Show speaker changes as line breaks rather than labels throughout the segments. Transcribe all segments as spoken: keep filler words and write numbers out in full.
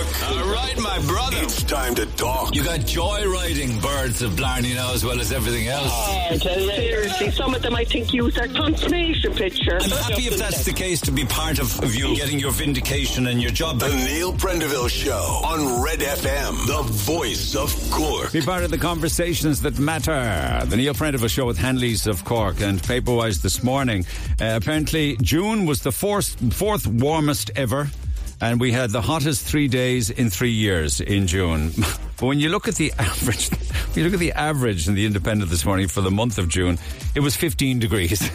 All right, my brother.
It's time to talk.
You got joyriding birds of Blarney now as well as everything else.
Oh, I tell you. Seriously, some of them I think use their confirmation picture.
I'm happy if that's the case to be part of, of you getting your vindication and your job back.
The Neil Prendeville Show on Red F M, the voice of Cork.
Be part of the conversations that matter. The Neil Prendeville Show with Hanleys of Cork. And paper-wise this morning, uh, apparently June was the fourth, fourth warmest ever. And we had the hottest three days in three years in June. But when you look at the average, when you look at the average in the Independent this morning for the month of June, it was fifteen degrees.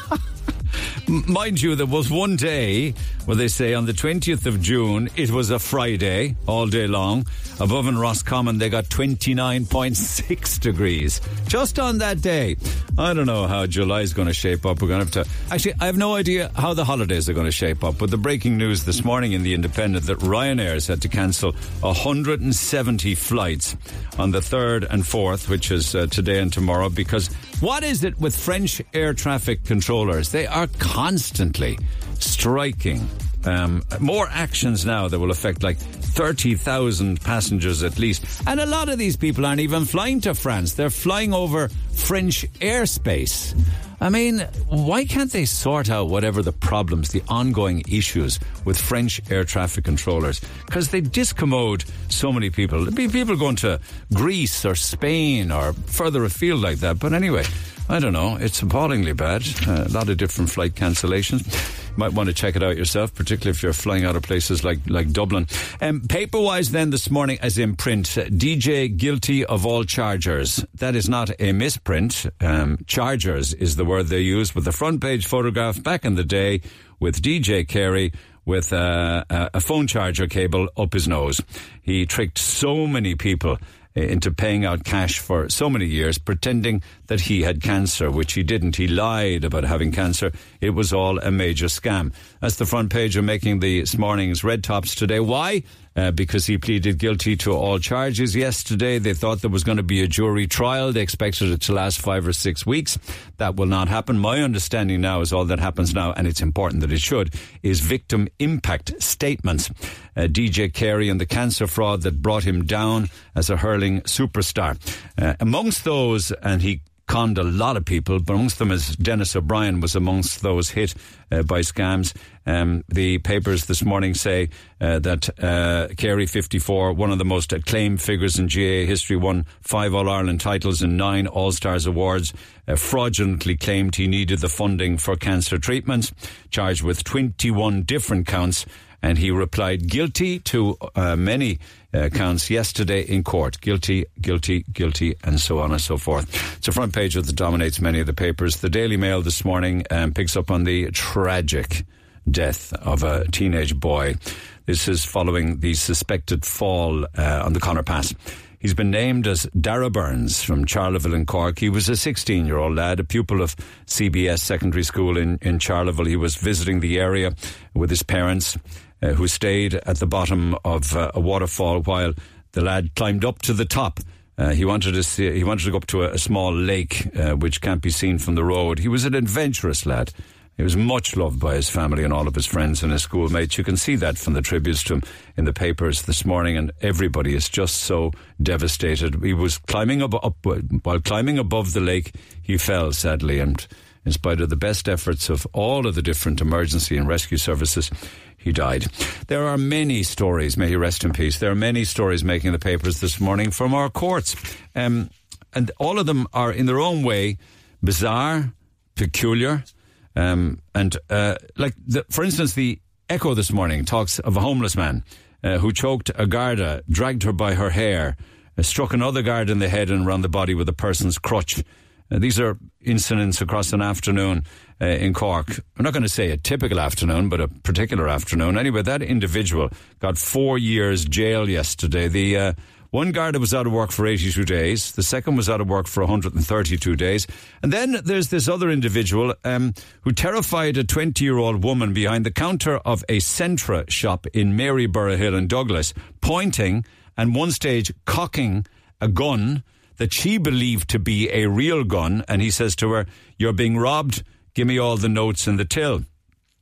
Mind you, there was one day where they say on the twentieth of June, it was a Friday all day long. Above in Roscommon, they got twenty-nine point six degrees just on that day. I don't know how July's going to shape up. We're going to have to... Actually, I have no idea how the holidays are going to shape up. But the breaking news this morning in the Independent that Ryanair's had to cancel one hundred seventy flights on the third and fourth, which is uh, today and tomorrow, because what is it with French air traffic controllers? They are constantly striking. Um, more actions now that will affect like thirty thousand passengers at least. And a lot of these people aren't even flying to France. They're flying over French airspace. I mean, why can't they sort out whatever the problems, the ongoing issues with French air traffic controllers? Because they discommode so many people. There'd be people going to Greece or Spain or further afield like that. But anyway, I don't know. It's appallingly bad. Uh, a lot of different flight cancellations. You might want to check it out yourself, particularly if you're flying out of places like, like Dublin. Um, paper-wise then this morning, as in print, D J guilty of all chargers. That is not a misprint. Um, chargers is the word they use, with the front page photograph back in the day with D J Carey with uh, a phone charger cable up his nose. He tricked so many people into paying out cash for so many years, pretending that he had cancer, which he didn't. He lied about having cancer. It was all a major scam. That's the front page of making this morning's Red Tops today. Why? Uh, because he pleaded guilty to all charges yesterday. They thought there was going to be a jury trial. They expected it to last five or six weeks. That will not happen. My understanding now is all that happens now, and it's important that it should, is victim impact statements. Uh, D J Carey and the cancer fraud that brought him down as a hurling superstar. Uh, amongst those, and he conned a lot of people, but amongst them is Dennis O'Brien was amongst those hit uh, by scams. Um, the papers this morning say uh, that uh, Carey, fifty-four, one of the most acclaimed figures in G A A history, won five All-Ireland titles and nine All-Stars awards, uh, fraudulently claimed he needed the funding for cancer treatments, charged with twenty-one different counts, and he replied guilty to uh, many uh, counts yesterday in court. Guilty, guilty, guilty, and so on and so forth. It's a front page that dominates many of the papers. The Daily Mail this morning um, picks up on the tragic death of a teenage boy. This is following the suspected fall uh, on the Connor Pass. He's been named as Dara Burns from Charleville in Cork. He was a sixteen-year-old lad, a pupil of C B S Secondary School in, in Charleville. He was visiting the area with his parents, uh, who stayed at the bottom of uh, a waterfall while the lad climbed up to the top. Uh, he wanted to see, he wanted to go up to a, a small lake, uh, which can't be seen from the road. He was an adventurous lad. He was much loved by his family and all of his friends and his schoolmates. You can see that from the tributes to him in the papers this morning, and everybody is just so devastated. He was climbing up, up while climbing above the lake, he fell, sadly, and in spite of the best efforts of all of the different emergency and rescue services, he died. There are many stories, may he rest in peace, there are many stories making the papers this morning from our courts. Um, and all of them are, in their own way, bizarre, peculiar, Um, and, uh, like, the, for instance, the Echo this morning talks of a homeless man uh, who choked a Garda, dragged her by her hair, uh, struck another guard in the head and around the body with a person's crutch. Uh, these are incidents across an afternoon uh, in Cork. I'm not going to say a typical afternoon, but a particular afternoon. Anyway, that individual got four years jail yesterday. The uh, one Garda was out of work for eighty-two days. The second was out of work for one hundred thirty-two days. And then there's this other individual um, who terrified a twenty-year-old woman behind the counter of a Centra shop in Maryborough Hill in Douglas, pointing and one stage cocking a gun that she believed to be a real gun. And he says to her, "You're being robbed. Give me all the notes in the till."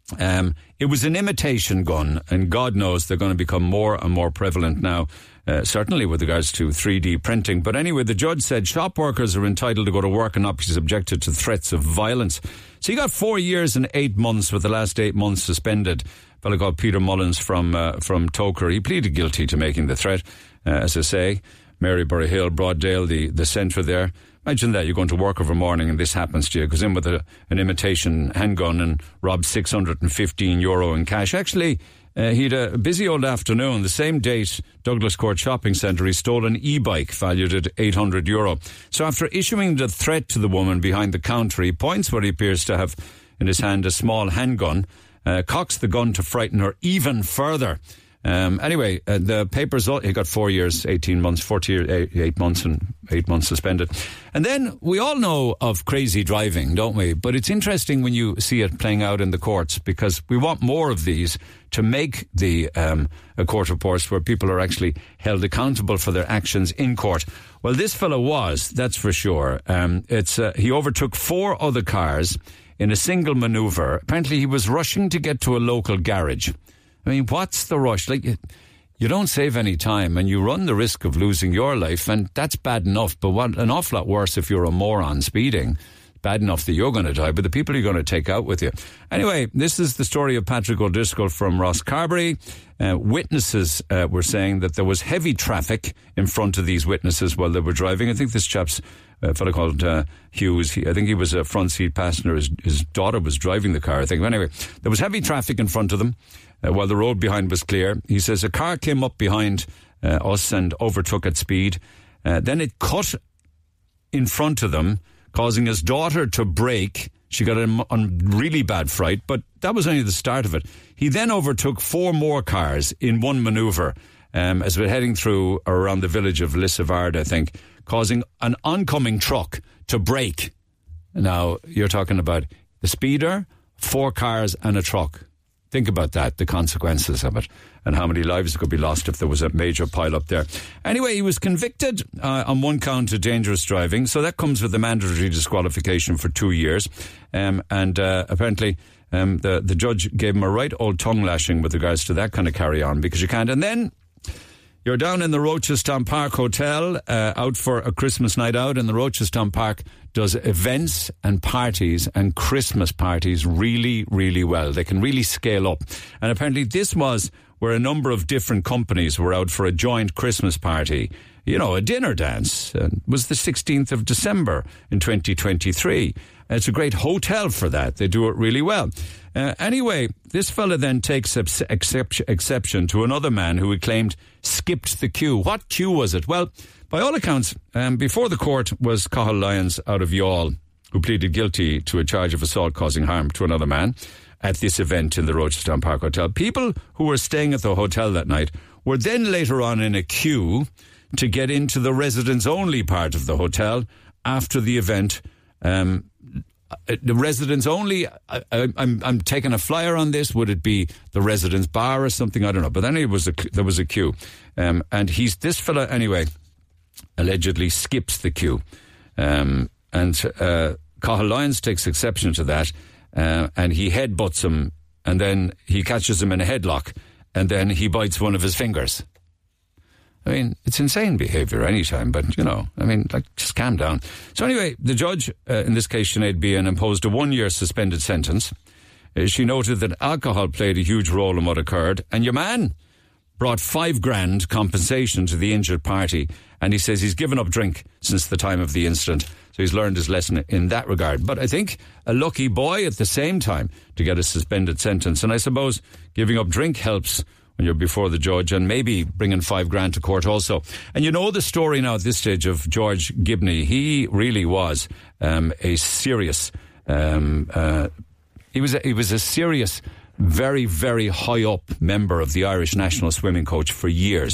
Um, it was an imitation gun, and God knows they're going to become more and more prevalent now, uh, certainly with regards to three D printing. But anyway, the judge said shop workers are entitled to go to work and not be subjected to threats of violence. So he got four years and eight months, with the last eight months suspended. A fellow called Peter Mullins from uh, from Toker. He pleaded guilty to making the threat, uh, as I say. Marybury Hill, Broaddale, the, the centre there. Imagine that, you're going to work over morning and this happens to you. Goes in with a, an imitation handgun and robs six hundred fifteen euro in cash. Actually, uh, he had a busy old afternoon. The same date, Douglas Court Shopping Centre, he stole an e-bike valued at eight hundred euro. So after issuing the threat to the woman behind the counter, he points where he appears to have in his hand a small handgun, uh, cocks the gun to frighten her even further. Um, anyway, uh, the papers, he got four years, eighteen months, forty years, eight, eight months and eight months suspended. And then we all know of crazy driving, don't we? But it's interesting when you see it playing out in the courts, because we want more of these to make the um, a court reports where people are actually held accountable for their actions in court. Well, this fellow was, that's for sure. Um, it's uh, he overtook four other cars in a single manoeuvre. Apparently he was rushing to get to a local garage. I mean, what's the rush? Like, you, you don't save any time and you run the risk of losing your life, and that's bad enough. But what an awful lot worse if you're a moron speeding. Bad enough that you're going to die, but the people you're going to take out with you. Anyway, this is the story of Patrick O'Driscoll from Rosscarbery. Uh, witnesses uh, were saying that there was heavy traffic in front of these witnesses while they were driving. I think this chap's a fellow called uh, Hughes. He, I think he was a front seat passenger. His, his daughter was driving the car, I think. Anyway, there was heavy traffic in front of them uh, while the road behind was clear. He says a car came up behind uh, us and overtook at speed. Uh, then it cut in front of them, causing his daughter to brake. She got a, a really bad fright, but that was only the start of it. He then overtook four more cars in one manoeuvre um, as we're heading through or around the village of Lissavard, I think, causing an oncoming truck to brake. Now, you're talking about the speeder, four cars and a truck. Think about that, the consequences of it, and how many lives could be lost if there was a major pile-up there. Anyway, he was convicted uh, on one count of dangerous driving, so that comes with a mandatory disqualification for two years. Um, and uh, apparently um, the, the judge gave him a right old tongue lashing with regards to that kind of carry-on, because you can't. And then you're down in the Rochestown Park Hotel, uh, out for a Christmas night out, and the Rochestown Park does events and parties and Christmas parties really, really well. They can really scale up. And apparently this was where a number of different companies were out for a joint Christmas party. You know, a dinner dance. Uh, it was the sixteenth of December in twenty twenty-three. It's a great hotel for that. They do it really well. Uh, anyway, this fella then takes ex- excep- exception to another man who he claimed skipped the queue. What queue was it? Well, by all accounts, um, before the court was Cathal Lyons out of Youghal, who pleaded guilty to a charge of assault causing harm to another man at this event in the Rochestown Park Hotel. People who were staying at the hotel that night were then later on in a queue to get into the residents-only part of the hotel after the event. Um, the residents only, I, I, I'm, I'm taking a flyer on this. Would it be the residents bar or something? I don't know. But then it was a, there was a queue. Um, and he's, this fella anyway, allegedly skips the queue. Um, and uh, Cathal Lyons takes exception to that. Uh, and he headbutts him, and then he catches him in a headlock, and then he bites one of his fingers. I mean, it's insane behaviour anytime, but, you know, I mean, like, just calm down. So anyway, the judge, uh, in this case, Sinead Behan, imposed a one-year suspended sentence. Uh, she noted that alcohol played a huge role in what occurred, and your man brought five grand compensation to the injured party, and he says he's given up drink since the time of the incident. So he's learned his lesson in that regard. But I think a lucky boy at the same time to get a suspended sentence. And I suppose giving up drink helps when you're before the judge, and maybe bringing five grand to court also. And you know the story now at this stage of George Gibney. He really was um, a serious, um, uh, he was a, he was a serious, very, very high up member of the Irish national swimming coach for years.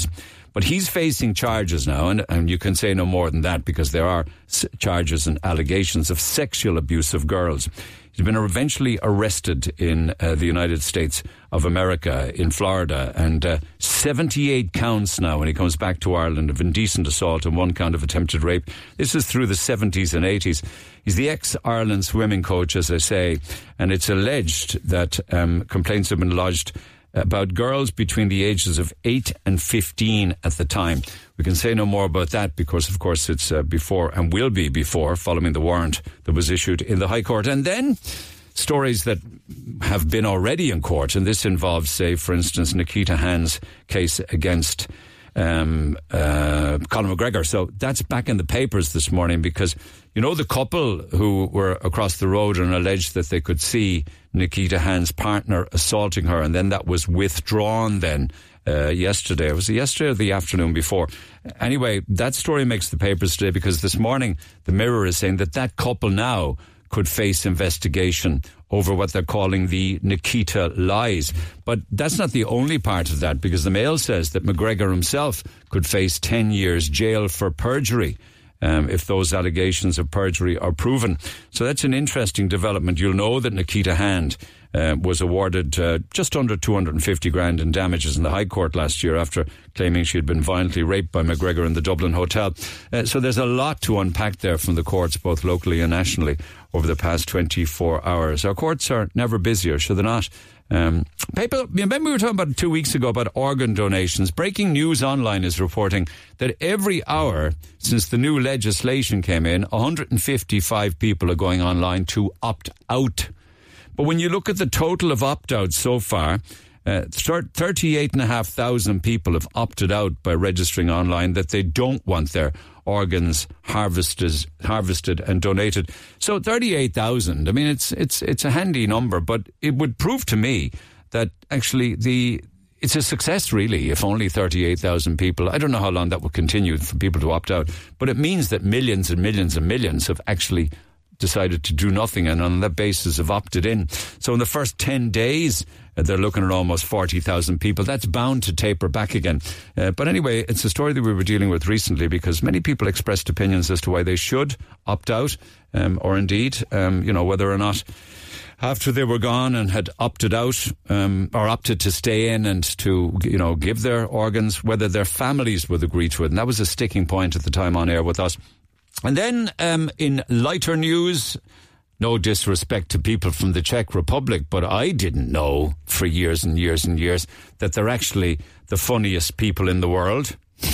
But he's facing charges now, and, and you can say no more than that because there are s- charges and allegations of sexual abuse of girls. He's been eventually arrested in uh, the United States of America, in Florida, and uh, seventy-eight counts now when he comes back to Ireland of indecent assault and one count of attempted rape. This is through the seventies and eighties. He's the ex-Ireland swimming coach, as I say, and it's alleged that um, complaints have been lodged about girls between the ages of eight and fifteen at the time. We can say no more about that because, of course, it's uh, before and will be before, following the warrant that was issued in the High Court. And then stories that have been already in court, and this involves, say, for instance, Nikita Hand's case against um, uh, Conor McGregor. So that's back in the papers this morning because, you know, the couple who were across the road and alleged that they could see Nikita Hand's partner assaulting her, and then that was withdrawn then uh, yesterday. Was it yesterday or the afternoon before? Anyway, that story makes the papers today because this morning the Mirror is saying that that couple now could face investigation over what they're calling the Nikita lies. But that's not the only part of that, because the Mail says that McGregor himself could face ten years jail for perjury Um, if those allegations of perjury are proven. So that's an interesting development. You'll know that Nikita Hand uh, was awarded uh, just under two hundred fifty grand in damages in the High Court last year after claiming she had been violently raped by McGregor in the Dublin hotel. Uh, so there's a lot to unpack there from the courts, both locally and nationally, over the past twenty-four hours. Our courts are never busier, should they not? Um, people, remember we were talking about two weeks ago about organ donations. Breaking News Online is reporting that every hour since the new legislation came in, one hundred fifty-five people are going online to opt out. But when you look at the total of opt-outs so far, uh, thirty-eight thousand five hundred people have opted out by registering online that they don't want their organs harvested, harvested and donated. So thirty-eight thousand, I mean, it's it's it's a handy number, but it would prove to me that actually the it's a success, really, if only thirty-eight thousand people. I don't know how long that will continue for people to opt out, but it means that millions and millions and millions have actually decided to do nothing and on that basis have opted in. So in the first ten days, uh, they're looking at almost forty thousand people. That's bound to taper back again. Uh, but anyway, it's a story that we were dealing with recently because many people expressed opinions as to why they should opt out, um, or indeed, um, you know, whether or not after they were gone and had opted out um, or opted to stay in and to, you know, give their organs, whether their families would agree to it. And that was a sticking point at the time on air with us. And then um, in lighter news, no disrespect to people from the Czech Republic, but I didn't know for years and years and years that they're actually the funniest people in the world.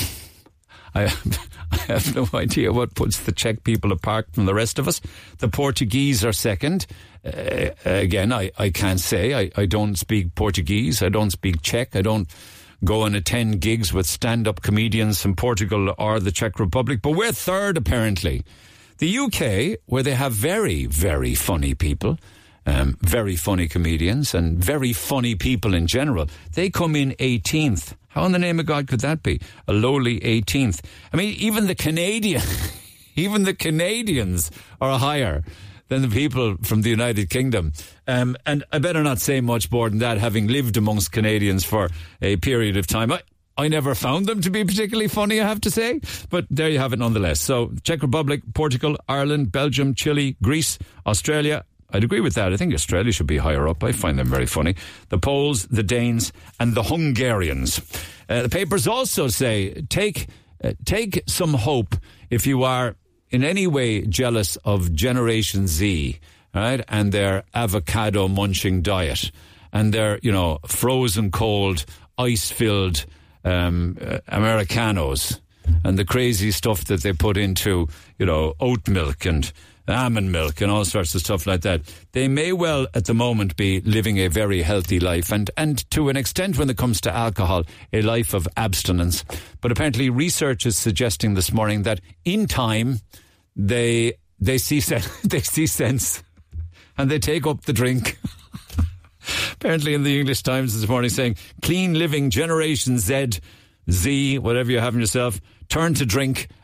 I, I have no idea what puts the Czech people apart from the rest of us. The Portuguese are second. Uh, again, I, I can't say. I, I don't speak Portuguese. I don't speak Czech. I don't go and attend gigs with stand-up comedians from Portugal or the Czech Republic. But we're third, apparently. The U K, where they have very, very funny people, um, very funny comedians and very funny people in general, they come in eighteenth. How in the name of God could that be? A lowly eighteenth. I mean, even the Canadian, even the Canadians are higher than the people from the United Kingdom. Um, and I better not say much more than that, having lived amongst Canadians for a period of time. I, I never found them to be particularly funny, I have to say. But there you have it nonetheless. So Czech Republic, Portugal, Ireland, Belgium, Chile, Greece, Australia. I'd agree with that. I think Australia should be higher up. I find them very funny. The Poles, the Danes, and the Hungarians. Uh, the papers also say, take uh, take some hope if you are in any way jealous of Generation Z, right, and their avocado munching diet, and their, you know, frozen cold, ice-filled um, uh, Americanos, and the crazy stuff that they put into, you know, oat milk and almond milk and all sorts of stuff like that. They may well at the moment be living a very healthy life and, and to an extent when it comes to alcohol, a life of abstinence. But apparently research is suggesting this morning that in time they they see sen- they see sense and they take up the drink. Apparently in the English Times this morning saying clean living Generation Z, Z, whatever you have in yourself, turn to drink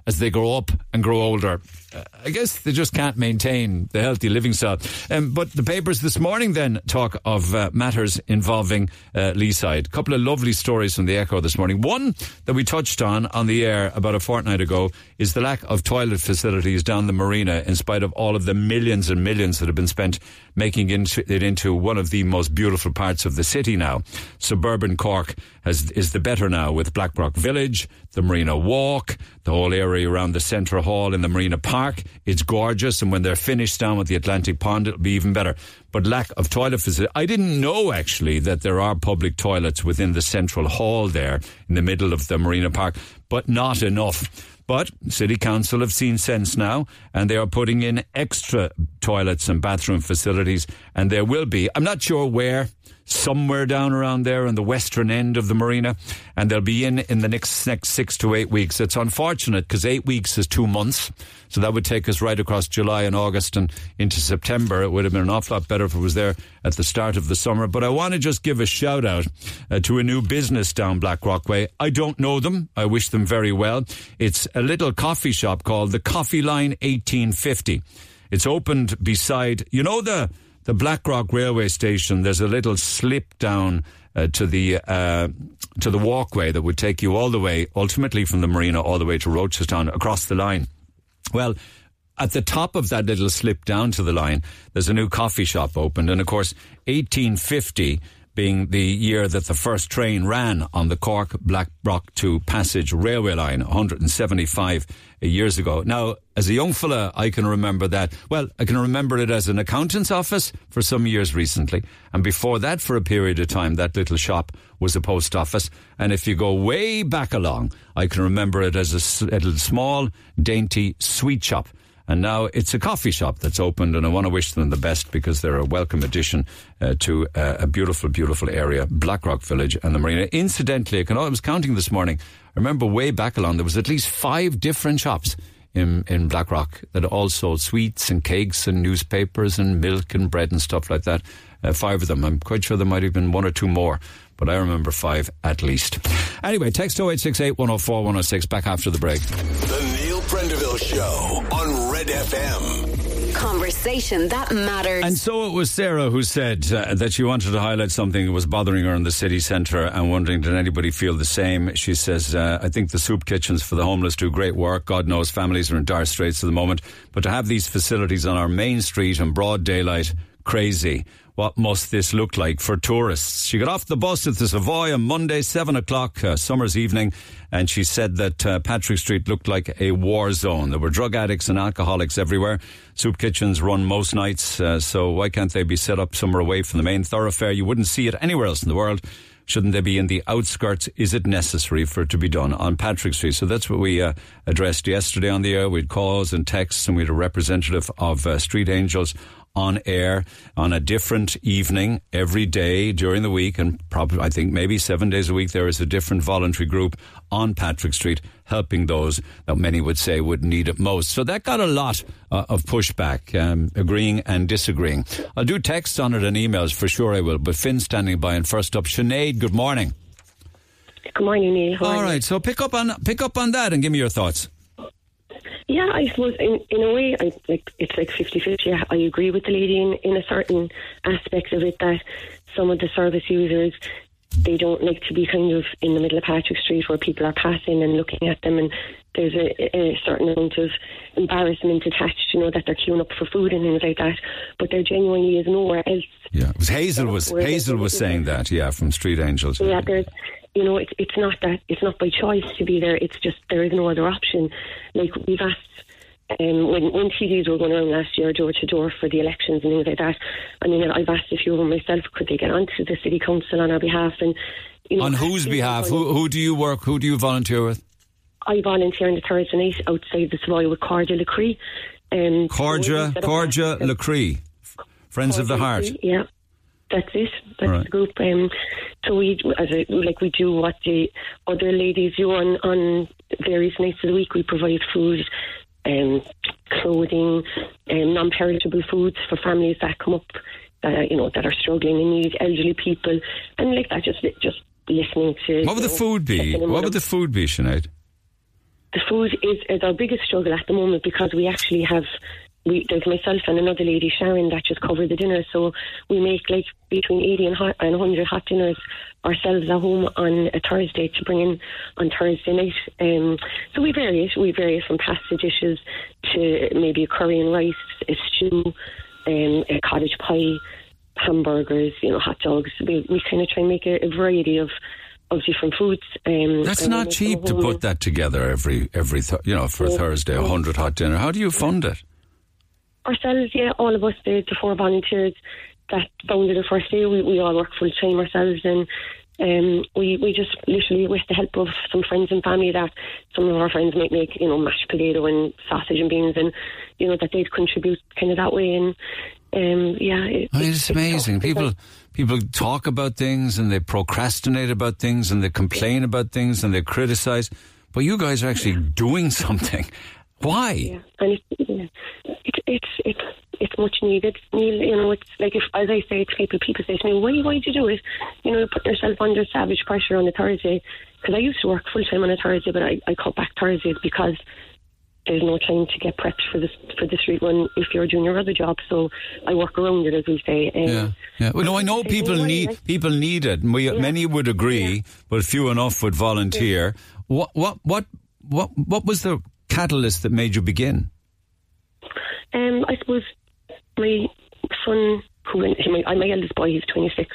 as they grow up and grow older. Uh, I guess they just can't maintain the healthy living style. Um, but the papers this morning then talk of uh, matters involving uh, Leaside. A couple of lovely stories from the Echo this morning. One that we touched on on the air about a fortnight ago is the lack of toilet facilities down the marina, in spite of all of the millions and millions that have been spent making it into one of the most beautiful parts of the city now. Suburban Cork has, is the better now, with Blackrock Village, the Marina Walk, the whole area around the Centre Hall in the Marina Park. It's gorgeous, and when they're finished down with the Atlantic Pond, it'll be even better. But lack of toilet facilities. I didn't know, actually, that there are public toilets within the Central Hall there in the middle of the Marina Park, but not enough. But City Council have seen sense now, and they are putting in extra toilets and bathroom facilities, and there will be, I'm not sure where, somewhere down around there on the western end of the marina, and they'll be in in the next next six to eight weeks. It's unfortunate because eight weeks is two months, so that would take us right across July and August and into September. It would have been an awful lot better if it was there at the start of the summer. But I want to just give a shout out uh, to a new business down Blackrock Way. I don't know them. I wish them very well. It's a little coffee shop called the Coffee Line eighteen fifty. It's opened beside, you know, the the Blackrock railway station. There's a little slip down uh, to the uh, to the walkway that would take you all the way, ultimately from the marina, all the way to Rochestown, across the line. Well, at the top of that little slip down to the line, there's a new coffee shop opened. And of course, eighteen fifty being the year that the first train ran on the Cork Blackrock to Passage railway line, one hundred seventy-five years ago. Now, as a young fella, I can remember that. Well, I can remember it as an accountant's office for some years recently. And before that, for a period of time, that little shop was a post office. And if you go way back along, I can remember it as a little small, dainty sweet shop. And now it's a coffee shop that's opened, and I want to wish them the best because they're a welcome addition uh, to uh, a beautiful, beautiful area, Blackrock Village and the marina. Incidentally, I, can, I was counting this morning. I remember way back along, there was at least five different shops in, in Blackrock that all sold sweets and cakes and newspapers and milk and bread and stuff like that. Uh, five of them. I'm quite sure there might have been one or two more, but I remember five at least. Anyway, text oh eight six eight, one oh four, one oh six. Back after the break.
The Neil Prendeville Show on Red F M.
Conversation that matters.
And so it was Sarah who said uh, that she wanted to highlight something that was bothering her in the city centre and wondering, did anybody feel the same? She says, uh, I think the soup kitchens for the homeless do great work. God knows families are in dire straits at the moment. But to have these facilities on our main street in broad daylight, crazy. What must this look like for tourists? She got off the bus at the Savoy on Monday, seven o'clock, uh, summer's evening, and she said that uh, Patrick Street looked like a war zone. There were drug addicts and alcoholics everywhere. Soup kitchens run most nights, uh, so why can't they be set up somewhere away from the main thoroughfare? You wouldn't see it anywhere else in the world. Shouldn't they be in the outskirts? Is it necessary for it to be done on Patrick Street? So that's what we uh, addressed yesterday on the air. We had calls and texts, and we had a representative of uh, Street Angels on air on a different evening every day during the week, and probably I think maybe seven days a week there is a different voluntary group on Patrick Street helping those that many would say would need it most. So that got a lot uh, of pushback, um, agreeing and disagreeing. I'll do texts on it and emails for sure I will, but Finn's standing by. And first up, Sinead, good morning.
Good morning, Neil. How
All
are
right,
you?
so pick up on pick up on that and give me your thoughts.
Yeah, I suppose in, in a way, I, like it's like fifty-fifty. I agree with the lady in, in a certain aspect of it, that some of the service users, they don't like to be kind of in the middle of Patrick Street where people are passing and looking at them, and there's a, a certain amount of embarrassment attached, you know, that they're queuing up for food and things like that, but there genuinely is nowhere else.
Yeah, it was Hazel was Hazel was saying that, yeah, from Street Angels.
Yeah, there's, you know, it's it's not that it's not by choice to be there. It's just there is no other option. Like we've asked um, when when T Ds were going around last year, door to door for the elections and things like that. I mean, I've asked a few of them myself. Could they get onto the city council on our behalf? And you know,
on whose behalf? Who who do you work? Who do you volunteer with?
I volunteer on the Thursday night outside the Savoy with Cordia Lecree. Um,
Cordia Cordia Lecree, Friends
Cordia
of the Heart.
Lecree, yeah. That's it. That's
right.
the group. Um, so we, as a, like we do what the other ladies do on, on various nights of the week. We provide food, um, clothing, um, non-perishable foods for families that come up, that are, you know, that are struggling and need, elderly people, and like that. Just, just listening to.
What would the food be? What would the food be, Sinead?
the food is, is our biggest struggle at the moment, because we actually have, we, there's myself and another lady, Sharon, that just cover the dinner. So we make like between eighty and, hot, and one hundred hot dinners ourselves at home on a Thursday to bring in on Thursday night. Um, so we vary it. We vary it from pasta dishes to maybe a curry and rice, a stew, um, a cottage pie, hamburgers, you know, hot dogs. We, we kind of try and make a, a variety of of different foods. Um,
That's not cheap to put that together every, every th- you know, for yeah. Thursday, a hundred hot dinner. How do you fund it?
Ourselves, yeah, all of us, the, the four volunteers that founded the first day, we, we all work full time ourselves, and um, we, we just literally, with the help of some friends and family, that some of our friends might make, you know, mashed potato and sausage and beans, and, you know, that they'd contribute kind of that way. And um, yeah. It,
I mean, it's, it's amazing. It's people people talk about things and they procrastinate about things and they complain about things and they criticize, but you guys are actually doing something. Why?
Yeah, and it's, yeah. it, it's it's it's much needed, Neil. You know, it's like, if, as I say to people, people say to me, "Why, why do you do it?" You know, put yourself under savage pressure on a Thursday. Because I used to work full time on a Thursday, but I, I cut back Thursdays because there's no time to get prepped for this for the street run if you're doing your other job. So I work around it, as we say. Um,
yeah, yeah. Well, no, I know people need like, people need it, and we, yeah. many would agree, yeah. but few enough would volunteer. Yeah. What what what what what was the catalyst that made you begin?
Um, I suppose my son, who my, my eldest boy, he's twenty-six.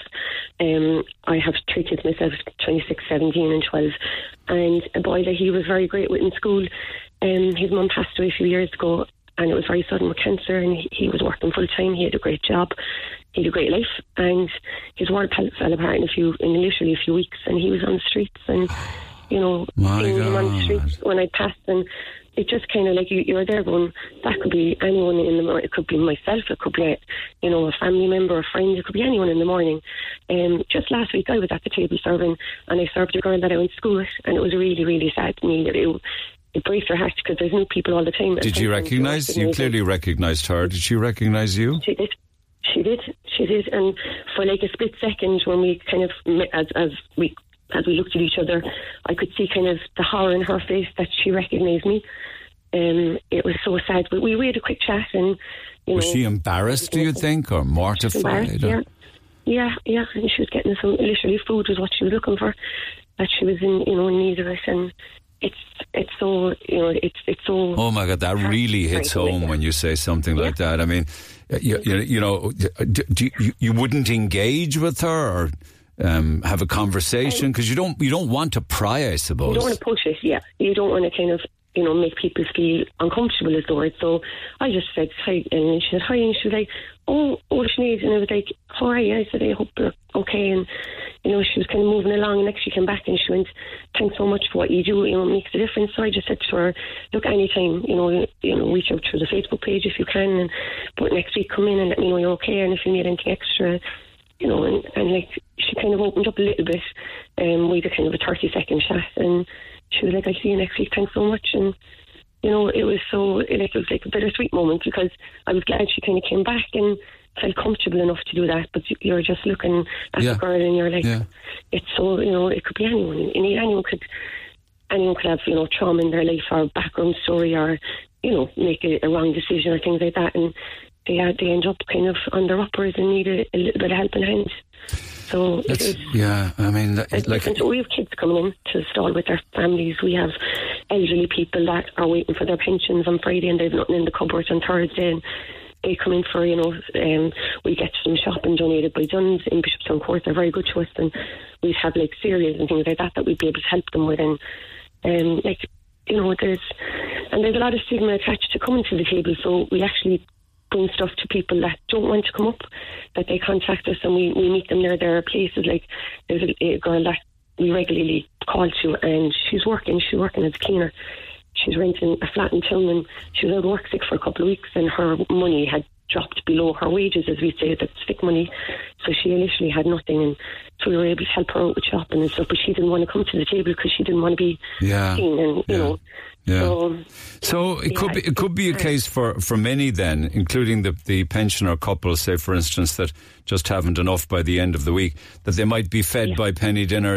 Um, I have three kids myself, twenty-six, seventeen and twelve. And a boy that he was very great with in school, um, his mum passed away a few years ago, and it was very sudden with cancer, and he, he was working full time. He had a great job, he had a great life, and his world fell apart in a few, in literally a few weeks, and he was on the streets, and, you know,
my
seeing
God.
him on the streets when I passed, and it just kind of like, you, you're there going, that could be anyone in the morning. It could be myself, it could be, a, you know, a family member, a friend, it could be anyone in the morning. Um, just last week I was at the table serving, and I served a girl that I went to school with, and it was really, really sad to me. It, it breaks your heart, because there's new people all the time.
Did you recognise, you clearly recognised her, did she recognise you?
She did. She did, she did, and for like a split second when we kind of, as, as we as we looked at each other, I could see kind of the horror in her face that she recognised me. Um, it was so sad, but we, we had a quick chat, and you
was
know,
she embarrassed, do you think, or mortified?
Or? Yeah, yeah, yeah. And she was getting some, literally food was what she was looking for, that she was in, you know, in need of it, and it's it's so, you know, it's it's so.
Oh my God, that really hits home like when you say something yeah. like that. I mean, you, you, you know, do you, you wouldn't engage with her or um, have a conversation, because you don't you don't want to pry, I suppose.
You don't want to push it, yeah. You don't want to kind of, you know, make people feel uncomfortable, as the word. So I just said hi, and she said hi, and she was like, oh, oh, Sinead, and I was like, how are you? I said, I hope you're okay. And, you know, she was kind of moving along, and next she came back and she went, thanks so much for what you do, you know, it makes a difference. So I just said to her, look, anytime, you know, you know, reach out through the Facebook page if you can, and but next week come in and let me know you're okay, and if you need anything extra, you know, and, and like, she kind of opened up a little bit, and um, we did kind of a thirty second chat, and she was like, I'll see you next week, thanks so much. And, you know, it was so, it, it was like a bittersweet moment, because I was glad she kind of came back and felt comfortable enough to do that. But you're just looking at
yeah.
the girl, and you're like,
yeah.
it's so, you know, it could be anyone. Anyone could, anyone could have, you know, trauma in their life, or background story, or, you know, make a, a wrong decision or things like that. And they, uh, they end up kind of on their uppers and need a, a little bit of helping hand. So it is,
yeah, I mean, that, like,
so we have kids coming in to the stall with their families. We have elderly people that are waiting for their pensions on Friday, and they've nothing in the cupboards on Thursday, and they come in for, you know, um, we get some shopping donated by Duns in Bishopstown Court. They're very good to us, and we'd have like cereals and things like that that we'd be able to help them with. And um, like, you know, there's and there's a lot of stigma attached to coming to the table, so we actually bring stuff to people that don't want to come up, that they contact us, and we, we meet them near their places. Like, there's a, a girl that we regularly call to, and she's working she's working as a cleaner. She's renting a flat in town, and she was out of work sick for a couple of weeks, and her money had dropped below her wages, as we say, that's sick money. So she initially had nothing, and so we were able to help her out with shopping and stuff, but she didn't want to come to the table because she didn't want to be
yeah.
seen, and you
yeah.
know.
Yeah.
So,
so it
yeah,
could be it could be a case for, for many then, including the, the pensioner couple, say for instance, that just haven't enough by the end of the week, that they might be fed
yeah.
by penny dinners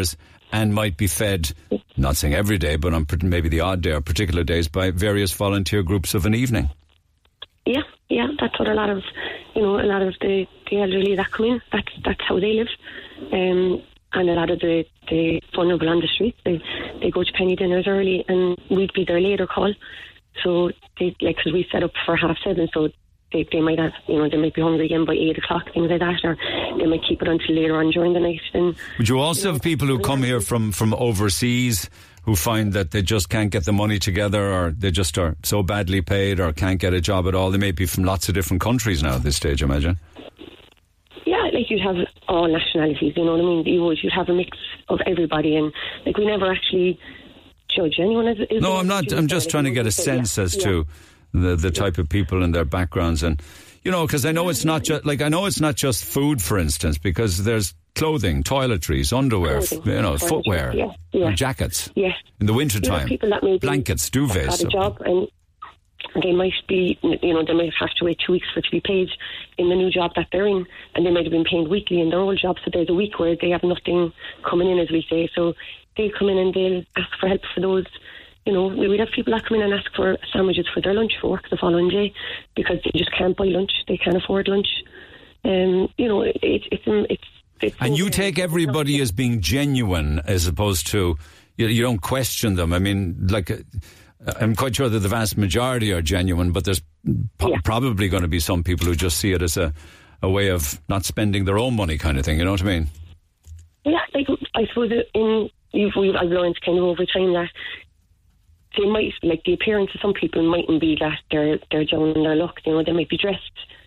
and might be fed, not saying every day, but on maybe the odd day or particular days by various volunteer groups of an evening.
Yeah, yeah, that's what a lot of, you know, a lot of the, the elderly that come in, that's that's how they live. Um, and a lot of the, the vulnerable on the street, they, they go to penny dinners early and we'd be their later call. So, they, like, cause we set up for half seven, so they, they might have, you know, they might be hungry again by eight o'clock, things like that, or they might keep it until later on during the night. And
would you also you know, have people who come here from, from overseas who find that they just can't get the money together, or they just are so badly paid or can't get a job at all? They may be from lots of different countries now at this stage, I imagine.
Yeah, like you'd have all nationalities, you know what I mean? You would, you'd have a mix of everybody, and like we never actually judge anyone as... as
no, I'm not, I'm just trying to get a sense as to the, the type of people and their backgrounds, and, you know, because I know it's not just, like, I know it's not just food, for instance, because there's clothing, toiletries, underwear, clothing, you know, footwear, yeah, yeah. jackets.
Yes.
In the wintertime,
you know, people that maybe
blankets, duvets.
Got a job, and they might be, you know, they might have to wait two weeks for it to be paid in the new job that they're in, and they might have been paid weekly in their old job, so there's a week where they have nothing coming in, as we say, so they come in and they'll ask for help for those. You know, we'd have people that come in and ask for sandwiches for their lunch for work the following day because they just can't buy lunch, they can't afford lunch. Um, you know, it, it, it's it's it's.
And you take everybody as being genuine, as opposed to you, you don't question them. I mean, like, I'm quite sure that the vast majority are genuine, but there's po- yeah. probably going to be some people who just see it as a, a way of not spending their own money, kind of thing. You know what I mean?
Yeah, like I suppose in you've we've I've learned kind of over time that they might, like, the appearance of some people mightn't be that they're they're down on their luck. You know, they might be dressed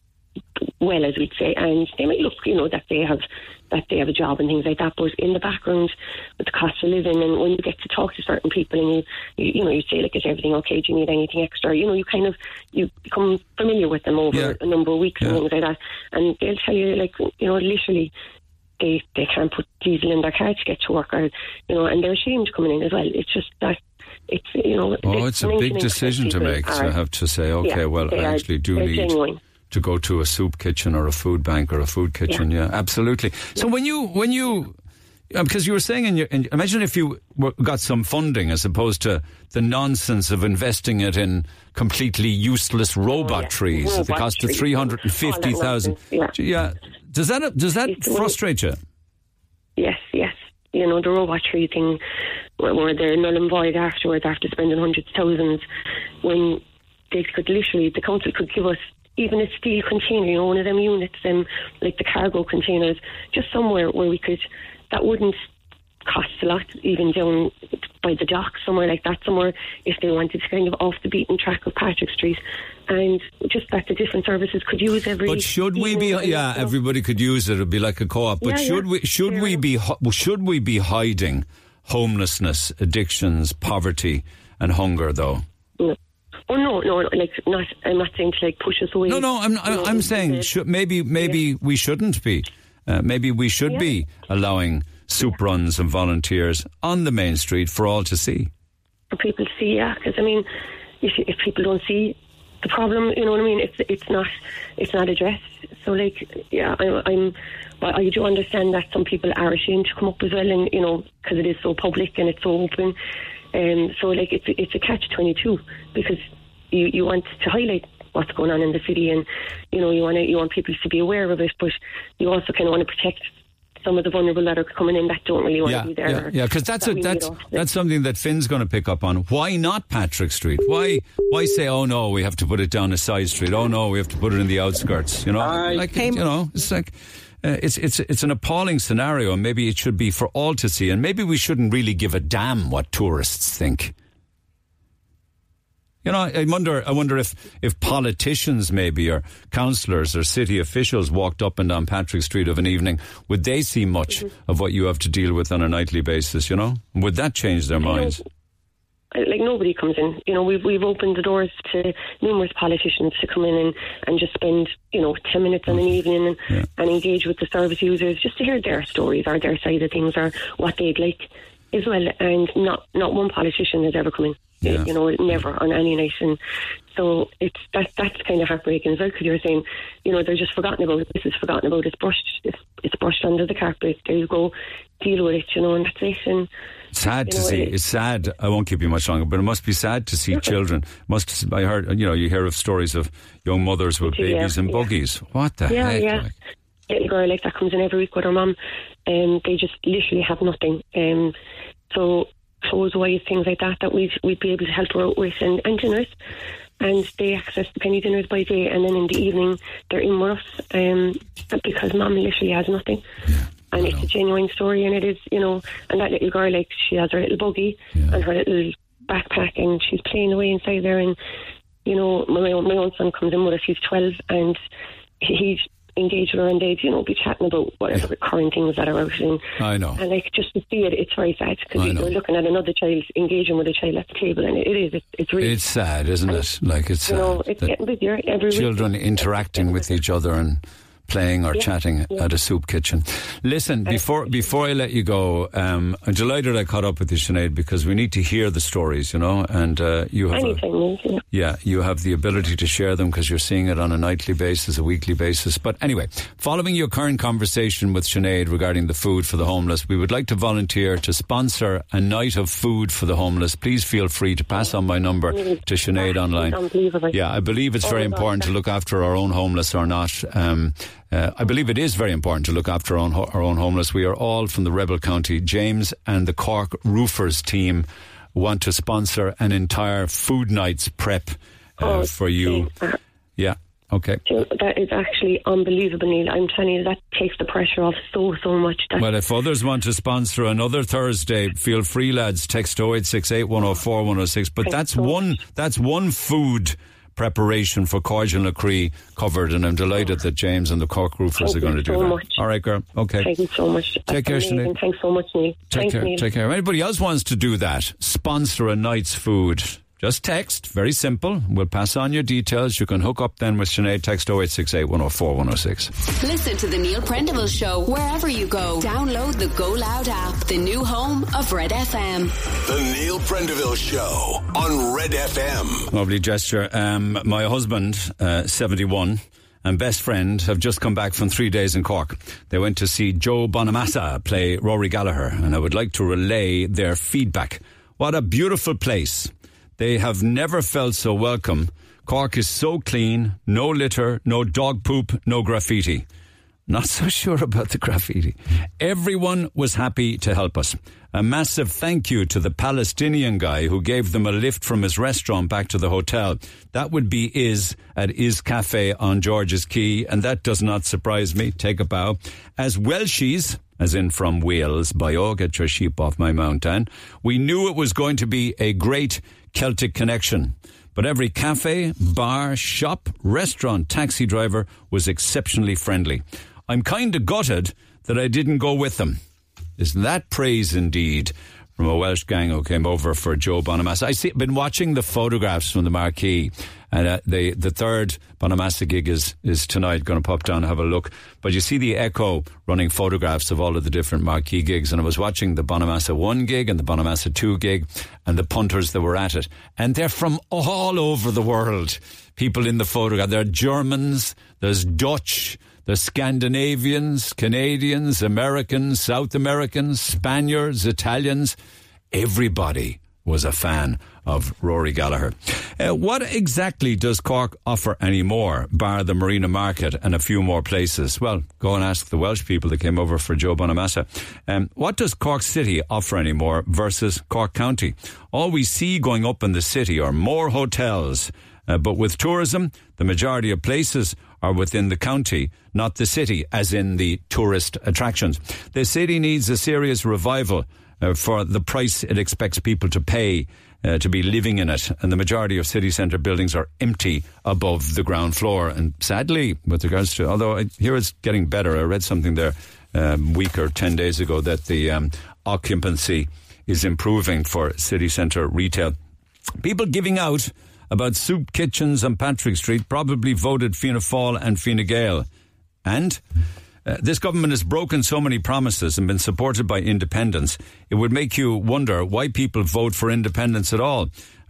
well, as we'd say, and they might look, you know, that they have that they have a job and things like that. But in the background, with the cost of living, and when you get to talk to certain people, and you you, you know, you say, like, is everything okay? Do you need anything extra? You know, you kind of you become familiar with them over
yeah.
a number of weeks yeah. and things like that, and they'll tell you, like, you know, literally. They, they can't put diesel in their car to get to work, or, you know, and they're ashamed coming in as well. It's just that it's, you know...
Oh, it's a big decision to make, so I have to say, okay, yeah, well, I actually do need genuine. to go to a soup kitchen or a food bank or a food kitchen, yeah, yeah absolutely. So yeah. when you, when you, because you were saying, in your, in, imagine if you were, got some funding as opposed to the nonsense of investing it in completely useless robot oh, yeah. trees robot at the cost trees. of three hundred fifty thousand. Yeah. yeah. Does that, does that it's frustrate you?
Yes, yes. You know, the robot tree thing, where, where they're null and void afterwards after spending hundreds of thousands, when they could literally, the council could give us even a steel container, you know, one of them units, um, like the cargo containers, just somewhere where we could, that wouldn't cost a lot, even down by the dock, somewhere like that, somewhere if they wanted to kind of off the beaten track of Patrick Street, and just that the different services could use every...
But should we be... Yeah, everybody could use it. It would be like a co-op. But yeah, should yeah. we should yeah. we be should we be hiding homelessness, addictions, poverty and hunger, though?
No. Oh, no, no, like, not, I'm not saying to, like, push us away.
No, no, I'm, I'm, I'm saying should, maybe maybe yeah. we shouldn't be. Uh, maybe we should yeah. be allowing soup yeah. runs and volunteers on the main street for all to see.
For people to see, yeah, because, I mean, if, if people don't see the problem, you know what I mean, it's it's not it's not addressed. So, like, yeah, I'm, I'm well, I do understand that some people are ashamed to come up as well, and, you know, because it is so public and it's so open. Um, so, like, it's it's a catch twenty-two, because you, you want to highlight what's going on in the city, and, you know, you want to, you want people to be aware of it, but you also kind of want to protect some of the vulnerable that are coming in that don't really want
yeah,
to be there.
Yeah, yeah, because that's
that
a, that's that's something that Finn's going to pick up on. Why not Patrick Street? Why why say, oh no, we have to put it down a side street? Oh no, we have to put it in the outskirts. You know, uh, like you know, it's like uh, it's it's it's an appalling scenario, and maybe it should be for all to see, and maybe we shouldn't really give a damn what tourists think. You know, I wonder. I wonder if, if politicians, maybe, or councillors or city officials walked up and down Patrick Street of an evening, would they see much mm-hmm. of what you have to deal with on a nightly basis? You know, would that change their minds?
Like, nobody comes in. You know, we've we've opened the doors to numerous politicians to come in and, and just spend, you know, ten minutes on an evening and, yeah. and engage with the service users, just to hear their stories or their side of things or what they'd like as well. And not not one politician has ever come in.
Yeah.
You know, never on any night. And so it's that that's kind of heartbreaking as well, because you're saying, you know, they're just forgotten about it. This is forgotten about. It's brushed. It's, it's brushed under the carpet. There you go. Deal with it, you know, and that's it. And
sad
you
to
know,
see.
it,
It's sad. I won't keep you much longer, but it must be sad to see children. Must I heard? You know, you hear of stories of young mothers with
Yeah,
babies in
yeah.
buggies. What the
Yeah,
heck?
yeah.
Like?
Little girl like that comes in every week with her mum, and they just literally have nothing. Um, so clothes wise, things like that, that we'd we'd be able to help her out with, and, and dinners. And they access the penny dinners by day, and then in the evening they're in with us, um, because mum literally has nothing.
Yeah.
And it's a genuine story, and it is, you know, and that little girl, like, she has her little buggy
Yeah.
and her little backpack, and she's playing away inside there. And, you know, my own, my own son comes in with us, he's twelve, and he's engaged with her, and they'd, you know, be chatting about whatever the current things that are out. And,
I know.
and like, just to see it, it's very sad,
I
because
know.
you're looking at another child engaging with a child at the table, and it, it is, it, it's really,
It's sad, isn't it? Like, it's
you
sad.
know, it's
that
getting busier every
children
week.
interacting with each other and playing or
Yeah,
chatting
yeah.
at a soup kitchen. Listen, before before I let you go, um, I'm delighted I caught up with you, Sinead, because we need to hear the stories, you know, and uh, you have a,
Anything, Niamh, yeah.
yeah, you have the ability to share them because you're seeing it on a nightly basis, a weekly basis. But anyway, following your current conversation with Sinead regarding the food for the homeless, we would like to volunteer to sponsor a night of food for the homeless. Please feel free to pass on my number to Sinead online.
Unbelievable.
Yeah, I believe it's
Oh
very
my God,
important to
that-
look after our own homeless or not. Um, uh, I believe it is very important to look after our own, ho- our own homeless. We are all from the Rebel County. James and the Cork Roofers team want to sponsor an entire food nights prep uh,
Oh,
for you.
geez, uh,
Yeah, okay.
That is actually unbelievable, Neil. I'm telling you, that takes the pressure off so, so much. That,
Well, if others want to sponsor another Thursday, feel free, lads. Text oh eight six eight, one oh four, one oh six. But
Thanks
that's
so
one that's one food preparation for Cork and Lacree covered, and I'm delighted that James and the Cork Roofers
Thank
are going to
you
do
so
that.
much.
All right, girl. Okay.
Thank you so much.
Take care,
That's amazing.
Sinead.
Thanks so much, Neil.
Take
Thanks,
care.
Neil.
Take care. If anybody else wants to do that, sponsor a night's food, just text. Very simple. We'll pass on your details. You can hook up then with Sinead. Text oh eight six eight, one oh four, one oh six.
Listen to the Neil Prendeville Show wherever you go. Download the Go Loud app, the new home of Red F M.
The Neil Prendeville Show on Red F M.
Lovely gesture. Um, my husband, uh, seventy-one, and best friend have just come back from three days in Cork. They went to see Joe Bonamassa play Rory Gallagher, and I would like to relay their feedback. What a beautiful place. They have never felt so welcome. Cork is so clean, no litter, no dog poop, no graffiti. Not so sure about the graffiti. Everyone was happy to help us. A massive thank you to the Palestinian guy who gave them a lift from his restaurant back to the hotel. That would be Iz at Iz Cafe on George's Quay, and that does not surprise me. Take a bow. As Welshies, as in from Wales, by oh, get your sheep off my mountain, we knew it was going to be a great Celtic connection. But every cafe, bar, shop, restaurant, taxi driver was exceptionally friendly. I'm kind of gutted that I didn't go with them. Isn't that praise indeed from a Welsh gang who came over for Joe Bonamassa? I've been watching the photographs from the marquee, and uh, the the third Bonamassa gig is, is tonight. Going to pop down and have a look. But you see the Echo running photographs of all of the different marquee gigs, and I was watching the Bonamassa one gig and the Bonamassa two gig and the punters that were at it. And they're from all over the world, people in the photograph. There are Germans, there's Dutch, there's Scandinavians, Canadians, Americans, South Americans, Spaniards, Italians. Everybody was a fan of Rory Gallagher. Uh, what exactly does Cork offer anymore, bar the Marina Market and a few more places? Well, go and ask the Welsh people that came over for Joe Bonamassa. Um, what does Cork City offer anymore versus Cork County? All we see going up in the city are more hotels. Uh, but with tourism, the majority of places are within the county, not the city, as in the tourist attractions. The city needs a serious revival uh, for the price it expects people to pay uh, to be living in it. And the majority of city centre buildings are empty above the ground floor. And sadly, with regards to, although I hear it's getting better, I read something there a um, week or ten days ago that the um, occupancy is improving for city centre retail. People giving out about soup kitchens on Patrick Street probably voted Fianna Fáil and Fine Gael. And uh, this government has broken so many promises and been supported by independents. It would make you wonder why people vote for independence at all.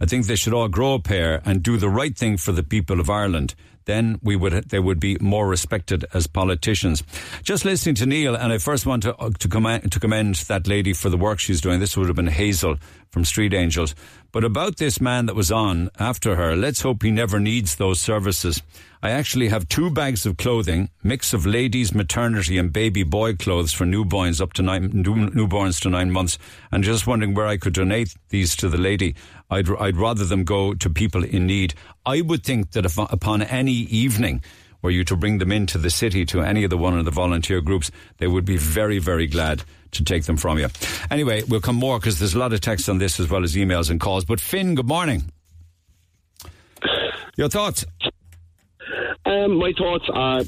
I think they should all grow a pair and do the right thing for the people of Ireland. Then we would they would be more respected as politicians. Just listening to Neil, and I first want to uh, to, commend, to commend that lady for the work she's doing. This would have been Hazel from Street Angels. But about this man that was on after her, let's hope he never needs those services. I actually have two bags of clothing, mix of ladies, maternity and baby boy clothes for newborns up to nine, new, newborns to nine months, and just wondering where I could donate these to the lady. I'd, I'd rather them go to people in need. I would think that if, upon any evening were you to bring them into the city to any of the one of the volunteer groups, they would be very, very glad to take them from you. Anyway, we'll come more because there's a lot of text on this as well as emails and calls. But Finn, good morning. Your thoughts?
Um, my thoughts are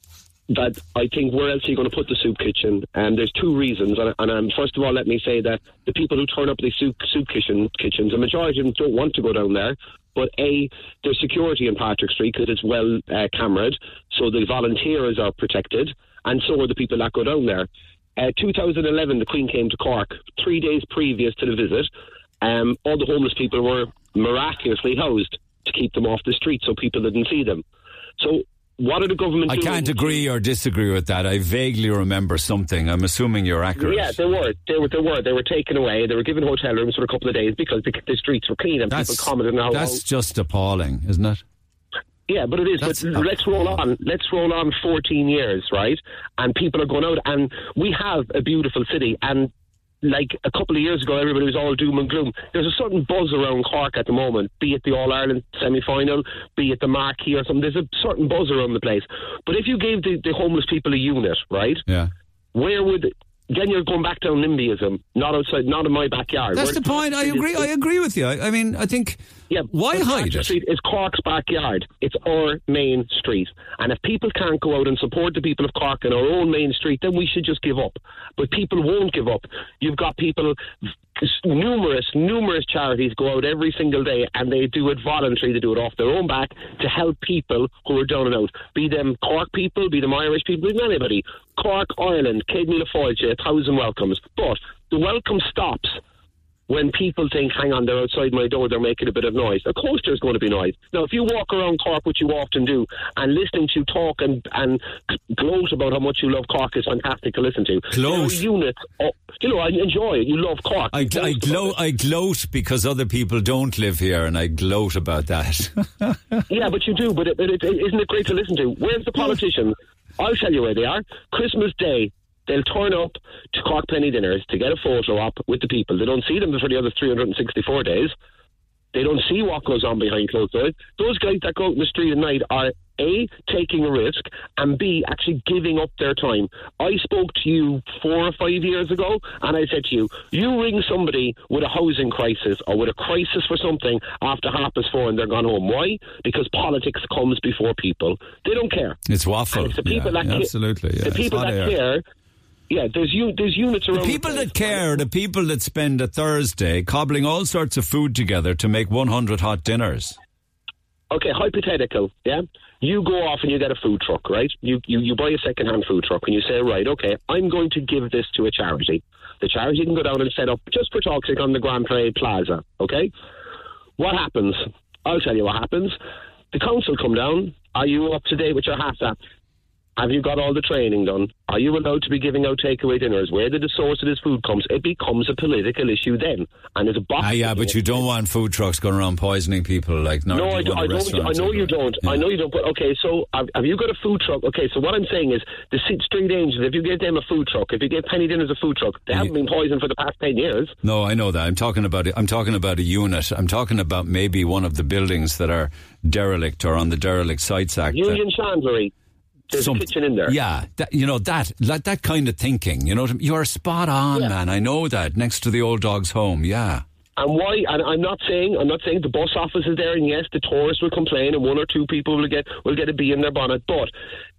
that I think where else are you going to put the soup kitchen? And there's two reasons. And, and um, first of all, let me say that the people who turn up the soup, soup kitchen, kitchens, the majority of them don't want to go down there. But A, there's security in Patrick Street because it's well uh, cameraed, so the volunteers are protected, and so are the people that go down there. Uh, two thousand eleven, the Queen came to Cork. Three days previous to the visit, um, all the homeless people were miraculously housed to keep them off the street so people didn't see them. So what are the government
I
doing?
can't agree or disagree with that. I vaguely remember something. I'm assuming you're accurate.
Yeah, they were. They were. They were. They were taken away. They were given hotel rooms for a couple of days because the, the streets were clean and
that's,
people commented on how...
That's just appalling, isn't it?
Yeah, but it is.
That's
but
not...
let's roll on. Let's roll on fourteen years, right? And people are going out, and we have a beautiful city. And like a couple of years ago, everybody was all doom and gloom. There's a certain buzz around Cork at the moment, be it the All-Ireland semi-final, be it the Marquee or something. There's a certain buzz around the place. But if you gave the, the homeless people a unit, right?
Yeah.
Where would... Then you're going back down NIMBYism, not outside, not in my backyard.
That's Where the point. I agree. I agree with you. I, I mean, I think.
Yeah.
Why hide it?
Street is Cork's backyard. It's our main street, and if people can't go out and support the people of Cork in our own main street, then we should just give up. But people won't give up. You've got people. Numerous, numerous charities go out every single day and they do it voluntarily, they do it off their own back to help people who are down and out. Be them Cork people, be them Irish people, be them anybody. Cork, Ireland, Céad Míle Fáilte, a thousand welcomes. But the welcome stops when people think, hang on, they're outside my door, they're making a bit of noise. Of course there's going to be noise. Now, if you walk around Cork, which you often do, and listening to you talk and, and gloat about how much you love Cork is fantastic to listen to.
Gloat?
Unit, oh, you know, I enjoy it. You love Cork.
I, I, gloat, I gloat because other people don't live here, and I gloat about that.
Yeah, but you do, but it, it, it, isn't it great to listen to? Where's the politicians? I'll tell you where they are. Christmas Day, they'll turn up to Cork Penny Dinners to get a photo op with the people. They don't see them for the other three hundred sixty-four days. They don't see what goes on behind closed doors. Those guys that go out in the street at night are A, taking a risk, and B, actually giving up their time. I spoke to you four or five years ago, and I said to you, you ring somebody with a housing crisis or with a crisis for something after half past four and they're gone home. Why? Because politics comes before people. They don't care.
It's waffle.
It's the people
yeah,
that
absolutely. Yeah,
the people that
air.
care. Yeah, there's u- there's units around.
The people
the
that care, the people that spend a Thursday cobbling all sorts of food together to make one hundred hot dinners.
Okay, hypothetical, yeah? You go off and you get a food truck, right? You, you, you buy a second-hand food truck and you say, right, okay, I'm going to give this to a charity. The charity can go down and set up, just for talk's sake, on the Grand Parade Plaza, okay? What happens? I'll tell you what happens. The council come down. Are you up to date with your H A C C P? Have you got all the training done? Are you allowed to be giving out takeaway dinners? Where did the source of this food comes? It becomes a political issue then. And there's a box.
Ah, yeah, but you don't want food trucks going around poisoning people like
no, I, do, I, know, I know you don't. Yeah. I know you don't. But okay, so have, have you got a food truck? Okay, so what I'm saying is the Street Angels, if you give them a food truck, if you give Penny Dinners a food truck, they yeah. haven't been poisoned for the past ten years.
No, I know that. I'm talking about I'm talking about a unit. I'm talking about maybe one of the buildings that are derelict or on the Derelict Sites Act.
Union Chandlery. There's Some, a kitchen in there.
Yeah, that, you know, that, that that kind of thinking, you know, you're spot on, yeah. man. I know that, next to the old dog's home, yeah.
And why, and I'm not saying, I'm not saying the bus office is there, and yes, the tourists will complain, and one or two people will get will get a bee in their bonnet, but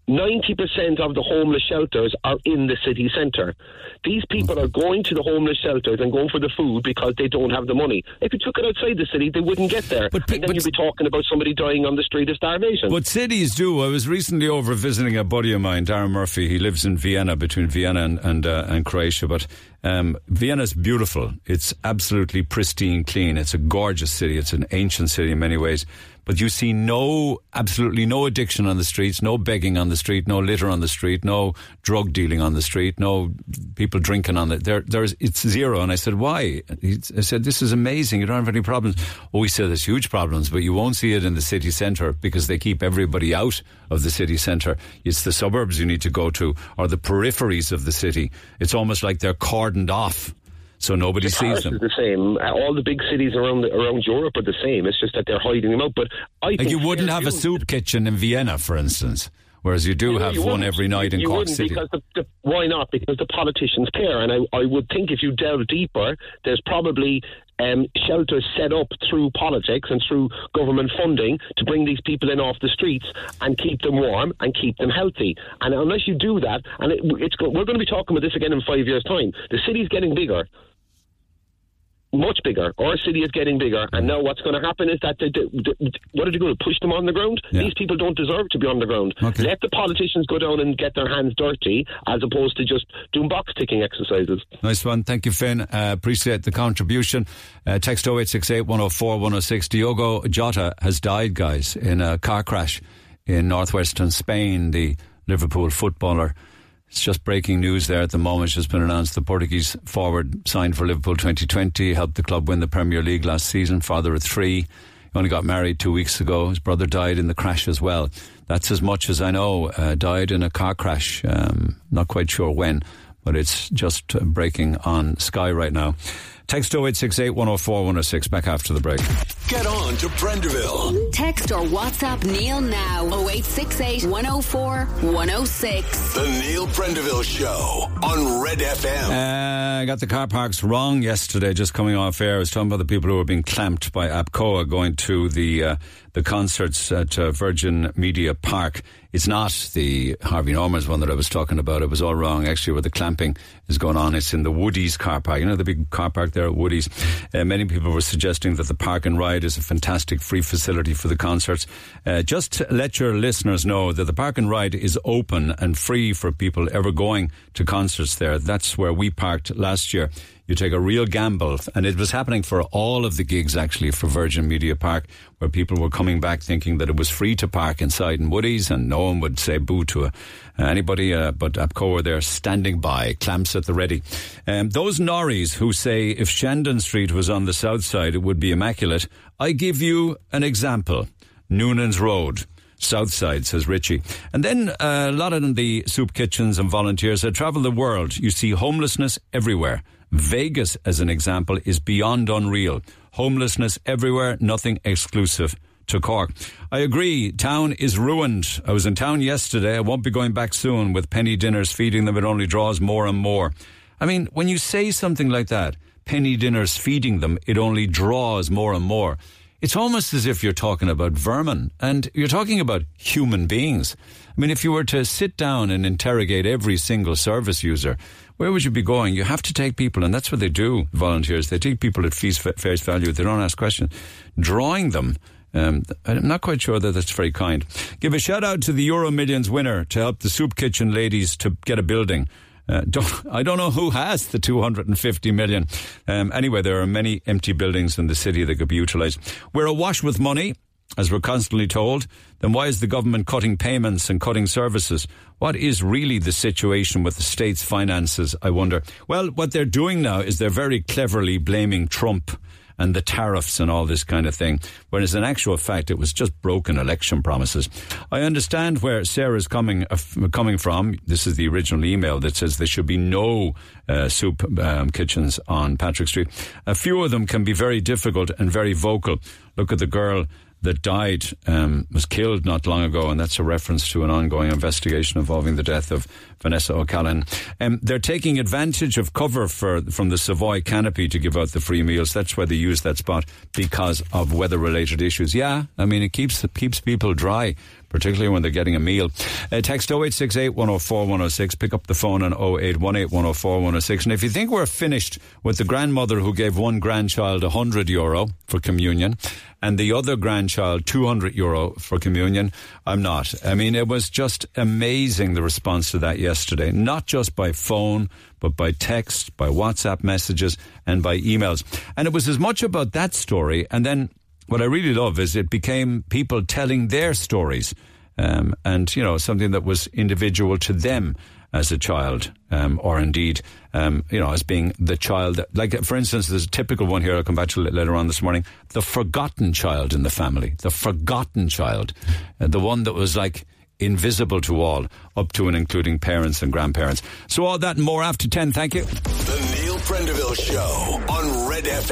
ninety percent of the homeless shelters are in the city centre. These people are going to the homeless shelters and going for the food because they don't have the money. If you took it outside the city, they wouldn't get there. But, and then but, you'd be talking about somebody dying on the street of starvation.
But cities do. I was recently over visiting a buddy of mine, Darren Murphy. He lives in Vienna, between Vienna and, and, uh, and Croatia. But um, Vienna's beautiful. It's absolutely pristine, clean. It's a gorgeous city. It's an ancient city in many ways. But you see no, absolutely no addiction on the streets, no begging on the street, no litter on the street, no drug dealing on the street, no people drinking on the, there, there's, it's zero. And I said, why? He, I said, this is amazing. You don't have any problems. Oh, he said, there's huge problems, but you won't see it in the city centre because they keep everybody out of the city centre. It's the suburbs you need to go to, or the peripheries of the city. It's almost like they're cordoned off. So nobody
the
sees them.
Is the same. All the big cities around the, around Europe are the same. It's just that they're hiding them out. But I
like
think
you wouldn't have
you,
a soup kitchen in Vienna, for instance, whereas you do
you know,
have
you
one every night in
you
Cork
wouldn't
City.
Because the, the, why not? Because the politicians care, and I, I would think if you delve deeper, there's probably um, shelters set up through politics and through government funding to bring these people in off the streets and keep them warm and keep them healthy. And unless you do that, and it, it's we're going to be talking about this again in five years' time. The city's getting bigger. Much bigger. Our city is getting bigger, and now what's going to happen is that they, they, they, what are they going to push them on the ground? Yeah. These people don't deserve to be on the ground. Okay. Let the politicians go down and get their hands dirty, as opposed to just doing box ticking exercises.
Nice one, thank you, Finn. Uh, appreciate the contribution. Uh, text oh eight six eight, one oh four, one oh six. Diogo Jota has died, guys, in a car crash in northwestern Spain. The Liverpool footballer. It's just breaking news there at the moment. It's just been announced the Portuguese forward signed for Liverpool twenty twenty, helped the club win the Premier League last season, father of three. He only got married two weeks ago. His brother died in the crash as well. That's as much as I know. Uh, died in a car crash. Um, not quite sure when, but it's just uh, breaking on Sky right now. Text oh eight six eight, one oh four, one oh six. Back after the break.
Get on to Prenderville.
Text or WhatsApp Neil now. oh eight six eight, one oh four, one oh six.
The Neil Prendeville Show on Red F M.
Uh, I got the car parks wrong yesterday, just coming off air. I was talking about the people who were being clamped by APCOA going to the uh, the concerts at uh, Virgin Media Park. It's not the Harvey Norman's one that I was talking about. It was all wrong, actually, where the clamping is going on. It's in the Woodies car park. You know, the big car park there at Woodies. Uh, many people were suggesting that the Park and Ride is a fantastic free facility for the concerts. Uh, just to let your listeners know that the Park and Ride is open and free for people ever going to concerts there. That's where we parked last year. You take a real gamble, and it was happening for all of the gigs, actually, for Virgin Media Park, where people were coming back thinking that it was free to park inside in Woodies, and no one would say boo to uh, anybody, uh, but APCO were there standing by, clamps at the ready. Um, those Norries who say if Shandon Street was on the south side, it would be immaculate, I give you an example. Noonan's Road. South side, says Richie. And then uh, a lot of the soup kitchens and volunteers that travel the world. You see homelessness everywhere. Vegas, as an example, is beyond unreal. Homelessness everywhere, nothing exclusive to Cork. I agree, town is ruined. I was in town yesterday. I won't be going back soon. With penny dinners feeding them, it only draws more and more. I mean, when you say something like that, penny dinners feeding them, it only draws more and more. It's almost as if you're talking about vermin, and you're talking about human beings. I mean, if you were to sit down and interrogate every single service user, where would you be going? You have to take people, and that's what they do, volunteers. They take people at face value. They don't ask questions. Drawing them, um, I'm not quite sure that that's very kind. Give a shout out to the Euro Millions winner to help the soup kitchen ladies to get a building. Uh, don't, I don't know who has the two hundred fifty million. Um, anyway, there are many empty buildings in the city that could be utilised. We're awash with money, as we're constantly told. Then why is the government cutting payments and cutting services? What is really the situation with the state's finances, I wonder? Well, what they're doing now is they're very cleverly blaming Trump and the tariffs and all this kind of thing, whereas in actual fact it was just broken election promises. I understand where Sarah's coming uh, coming from. This is the original email that says there should be no uh, soup um, kitchens on Patrick Street. A few of them can be very difficult and very vocal. Look at the girl that died, um, was killed not long ago, and that's a reference to an ongoing investigation involving the death of Vanessa O'Callaghan. Um, they're taking advantage of cover for, from the Savoy canopy to give out the free meals. That's why they use that spot, because of weather-related issues. Yeah, I mean, it keeps it keeps people dry. particularly when they're getting a meal. Uh, text oh eight six eight, one oh four, one oh six. Pick up the phone on oh eight one eight, one oh four, one oh six. And if you think we're finished with the grandmother who gave one grandchild one hundred euro for communion and the other grandchild two hundred euro for communion, I'm not. I mean, it was just amazing, the response to that yesterday. Not just by phone, but by text, by WhatsApp messages, and by emails. And it was as much about that story, and then what I really love is it became people telling their stories, um, and, you know, something that was individual to them as a child, um, or indeed, um, you know, as being the child. That, like, for instance, there's a typical one here I'll come back to later on this morning, the forgotten child in the family, the forgotten child, uh, the one that was like invisible to all, up to and including parents and grandparents. So all that and more after ten. Thank you.
The Neil Prendeville Show on Red F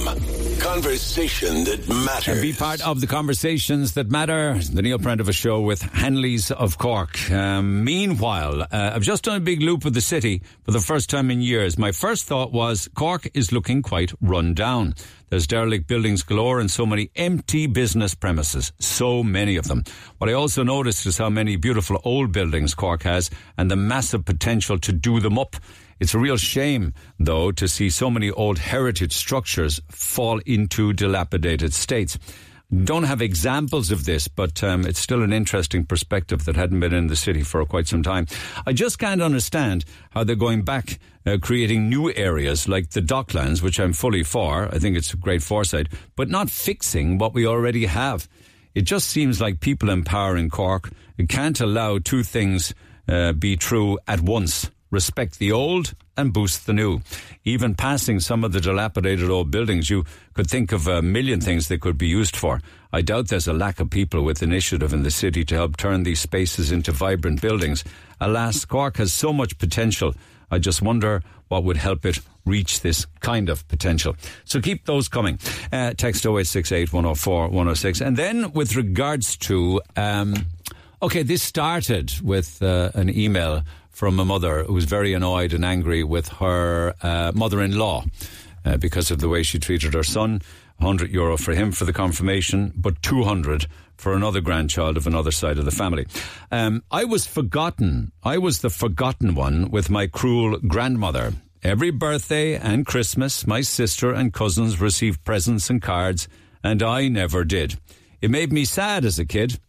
M. Conversation that matters.
And be part of the conversations that matter. The Neil Prendeville Show with Hanleys of Cork. Um, meanwhile, uh, I've just done a big loop of the city for the first time in years. My first thought was Cork is looking quite run down. There's derelict buildings galore and so many empty business premises. So many of them. What I also noticed is how many beautiful old buildings Cork has and the massive potential to do them up. It's a real shame, though, to see so many old heritage structures fall into dilapidated states. Don't have examples of this, but um, it's still an interesting perspective that hadn't been in the city for quite some time. I just can't understand how they're going back, uh, creating new areas like the Docklands, which I'm fully for. I think it's a great foresight, but not fixing what we already have. It just seems like people in power in Cork can't allow two things uh, be true at once. Respect the old and boost the new. Even passing some of the dilapidated old buildings, you could think of a million things they could be used for. I doubt there's a lack of people with initiative in the city to help turn these spaces into vibrant buildings. Alas, Cork has so much potential. I just wonder what would help it reach this kind of potential. So keep those coming. Uh, text oh eight six eight, one oh four, one oh six. And then with regards to... Um, okay, this started with uh, an email from a mother who was very annoyed and angry with her uh, mother-in-law uh, because of the way she treated her son. one hundred euro for him for the confirmation, but two hundred for another grandchild of another side of the family. Um, I was forgotten. I was the forgotten one with my cruel grandmother. Every birthday and Christmas, my sister and cousins received presents and cards, and I never did. It made me sad as a kid.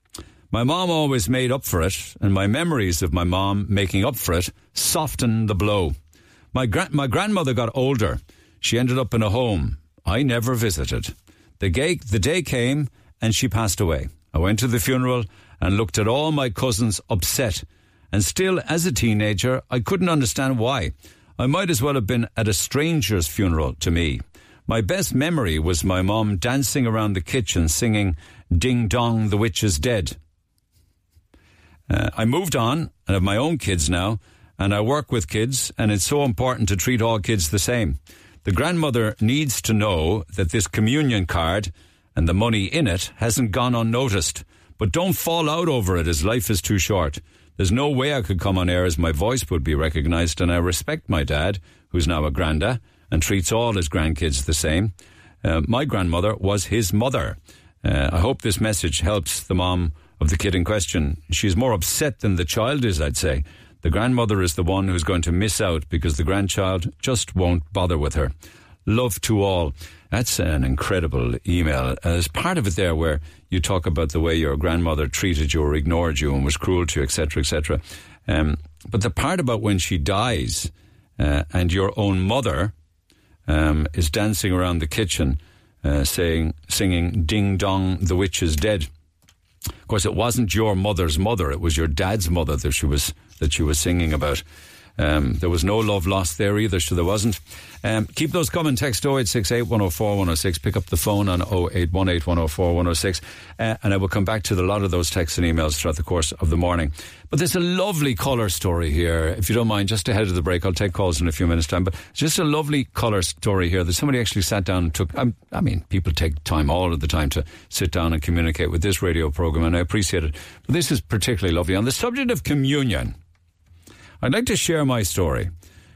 My mom always made up for it, and my memories of my mom making up for it softened the blow. My gra- my grandmother got older. She ended up in a home. I never visited. The, gay- the day came, and she passed away. I went to the funeral and looked at all my cousins upset. And still, as a teenager, I couldn't understand why. I might as well have been at a stranger's funeral to me. My best memory was my mom dancing around the kitchen singing, "Ding Dong, the Witch is Dead." Uh, I moved on and have my own kids now, and I work with kids, and it's so important to treat all kids the same. The grandmother needs to know that this communion card and the money in it hasn't gone unnoticed. But don't fall out over it, as life is too short. There's no way I could come on air as my voice would be recognised, and I respect my dad, who's now a granda, and treats all his grandkids the same. Uh, my grandmother was his mother. Uh, I hope this message helps the mom of the kid in question. She's more upset than the child is, I'd say. The grandmother is the one who's going to miss out because the grandchild just won't bother with her. Love to all. That's an incredible email. There's part of it there where you talk about the way your grandmother treated you or ignored you and was cruel to you, et cetera, et cetera. Um, but the part about when she dies uh, and your own mother um, is dancing around the kitchen uh, saying, singing, "Ding Dong, the Witch is Dead." Of course, it wasn't your mother's mother. It was your dad's mother that she was that she was singing about. Um, there was no love lost there either, so there wasn't. Um, keep those coming. Text oh eight six eight, one oh four, one oh six. Pick up the phone on oh eight one eight, one oh four, one oh six. Uh, and I will come back to the, a lot of those texts and emails throughout the course of the morning. But there's a lovely colour story here. If you don't mind, just ahead of the break, I'll take calls in a few minutes' time. But just a lovely colour story here that somebody actually sat down and took. Um, I mean, people take time all of the time to sit down and communicate with this radio programme, and I appreciate it. But this is particularly lovely. On the subject of communion, I'd like to share my story.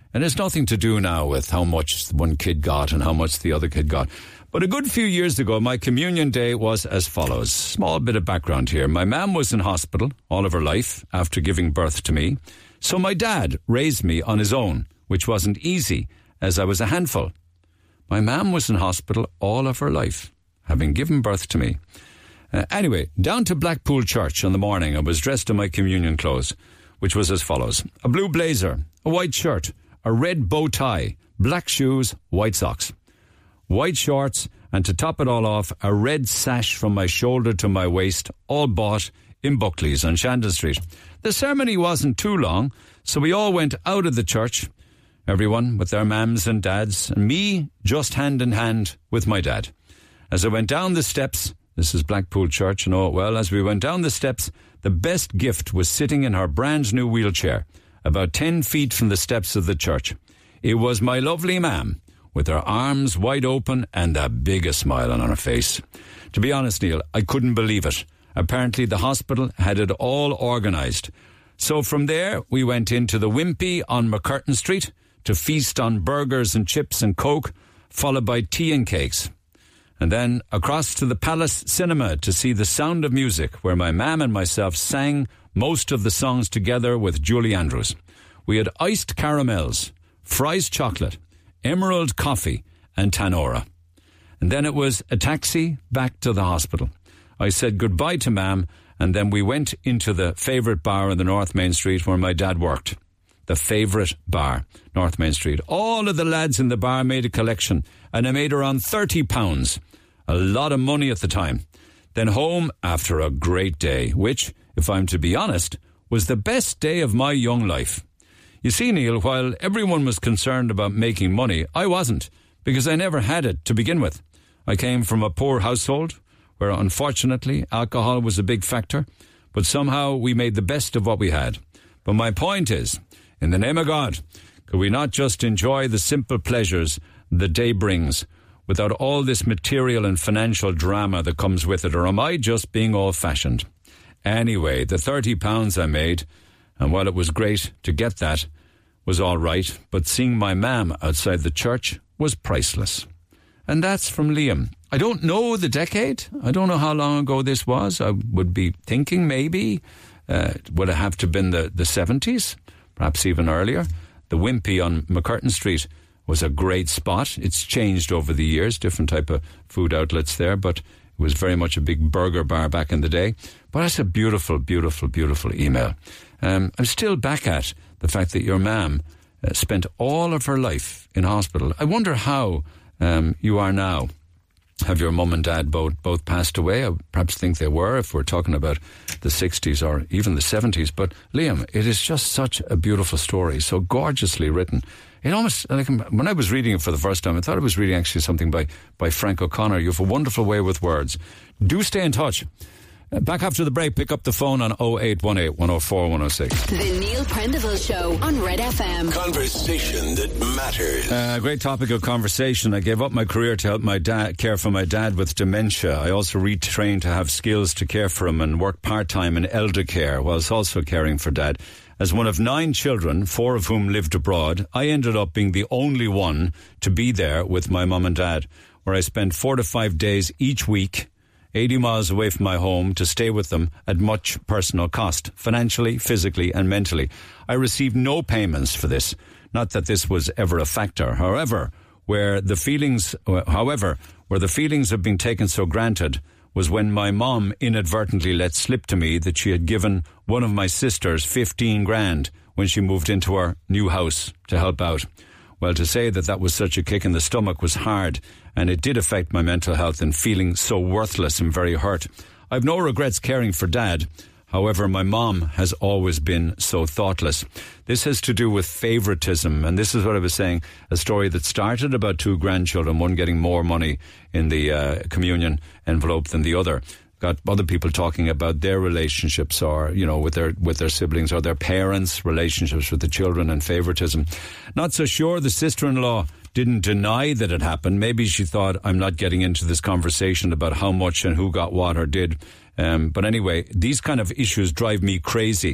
And it's nothing to do now with how much one kid got and how much the other kid got. But a good few years ago, my communion day was as follows. Small bit of background here. My mum was in hospital all of her life after giving birth to me. So my dad raised me on his own, which wasn't easy, as I was a handful. My mum was in hospital all of her life, having given birth to me. Uh, anyway, down to Blackpool Church in the morning, I was dressed in my communion clothes, which was as follows. A blue blazer, a white shirt, a red bow tie, black shoes, white socks, white shorts, and to top it all off, a red sash from my shoulder to my waist, all bought in Buckley's on Shandon Street. The ceremony wasn't too long, so we all went out of the church, everyone with their mums and dads, and me just hand in hand with my dad. As I went down the steps, this is Blackpool Church, I know it well, as we went down the steps, the best gift was sitting in her brand new wheelchair, about ten feet from the steps of the church. It was my lovely mam, with her arms wide open and the biggest smile on her face. To be honest, Neil, I couldn't believe it. Apparently the hospital had it all organised. So from there, we went into the Wimpy on McCurtain Street to feast on burgers and chips and Coke, followed by tea and cakes. And then across to the Palace Cinema to see The Sound of Music, where my mam and myself sang most of the songs together with Julie Andrews. We had iced caramels, Fry's chocolate, Emerald coffee and Tanora. And then it was a taxi back to the hospital. I said goodbye to mam, and then we went into the favourite bar on the North Main Street where my dad worked. The favourite bar, North Main Street. All of the lads in the bar made a collection, and I made around thirty pounds. A lot of money at the time. Then home after a great day, which, if I'm to be honest, was the best day of my young life. You see, Neil, while everyone was concerned about making money, I wasn't, because I never had it to begin with. I came from a poor household, where unfortunately alcohol was a big factor, but somehow we made the best of what we had. But my point is, in the name of God, could we not just enjoy the simple pleasures the day brings, without all this material and financial drama that comes with it, or am I just being old-fashioned? Anyway, the thirty pounds I made, and while it was great to get that, was all right, but seeing my mam outside the church was priceless. And that's from Liam. I don't know the decade. I don't know how long ago this was. I would be thinking maybe, uh, would it have to have been the, the seventies, perhaps even earlier. The Wimpy on McCurtain Street was a great spot. It's changed over the years, different type of food outlets there, but it was very much a big burger bar back in the day. But that's a beautiful, beautiful, beautiful email. Um, I'm still back at the fact that your mam uh, spent all of her life in hospital. I wonder how um, you are now. Have your mum and dad both both passed away? I perhaps think they were, if we're talking about the sixties or even the seventies. But Liam, it is just such a beautiful story, so gorgeously written. It almost, like, when I was reading it for the first time, I thought I was reading actually something by, by Frank O'Connor. You have a wonderful way with words. Do stay in touch. Uh, back after the break, pick up the phone on oh eight one eight, one oh four, one oh six.
The Neil Prendeville Show on Red F M.
Conversation that matters.
Uh, great topic of conversation. I gave up my career to help my dad care for my dad with dementia. I also retrained to have skills to care for him and work part-time in elder care whilst also caring for dad. As one of nine children, four of whom lived abroad, I ended up being the only one to be there with my mum and dad, where I spent four to five days each week, eighty miles away from my home, to stay with them at much personal cost, financially, physically and mentally. I received no payments for this. Not that this was ever a factor. However, where the feelings, however, where the feelings of being taken so granted was when my mom inadvertently let slip to me that she had given one of my sisters fifteen grand when she moved into her new house to help out. Well, to say that that was such a kick in the stomach was hard, and it did affect my mental health and feeling so worthless and very hurt. I've no regrets caring for Dad. However, my mom has always been so thoughtless. This has to do with favoritism, and this is what I was saying, a story that started about two grandchildren, one getting more money in the uh, communion envelope than the other. Got other people talking about their relationships, or, you know, with their with their siblings or their parents' relationships with the children, and favoritism. Not so sure the sister-in-law didn't deny that it happened. Maybe she thought, I'm not getting into this conversation about how much and who got what or did. Um, but anyway, these kind of issues drive me crazy.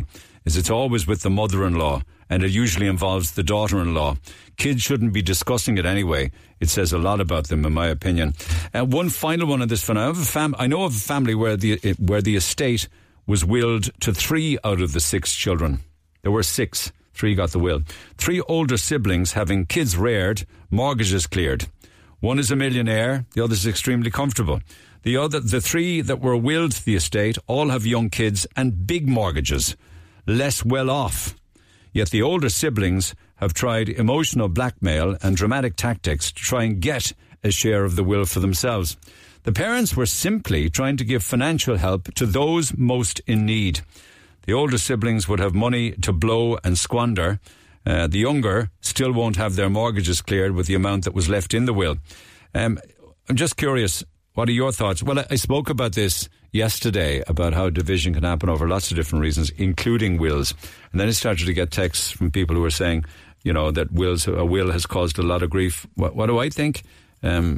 is it's always with the mother-in-law, and it usually involves the daughter-in-law. Kids shouldn't be discussing it anyway. It says a lot about them, in my opinion. And one final one on this one. I, have a fam- I know of a family where the where the estate was willed to three out of the six children. There were six. Three got the will. Three older siblings having kids reared, mortgages cleared. One is a millionaire, the other is extremely comfortable. The other, the three that were willed to the estate all have young kids and big mortgages, less well off. Yet the older siblings have tried emotional blackmail and dramatic tactics to try and get a share of the will for themselves. The parents were simply trying to give financial help to those most in need. The older siblings would have money to blow and squander. Uh, the younger still won't have their mortgages cleared with the amount that was left in the will. Um, I'm just curious, what are your thoughts? Well, I, I spoke about this yesterday, about how division can happen over lots of different reasons, including wills. And then I started to get texts from people who were saying, you know, that wills, a will has caused a lot of grief. What, what do I think? Um,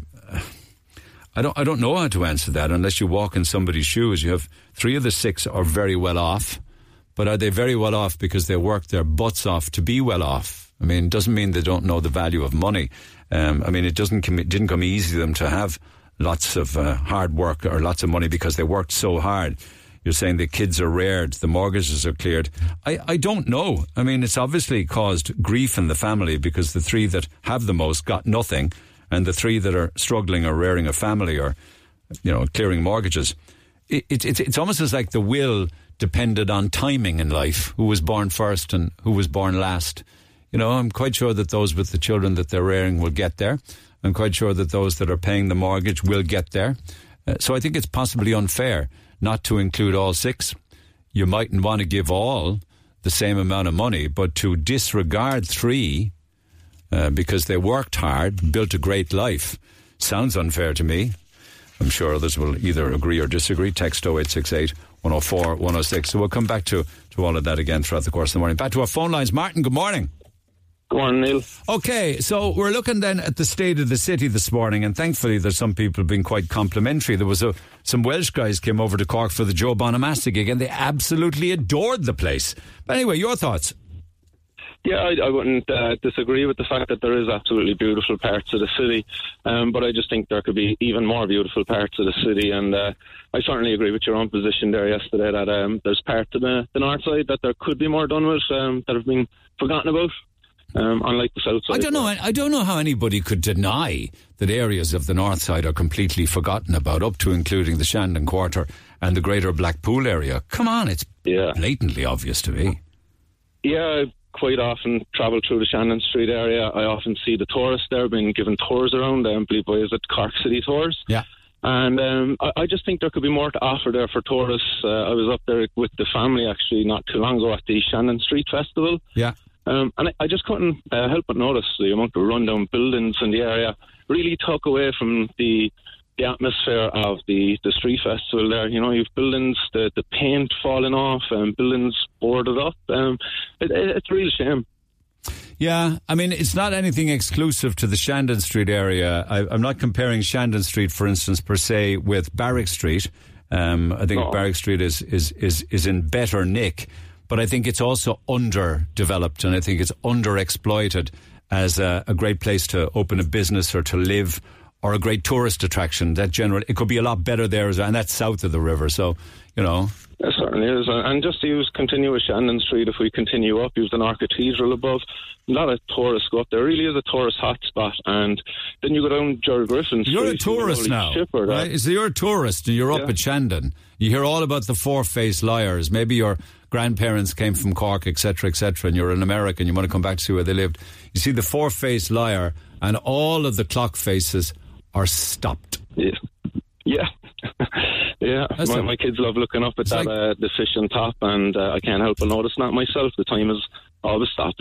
I don't, I don't know how to answer that unless you walk in somebody's shoes. You have three of the six are very well off. But are they very well off because they worked their butts off to be well off? I mean, it doesn't mean they don't know the value of money. Um, I mean, it doesn't com- it didn't come easy to them to have lots of uh, hard work or lots of money because they worked so hard. You're saying the kids are reared, the mortgages are cleared. I, I don't know. I mean, it's obviously caused grief in the family because the three that have the most got nothing, and the three that are struggling or rearing a family or, you know, clearing mortgages. It, it, it's it's almost as like the will depended on timing in life, who was born first and who was born last. You know, I'm quite sure that those with the children that they're rearing will get there. I'm quite sure that those that are paying the mortgage will get there. Uh, so I think it's possibly unfair not to include all six. You mightn't want to give all the same amount of money, but to disregard three uh, because they worked hard, built a great life, sounds unfair to me. I'm sure others will either agree or disagree. Text oh eight six eight, one oh four, one oh six. So we'll come back to, to all of that again throughout the course of the morning. Back to our phone lines. Martin, good morning.
Good morning, Neil.
Okay, so we're looking then at the state of the city this morning, and thankfully there's some people being quite complimentary. There was a, some Welsh guys came over to Cork for the Joe Bonamassa gig, and they absolutely adored the place. But anyway, your thoughts?
Yeah, I, I wouldn't uh, disagree with the fact that there is absolutely beautiful parts of the city, um, but I just think there could be even more beautiful parts of the city, and uh, I certainly agree with your own position there yesterday that um, there's parts of the, the north side that there could be more done with um, that have been forgotten about. Um, unlike the south side.
I don't know. I don't know how anybody could deny that areas of the north side are completely forgotten about, up to including the Shandon Quarter and the Greater Blackpool area. Come on, it's
yeah.
blatantly obvious to me.
Yeah, I quite often travel through the Shannon Street area. I often see the tourists there being given tours around. I believe I was at Cork City Tours.
Yeah.
And um, I, I just think there could be more to offer there for tourists. Uh, I was up there with the family actually not too long ago at the Shannon Street Festival.
Yeah.
Um, and I, I just couldn't uh, help but notice the amount of rundown buildings in the area really took away from the the atmosphere of the, the street festival there. You know, you've buildings, the, the paint falling off and buildings boarded up. Um, it, it, it's a real shame.
Yeah, I mean, it's not anything exclusive to the Shandon Street area. I, I'm not comparing Shandon Street, for instance, per se, with Barrack Street. Um, I think no. Barrack Street is, is, is, is in better nick. But I think it's also underdeveloped, and I think it's underexploited as a, a great place to open a business or to live, or a great tourist attraction. That generally, it could be a lot better there, as well, and that's south of the river. So, you know.
It certainly is. And just to use continue with Shandon Street, if we continue up, use the North Cathedral above, a lot of tourists go up there. It really is a tourist hotspot. And then you go down Jerry Griffin Street.
You're a tourist now, right? So you're a tourist and you're up yeah. at Shandon. You hear all about the four-faced liars. Maybe your grandparents came from Cork, et cetera, et cetera, and you're an American. You want to come back to see where they lived. You see the four-faced liar, and all of the clock faces are stopped.
Yeah. Yeah. yeah. My,
a,
my kids love looking up at that, like, uh, the fish on top, and uh, I can't help but notice that myself. The time is always stopped.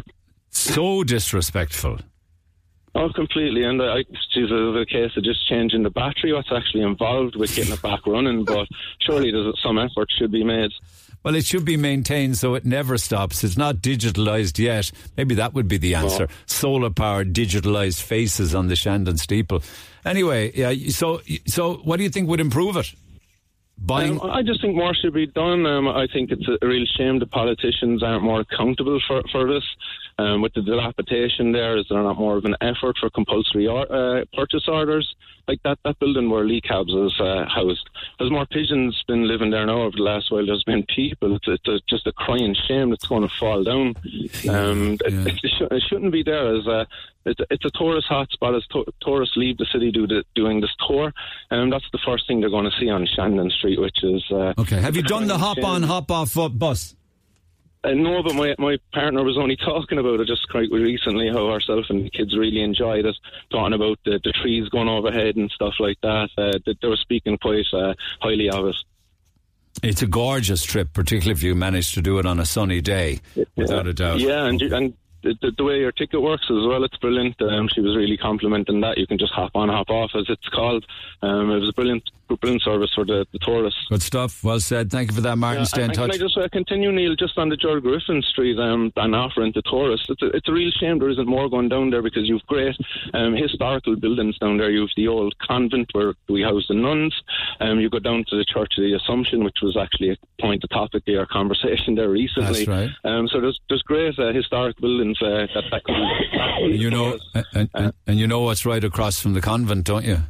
So disrespectful.
Oh, completely. And I, geez, there's a case of just changing the battery, what's actually involved with getting it back running, but surely there's some effort should be made.
Well, it should be maintained so it never stops. It's not digitalised yet. Maybe that would be the answer. Oh. Solar-powered, digitalised faces on the Shandon steeple. Anyway, yeah. So, so what do you think would improve it? Buying.
Um, I just think more should be done. Um, I think it's a real shame the politicians aren't more accountable for, for this. Um, with the dilapidation there, is there not more of an effort for compulsory or, uh, purchase orders? Like that, that building where Lee Cabs is uh, housed, there's more pigeons been living there now over the last while. There's been people. It's, it's a, just a crying shame that's going to fall down. Um,
yeah.
it, it, sh- it shouldn't be there. As a, it's, it's a tourist hotspot. As to- tourists leave the city do the, doing this tour, and um, that's the first thing they're going to see on Shannon Street, which is uh,
okay. Have you done the hop
shame.
on, hop off uh, bus?
Uh, no, but my, my partner was only talking about it just quite recently, how herself and the kids really enjoyed it, talking about the, the trees going overhead and stuff like that. Uh, they, they were speaking quite uh, highly of it.
It's a gorgeous trip, particularly if you manage to do it on a sunny day, without
yeah.
a doubt.
Yeah, and, you, and the, the way your ticket works as well, it's brilliant. Um, she was really complimenting that. You can just hop on, hop off, as it's called. Um, it was a brilliant brilliant service for the, the tourists.
Good stuff. Well said. Thank you for that, Martin.
Yeah,
Stay in
and
touch.
Can I just uh, continue, Neil, just on the George Griffin Street um, and offering to tourists? It's a, it's a real shame there isn't more going down there, because you've great um, historical buildings down there. You've the old convent where we housed the nuns. Um, you go down to the Church of the Assumption, which was actually a point of topic of our conversation there recently.
That's right.
Um, so there's there's great uh, historic buildings uh, that that could be.
You know, and, and, and you know what's right across from the convent, don't you?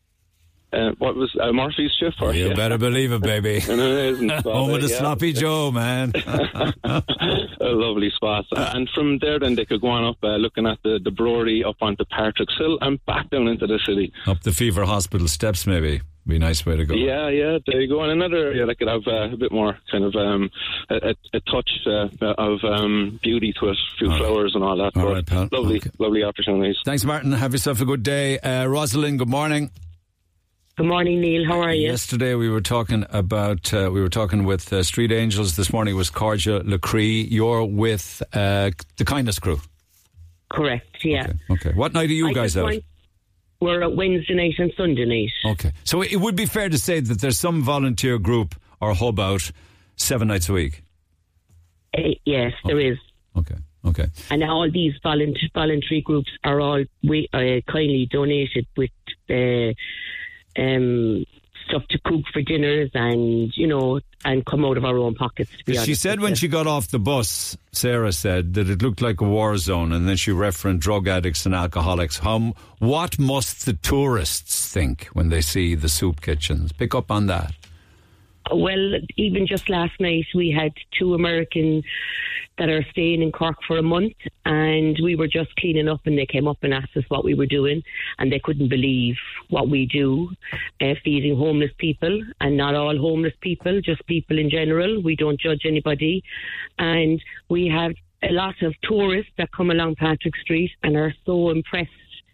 Uh, what was uh, Murphy's Shift for?
You
yeah.
better believe it, baby.
And it isn't
Home of the
yeah.
Sloppy Joe, man.
A lovely spot. Uh, and from there, then they could go on up, uh, looking at the, the brewery, up onto Patrick's Hill, and back down into the city.
Up the Fever Hospital steps, maybe. Be a nice way to go.
Yeah, yeah. There you go. And another area that could have uh, a bit more kind of um, a, a touch uh, of um, beauty to it, a few
all
flowers right. and all that.
All right, pal.
Lovely,
okay.
lovely opportunities.
Thanks, Martin. Have yourself a good day. Uh, Rosalind, good morning.
Good morning, Neil. How are you?
Yesterday we were talking about uh, we were talking with uh, Street Angels. This morning was Corja Lacree. You're with uh, the Kindness Crew.
Correct. Yeah.
Okay. okay. What night are you
I
guys out?
Want, we're at Wednesday night and Sunday night.
Okay. So it would be fair to say that there's some volunteer group or hub out seven nights a week.
Uh, yes,
okay.
there is.
Okay. Okay.
And all these voluntary voluntary groups are all we, uh, kindly donated with. Uh, Um, stuff to cook for dinners, and you know, and come out of our own pockets. To be honest,
she said when she got off the bus, Sarah said that it looked like a war zone, and then she referenced drug addicts and alcoholics. How, what must the tourists think when they see the soup kitchens? Pick up on that.
Well, even just last night, we had two Americans that are staying in Cork for a month, and we were just cleaning up, and they came up and asked us what we were doing, and they couldn't believe what we do, uh, feeding homeless people, and not all homeless people, just people in general. We don't judge anybody, and we have a lot of tourists that come along Patrick Street and are so impressed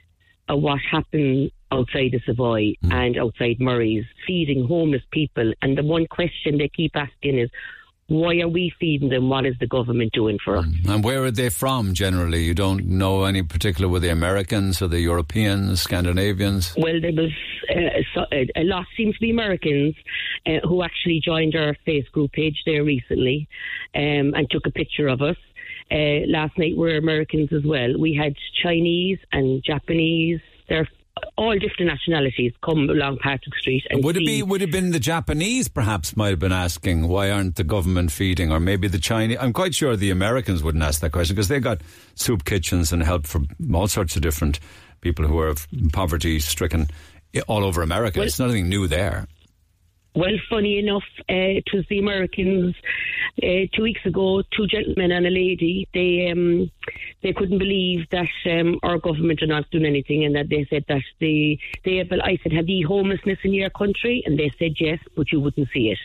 at what happened outside the Savoy mm. and outside Murray's, feeding homeless people. And the one question they keep asking is, why are we feeding them? What is the government doing for us?
And where are they from generally? You don't know any particular, were they Americans or the Europeans, Scandinavians?
Well, there was uh, so, uh, a lot seem to be Americans uh, who actually joined our Facebook page there recently um, and took a picture of us. Uh, last night were Americans as well. We had Chinese and Japanese. They're all different nationalities come along Patrick Street. And
would it
see.
be? Would it have been the Japanese? Perhaps might have been asking why aren't the government feeding, or maybe the Chinese. I'm quite sure the Americans wouldn't ask that question because they got soup kitchens and help from all sorts of different people who are poverty stricken all over America. Well, it's nothing new there.
Well, funny enough, uh, it was the Americans uh, two weeks ago, two gentlemen and a lady, they um, they couldn't believe that um, our government are not doing anything, and that they said that they, they well, I said, have you homelessness in your country? And they said yes, but you wouldn't see it.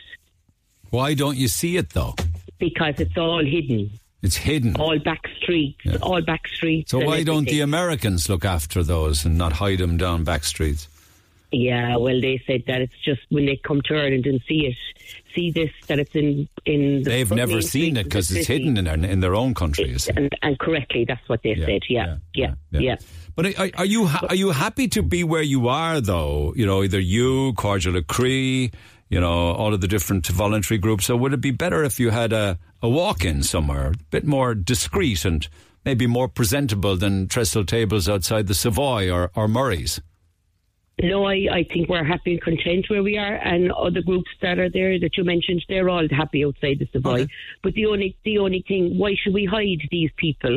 Why don't you see it though?
Because it's all hidden.
It's hidden.
All back streets, yeah. all back streets.
So why
everything.
don't the Americans look after those and not hide them down back streets?
Yeah, well, they said that it's just when they come to Ireland and see it, see this, that it's in... in the
They've never seen it because it's hidden in their, in their own country, you see.
And, and correctly, that's what they
yeah,
said, yeah, yeah, yeah. yeah. yeah.
But are, are you are you happy to be where you are, though? You know, either you, Corja Lacree, you know, all of the different voluntary groups, or would it be better if you had a, a walk-in somewhere, a bit more discreet and maybe more presentable than trestle tables outside the Savoy or, or Murray's?
No, I, I think we're happy and content where we are, and other groups that are there that you mentioned, they're all happy outside the Savoy. Okay. But the only the only thing, why should we hide these people?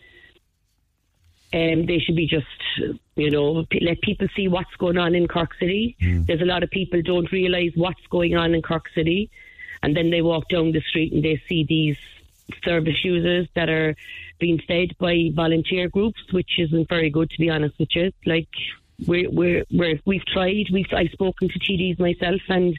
Um, they should be just, you know, p- let people see what's going on in Cork City. Mm. There's a lot of people don't realise what's going on in Cork City, and then they walk down the street and they see these service users that are being fed by volunteer groups, which isn't very good, to be honest with you. Like, We're, we're, we're, we've tried. We've I've spoken to T Ds myself, and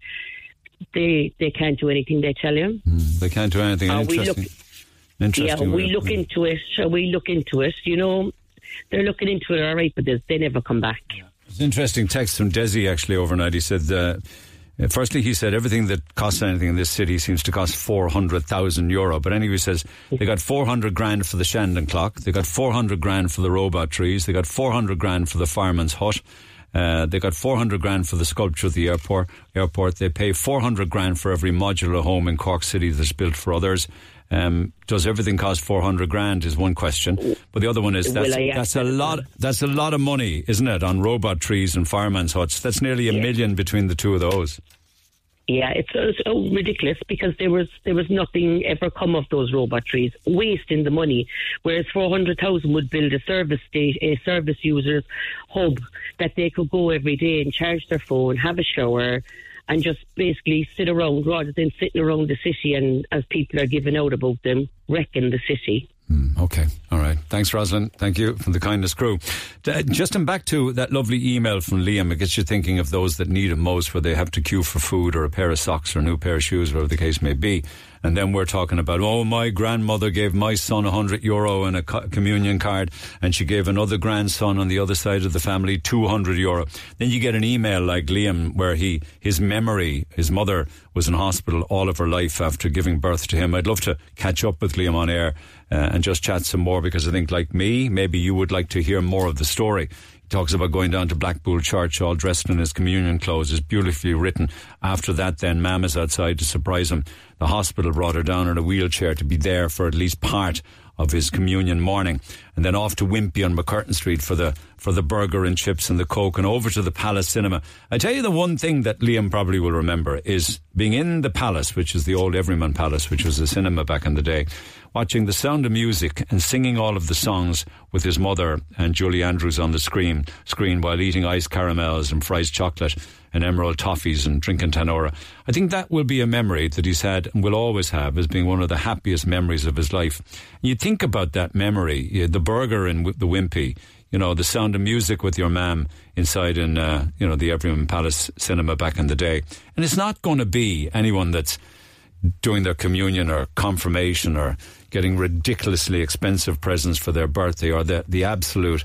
they they can't do anything. They tell you
mm, they can't do anything.
Uh,
interesting.
We look,
interesting.
Yeah, we look into it. We look into it. You know, they're looking into it, all right, but they never come back.
It's an interesting text from Desi actually overnight. He said. Uh, Firstly, he said everything that costs anything in this city seems to cost four hundred thousand euro. But anyway, he says they got four hundred grand for the Shandon clock. They got four hundred grand for the robot trees. They got four hundred grand for the fireman's hut. Uh, they got four hundred grand for the sculpture of the airport. Airport. They pay four hundred grand for every modular home in Cork City that's built for others. Um, does everything cost four hundred grand is one question, but the other one is that's, that's a lot. That's a lot of money, isn't it, on robot trees and fireman's huts? That's nearly a yeah. million between the two of those.
Yeah, it's, it's so ridiculous because there was there was nothing ever come of those robot trees, wasting the money. Whereas four hundred thousand would build a service state, a service users hub that they could go every day and charge their phone, have a shower, and just basically sit around rather than sitting around the city and, as people are giving out about them, wrecking the city.
Mm, okay, all right. Thanks, Rosalind. Thank you from the Kindness crew. Uh, just and back to that lovely email from Liam. It gets you thinking of those that need it most, where they have to queue for food or a pair of socks or a new pair of shoes, whatever the case may be. And then we're talking about, oh, my grandmother gave my son one hundred euro and a co- communion card, and she gave another grandson on the other side of the family two hundred euro. Then you get an email like Liam where he his memory, his mother was in hospital all of her life after giving birth to him. I'd love to catch up with Liam on air uh, and just chat some more, because I think, like me, maybe you would like to hear more of the story. Talks about going down to Blackpool Church all dressed in his communion clothes. It's beautifully written. After that, then Mam is outside to surprise him. The hospital brought her down in a wheelchair to be there for at least part of his communion morning, and then off to Wimpy on McCurtain Street for the for the burger and chips and the Coke, and over to the Palace Cinema. I tell you, the one thing that Liam probably will remember is being in the Palace, which is the old Everyman Palace, which was a cinema back in the day, watching The Sound of Music and singing all of the songs with his mother and Julie Andrews on the screen, screen while eating iced caramels and fries chocolate and emerald toffees and drinking Tanora. I think that will be a memory that he's had and will always have as being one of the happiest memories of his life. And you think about that memory, the burger in the Wimpy, you know, The Sound of Music with your mam inside in, uh, you know, the Everyman Palace cinema back in the day. And it's not going to be anyone that's doing their communion or confirmation or getting ridiculously expensive presents for their birthday, or the, the absolute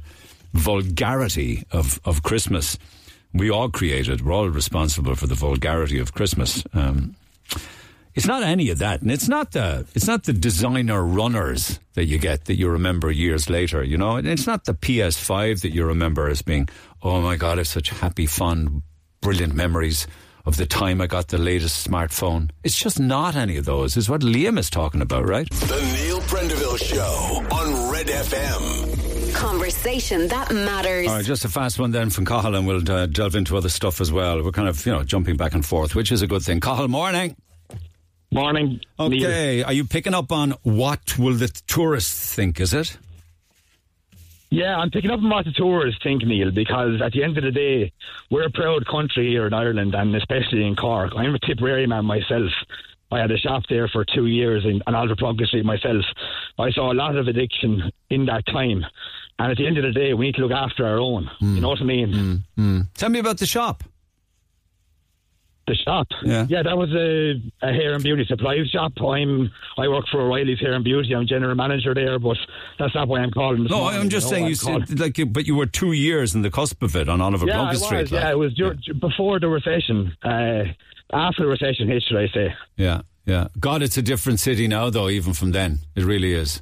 vulgarity of, of Christmas. We all created, we're all responsible for the vulgarity of Christmas. Um, it's not any of that, and it's not the it's not the designer runners that you get that you remember years later, you know. And it's not the P S five that you remember as being, oh my God, I have such happy, fond, brilliant memories of the time I got the latest smartphone. It's just not any of those. It's what Liam is talking about, right?
The Neil Prendeville Show on Red F M.
Conversation that matters.
All right, just a fast one then from Cathal, and we'll uh, delve into other stuff as well. We're kind of, you know, jumping back and forth, which is a good thing. Cathal, morning.
Morning.
Okay,
Neil.
Are you picking up on what will the tourists think, is it?
Yeah, I'm picking up on what the tourists think, Neil, because at the end of the day, we're a proud country here in Ireland, and especially in Cork. I'm a Tipperary man myself. I had a shop there for two years in, on Alder Plunket Street myself. I saw a lot of addiction in that time. And at the end of the day, we need to look after our own. Mm. You know what I mean?
Mm. Mm. Tell me about the shop.
The shop?
Yeah.
Yeah, that was a, a hair and beauty supplies shop. I'm, I work for O'Reilly's Hair and Beauty. I'm general manager there, but that's not why I'm calling this
No,
morning,
I'm just
you know,
saying,
I'm
you
calling.
said, like, you, but you were two years in the cusp of it on Oliver
yeah,
Plunkett
was,
Street.
Yeah,
like.
it was dur- yeah. before the recession. Uh, after the recession hit, should I say.
Yeah, yeah. God, it's a different city now, though, even from then. It really is.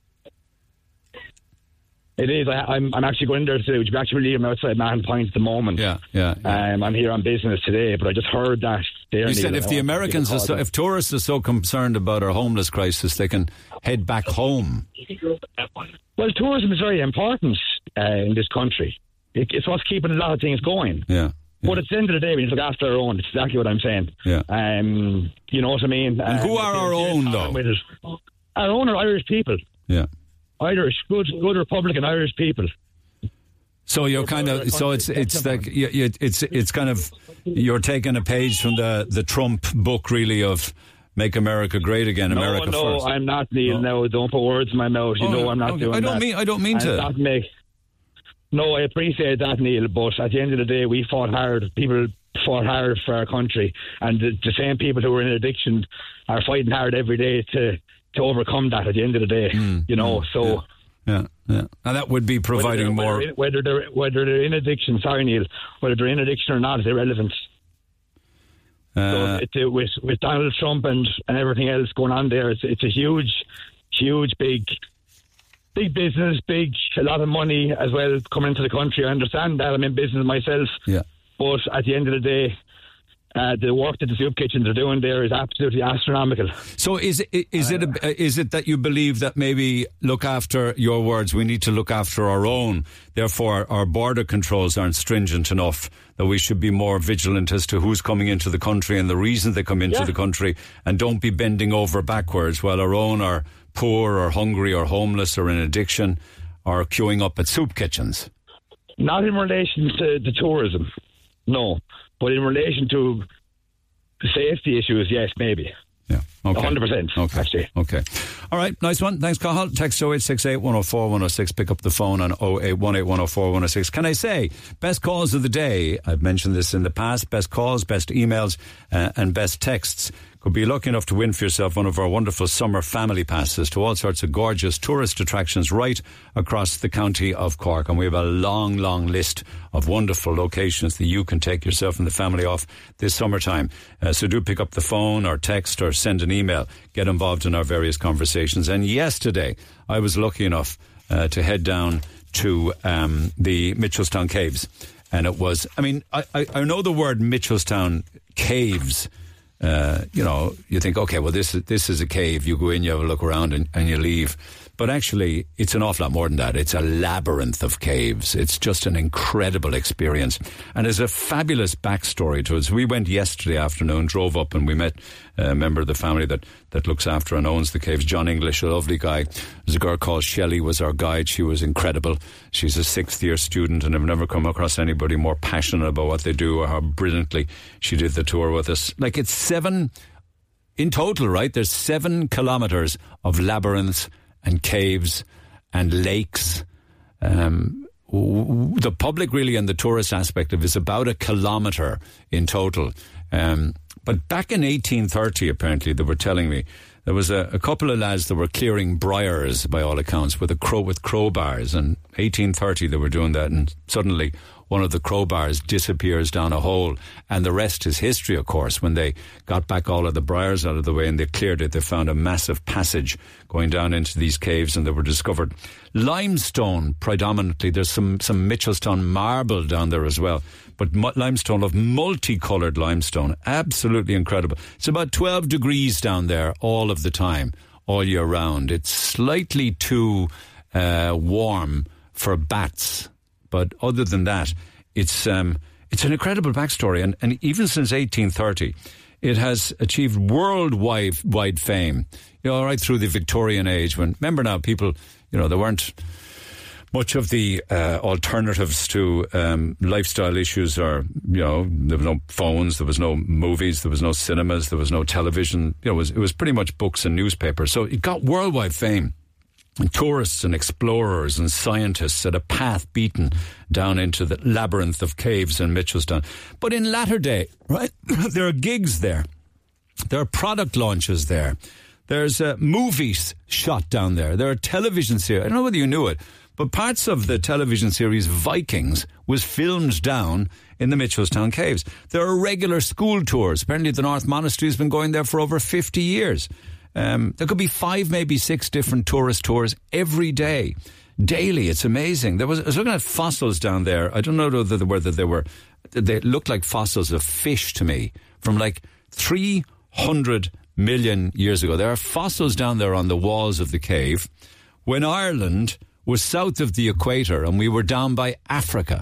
It is. I, I'm, I'm actually going there today, which is actually I'm outside Mahon Point at the moment.
Yeah, yeah. yeah.
Um, I'm here on business today, but I just heard that. There,
you said if the Americans, are so, if tourists are so concerned about our homeless crisis, they can head back home.
Well, tourism is very important uh, in this country.
It, it's what's keeping a lot of things going.
Yeah. Yeah.
But at the end of the day, we need to look after our own. It's exactly what I'm saying.
Yeah.
Um, you know what I mean?
And
um,
who are our own, though?
Our own are Irish people.
Yeah.
Irish, good, good Republican Irish people.
So you're kind of, so it's it's like you, you, it's it's kind of you're taking a page from the, the Trump book, really, of Make America Great Again, America
no, no,
First.
No, I'm not, Neil. No. no, don't put words in my mouth. You oh, know, I'm not
okay.
doing
I don't
that.
mean I don't mean
I'm
to.
Not make, no, I appreciate that, Neil. But at the end of the day, we fought hard. People fought hard for our country, and the, the same people who are in addiction are fighting hard every day to to overcome that. At the end of the day, mm, you know. Mm, so.
Yeah, yeah. And that would be providing
whether
more.
Whether they're whether they're in addiction, sorry, Neil, whether they're in addiction or not is irrelevant. Uh, so it, it, with with Donald Trump and, and everything else going on there, it's it's a huge, huge, big, big business, big a lot of money as well coming into the country. I understand that. I'm in business myself.
Yeah.
But at the end of the day, Uh, the work that the soup kitchens are doing there is absolutely astronomical.
So is it, is it a, is it that you believe that maybe look after your words? We need to look after our own. Therefore, our border controls aren't stringent enough. That we should be more vigilant as to who's coming into the country and the reason they come into
yeah.
the country, and don't be bending over backwards while our own are poor or hungry or homeless or in addiction or queuing up at soup kitchens.
Not in relation to the tourism, no. But in relation to safety issues, yes, maybe.
Yeah, okay.
one hundred percent,
okay.
actually.
Okay. All right, nice one. Thanks, Cathal. Text oh eight six eight, one oh four, one oh six. Pick up the phone on oh eight one eight, one oh four, one oh six. Can I say, best calls of the day, I've mentioned this in the past, best calls, best emails, uh, and best texts. Could be lucky enough to win for yourself one of our wonderful summer family passes to all sorts of gorgeous tourist attractions right across the county of Cork. And we have a long, long list of wonderful locations that you can take yourself and the family off this summertime. Uh, so do pick up the phone or text or send an email. Get involved in our various conversations. And yesterday, I was lucky enough uh, to head down to um, the Mitchelstown Caves. And it was, I mean, I, I, I know the word Mitchelstown Caves. Uh, you know, you think, okay, well, this is, this is a cave. You go in, you have a look around and, and you leave. But actually, it's an awful lot more than that. It's a labyrinth of caves. It's just an incredible experience. And there's a fabulous backstory to it. We went yesterday afternoon, drove up, and we met a member of the family that, that looks after and owns the caves, John English, a lovely guy. There's a girl called Shelley was our guide. She was incredible. She's a sixth year student, and I've never come across anybody more passionate about what they do or how brilliantly she did the tour with us. Like, it's seven in total, right? There's seven kilometres of labyrinths and caves and lakes. Um, w- w- the public really and the tourist aspect of it is about a kilometre in total. Um, but back in eighteen thirty, apparently, they were telling me, there was a, a couple of lads that were clearing briars, by all accounts, with a crow with crowbars. And eighteen thirty, they were doing that, and suddenly one of the crowbars disappears down a hole, and the rest is history, of course. When they got back all of the briars out of the way and they cleared it, they found a massive passage going down into these caves, and they were discovered limestone predominantly. There's some, some Mitchelstown marble down there as well, but mu- limestone of multicoloured limestone. Absolutely incredible. It's about twelve degrees down there all of the time, all year round. It's slightly too uh, warm for bats. But other than that, it's um, it's an incredible backstory. And, and even since eighteen thirty, it has achieved worldwide wide fame. You know, right through the Victorian age, when, remember now, people, you know, there weren't much of the uh, alternatives to um, lifestyle issues, or, you know, there was no phones, there was no movies, there was no cinemas, there was no television. You know, it was, it was pretty much books and newspapers. So it got worldwide fame. And tourists and explorers and scientists had a path beaten down into the labyrinth of caves in Mitchelstown. But in latter day, right, there are gigs there. There are product launches there. There's uh, movies shot down there. There are television series. I don't know whether you knew it, but parts of the television series Vikings was filmed down in the Mitchelstown Caves. There are regular school tours. Apparently the North Monastery has been going there for over fifty years. Um, there could be five, maybe six different tourist tours every day, daily. It's amazing. There was, I was looking at fossils down there. I don't know whether, whether they were, they looked like fossils of fish to me from like three hundred million years ago. There are fossils down there on the walls of the cave when Ireland was south of the equator and we were down by Africa.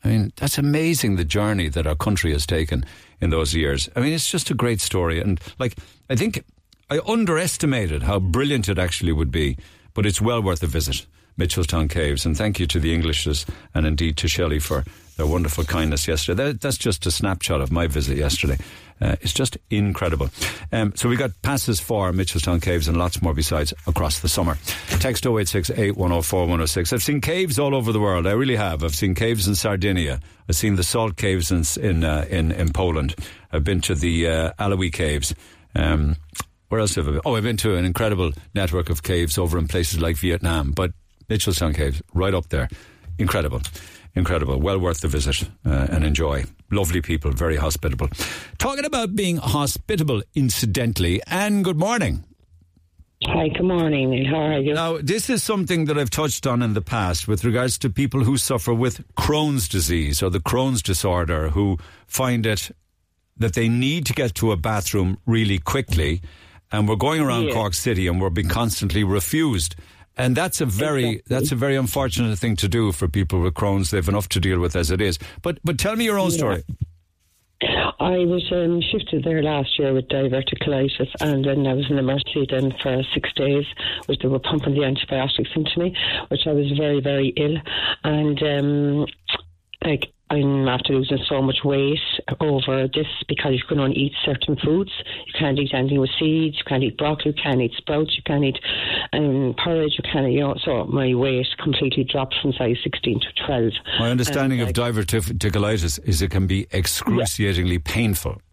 I mean, that's amazing, the journey that our country has taken in those years. I mean, it's just a great story. And, like, I think I underestimated how brilliant it actually would be, but it's well worth a visit, Mitchelstown Caves. And thank you to the Englishes and indeed to Shelley for their wonderful kindness yesterday. That, that's just a snapshot of my visit yesterday. Uh, it's just incredible. Um, so we got passes for Mitchelstown Caves and lots more besides across the summer. Text oh eight six eight, one oh four, one oh six. I've seen caves all over the world. I really have. I've seen caves in Sardinia. I've seen the salt caves in in uh, in, in Poland. I've been to the uh, Alawi caves. Um, where else have I been? Oh, I've been to an incredible network of caves over in places like Vietnam. But Mitchelstown Caves, right up there. Incredible. Incredible. Well worth the visit uh, and enjoy. Lovely people, very hospitable. Talking about being hospitable, incidentally, Anne, good morning.
Hi, good morning, Neil. How are you?
Now, this is something that I've touched on in the past with regards to people who suffer with Crohn's disease or the Crohn's disorder, who find it that they need to get to a bathroom really quickly, and we're going around yeah. Cork City and we're being constantly refused. And that's a very exactly. that's a very unfortunate thing to do for people with Crohn's. They've enough to deal with as it is. But but tell me your own yeah. story.
I was um, shifted there last year with diverticulitis, and then I was in the Mercy then for six days, which they were pumping the antibiotics into me, which I was very, very ill. And um, like I'm after losing so much weight over this because you can only eat certain foods. You can't eat anything with seeds, you can't eat broccoli, you can't eat sprouts, you can't eat um, porridge, you can't, you know, so my weight completely dropped from size sixteen to twelve.
My understanding and, of like, diverticulitis is it can be excruciatingly yeah. painful.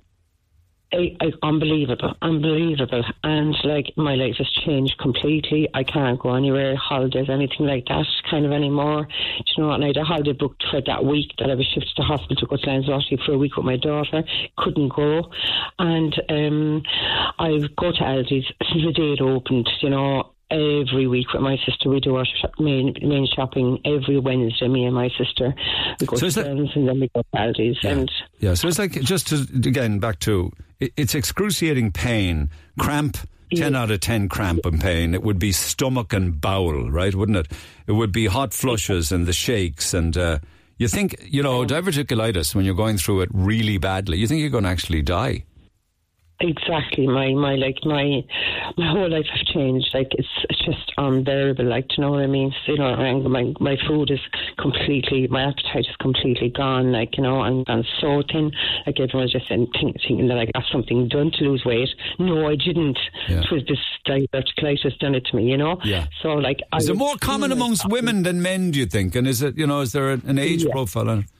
I, I, unbelievable, unbelievable. And like my life has changed completely. I can't go anywhere, holidays, anything like that kind of anymore. You know, and I had a holiday booked for that week that I was shifted to hospital to go to Lanzarote for a week with my daughter. Couldn't go. And um, I go to Aldi's since the day it opened, you know. Every week with my sister, we do our shop, main, main shopping every Wednesday, me and my sister. We go so to friends and then we go to Aldi's.
Yeah.
And
yeah, so it's like, just to, again, back to, it, it's excruciating pain, cramp, ten yeah. out of ten cramp and pain. It would be stomach and bowel, right, wouldn't it? It would be hot flushes and the shakes and uh, you think, you know, diverticulitis, when you're going through it really badly, you think you're going to actually die.
Exactly. My, my, like, my, my whole life has changed. Like, it's, it's just unbearable. Like, do you know what I mean? So, you know, my, my food is completely, my appetite is completely gone. Like, you know, I'm, I'm so thin. Like, everyone's just think, thinking that I got something done to lose weight. No, I didn't. Yeah. It was this diverticulitis done it to me, you know?
Yeah.
So, like,
is
I
it more common amongst
myself. women
than men, do you think? And is it, you know, is there an age yeah. profile on it?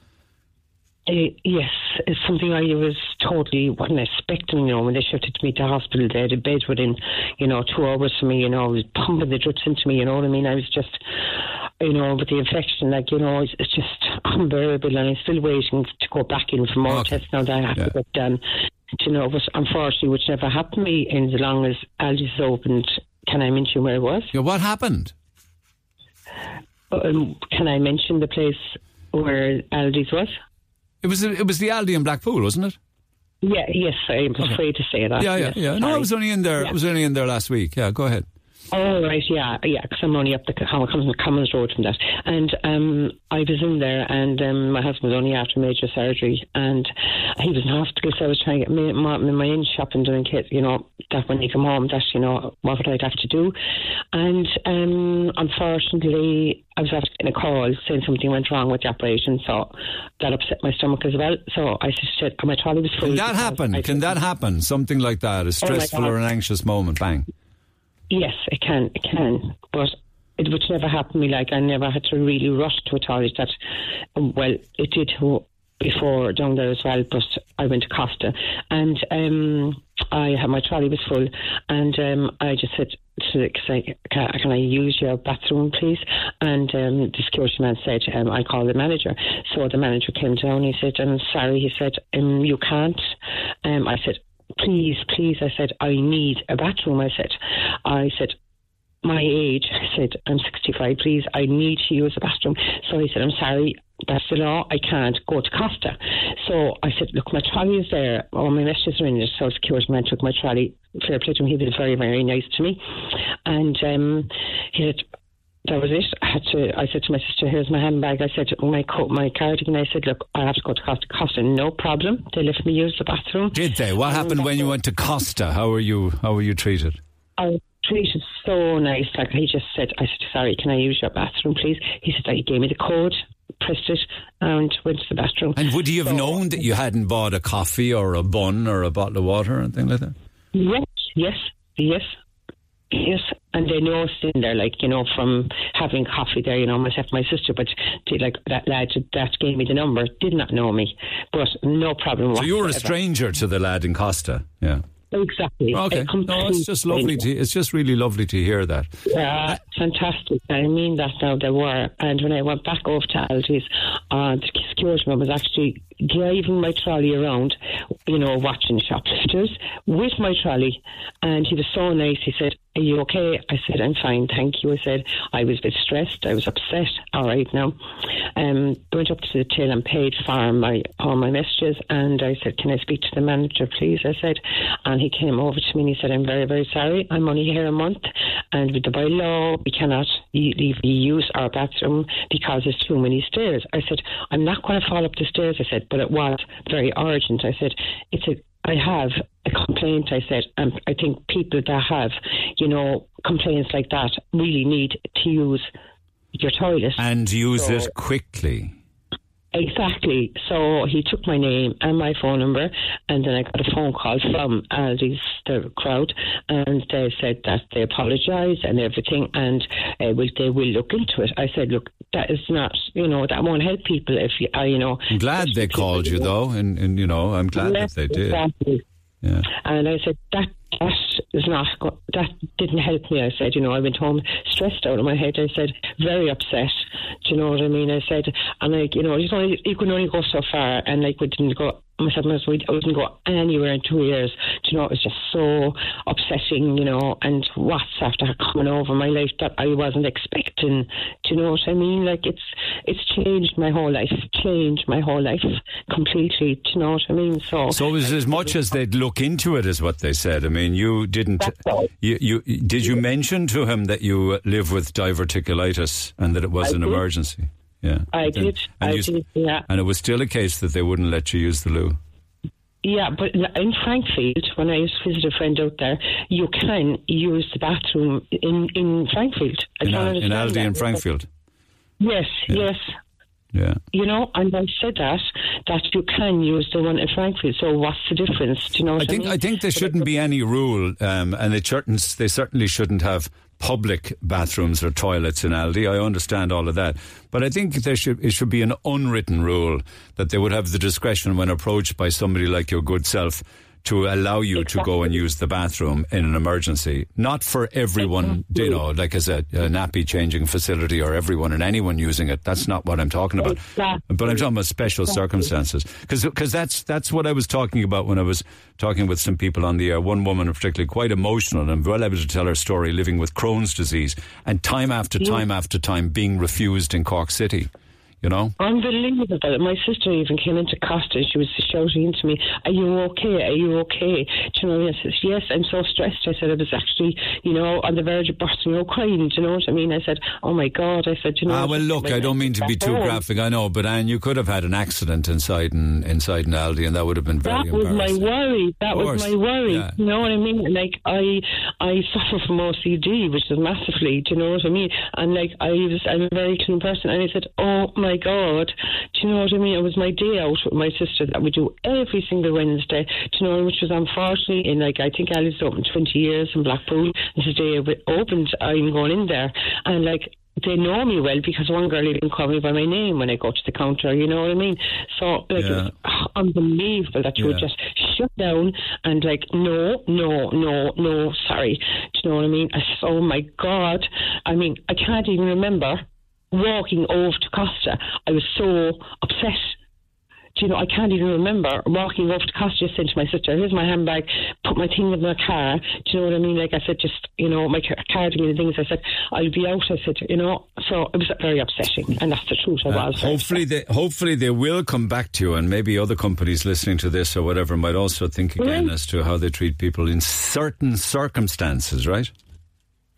Uh, yes, it's something I was totally wasn't expecting, you know, when they shifted me to hospital. They had a bed within, you know, two hours for me, you know, was pumping the drips into me, you know what I mean? I was just, you know, with the infection, like, you know, it's, it's just unbearable, and I'm still waiting to go back in for more okay. tests now that I have yeah. to get done. You know, but unfortunately, which never happened to me, in as long as Aldi's opened. Can I mention where it was?
Yeah, what happened?
Um, can I mention the place where Aldi's was?
It was it was the Aldi in Blackpool, wasn't it?
Yeah, yes, I'm okay. afraid to say that.
Yeah, yeah,
yes,
yeah. No,
sorry.
I was only in there.
Yeah.
I was only in there last week. Yeah, go ahead.
Oh, right, yeah, yeah, because I'm only up the Commons Road from that. And um, I was in there, and um, my husband was only after major surgery, and he was in hospital, so I was trying to get my, my, my in shopping doing kids, you know, that when he come home, that, you know, what would I have to do? And um, unfortunately, I was after getting a call saying something went wrong with the operation, so that upset my stomach as well. So I said, my trolley was full.
Can that happen? I Can that happen? Something like that, a stressful oh or an anxious moment, bang.
Yes, it can, it can, but it would never happen to me. Like, I never had to really rush to a toilet. That, well, it did before down there as well, but I went to Costa, and um, I had my trolley was full, and um, I just said to say, can, can I use your bathroom, please? And um, the security man said, um, I'll call the manager. So the manager came down. He said, I'm sorry. He said, um, you can't. Um, I said, please, please, I said, I need a bathroom. I said, I said, my age, I said, I'm sixty-five, please, I need to use a bathroom. So he said, I'm sorry, that's the law, I can't go to Costa. So I said, look, my trolley is there, all my messages are in it. So security man took my trolley, fair play to him, he was very, very nice to me. And um, he said, that was it. I had to. I said to my sister, "Here's my handbag." I said, "My coat, my cardigan." I said, "Look, I have to go to Costa." Costa, no problem. They let me use the bathroom.
Did they? What happened when you went to Costa? How were you? How were you treated?
I was treated so nice. Like, he just said, "I said, sorry, can I use your bathroom, please?" He said, "He gave me the code." Pressed it and went to the bathroom.
And would he have so, known that you hadn't bought a coffee or a bun or a bottle of water or anything like that?
Yes, yes, yes, yes. And they know us in there, like, you know, from having coffee there, you know, myself and my sister. But they, like, that lad that gave me the number did not know me, but no problem.
So you were a stranger to the lad in Costa, yeah.
Exactly.
Okay. No, it's just lovely to. It's just really lovely to hear that.
Yeah, fantastic. I mean that now they were. And when I went back over to Aldi's, uh, the security man was actually driving my trolley around, you know, watching shoplifters with my trolley, and he was so nice. He said, "Are you okay?" I said, "I'm fine, thank you." I said, "I was a bit stressed. I was upset." All right now. Um, I went up to the till and paid for my all my messages, and I said, "Can I speak to the manager, please?" I said, and he came over to me and he said, "I'm very, very sorry. I'm only here a month, and with the by law, we cannot leave use our bathroom because there's too many stairs." I said, "I'm not going to fall up the stairs." I said, "But it was very urgent." I said, "It's a I have a complaint," I said, and I think people that have, you know, complaints like that really need to use your toilet.
And use
so,
it quickly.
Exactly. So he took my name and my phone number, and then I got a phone call from Aldi's, the crowd, and they said that they apologise and everything, and uh, will, they will look into it. I said, "Look, that is not, you know, that won't help people if you, uh, you know."
I'm glad they called you, though, and, and, you know, I'm glad
yes,
that they did.
Exactly.
Yeah.
And I said, that that is not, that didn't help me. I said, you know, I went home stressed out of my head. I said, very upset. Do you know what I mean? I said, and like, you know, you can only, you can only go so far, and like we didn't go, myself and myself, I wouldn't go anywhere in two years. Do you know, it was just so upsetting, you know, and what's after coming over my life that I wasn't expecting. Do you know what I mean? Like, it's it's changed my whole life, changed my whole life completely. Do you know what I mean? So,
so it was as much as they'd look into it, is what they said. I mean, you didn't. You, you did you mention to him that you live with diverticulitis and that it was
I
an
did.
emergency? Yeah,
I
and,
did.
And
I
you,
did. Yeah.
And it was still a case that they wouldn't let you use the loo.
Yeah, but in Frankfield, when I used to visit a friend out there, you can use the bathroom in, in Frankfield. I
in,
don't
Al- in
understand
Aldi
that.
and Frankfield.
Yes,
Yeah.
yes.
Yeah.
You know, and I said that, that you can use the one in Frankfield. So what's the difference? Do you know what
I think
I mean?
I think there shouldn't be any rule, um, and they shouldn't. They certainly shouldn't have public bathrooms or toilets in Aldi. I understand all of that, but I think there should it should be an unwritten rule that they would have the discretion when approached by somebody like your good self to allow you exactly. to go and use the bathroom in an emergency. Not for everyone, exactly. you know, like as a, a nappy changing facility or everyone and anyone using it. That's not what I'm talking about. Exactly. But I'm talking about special exactly. circumstances. Because that's, that's what I was talking about when I was talking with some people on the air. One woman particularly quite emotional and well able to tell her story, living with Crohn's disease and time after yeah. time after time being refused in Cork City. You know?
Unbelievable. My sister even came into Costa and she was shouting into me, "Are you okay? Are you okay?" Do you know, I said, "Yes, I'm so stressed." I said, I was actually, you know, on the verge of bursting out crying. Do you know what I mean? I said, "Oh my God." I said, you know.
Ah, well, look, I don't mean to be too home. graphic, I know, but Anne, you could have had an accident inside in, inside in Aldi and that would have been very
That was
embarrassing.
my worry. That was my worry.
Yeah.
You know what I mean? Like, I I suffer from O C D, which is massively, do you know what I mean? And like, I was, I'm a very clean person, and I said, "Oh my God." Do you know what I mean? It was my day out with my sister that we do every single Wednesday. Do you know, which was unfortunately in, like, I think Ali's open twenty years in Blackpool, and today it opened, I'm going in there, and like, they know me well because one girl even called me by my name when I go to the counter, you know what I mean? So, like,
yeah.
it was unbelievable that you
yeah.
would just shut down and, like, no, no, no, no, sorry. Do you know what I mean? I said, oh my God. I mean, I can't even remember walking over to Costa. I was so upset. Do you know, I can't even remember walking over to Costa, just saying to my sister, "Here's my handbag, put my thing in my car." Do you know what I mean? Like, I said, just, you know, my cardigan and things. I said, "I'll be out." I said, you know, so it was very upsetting, and that's the truth. I was.
Uh, hopefully, they, hopefully they will come back to you, and maybe other companies listening to this or whatever might also think again
right.
as to how they treat people in certain circumstances, right?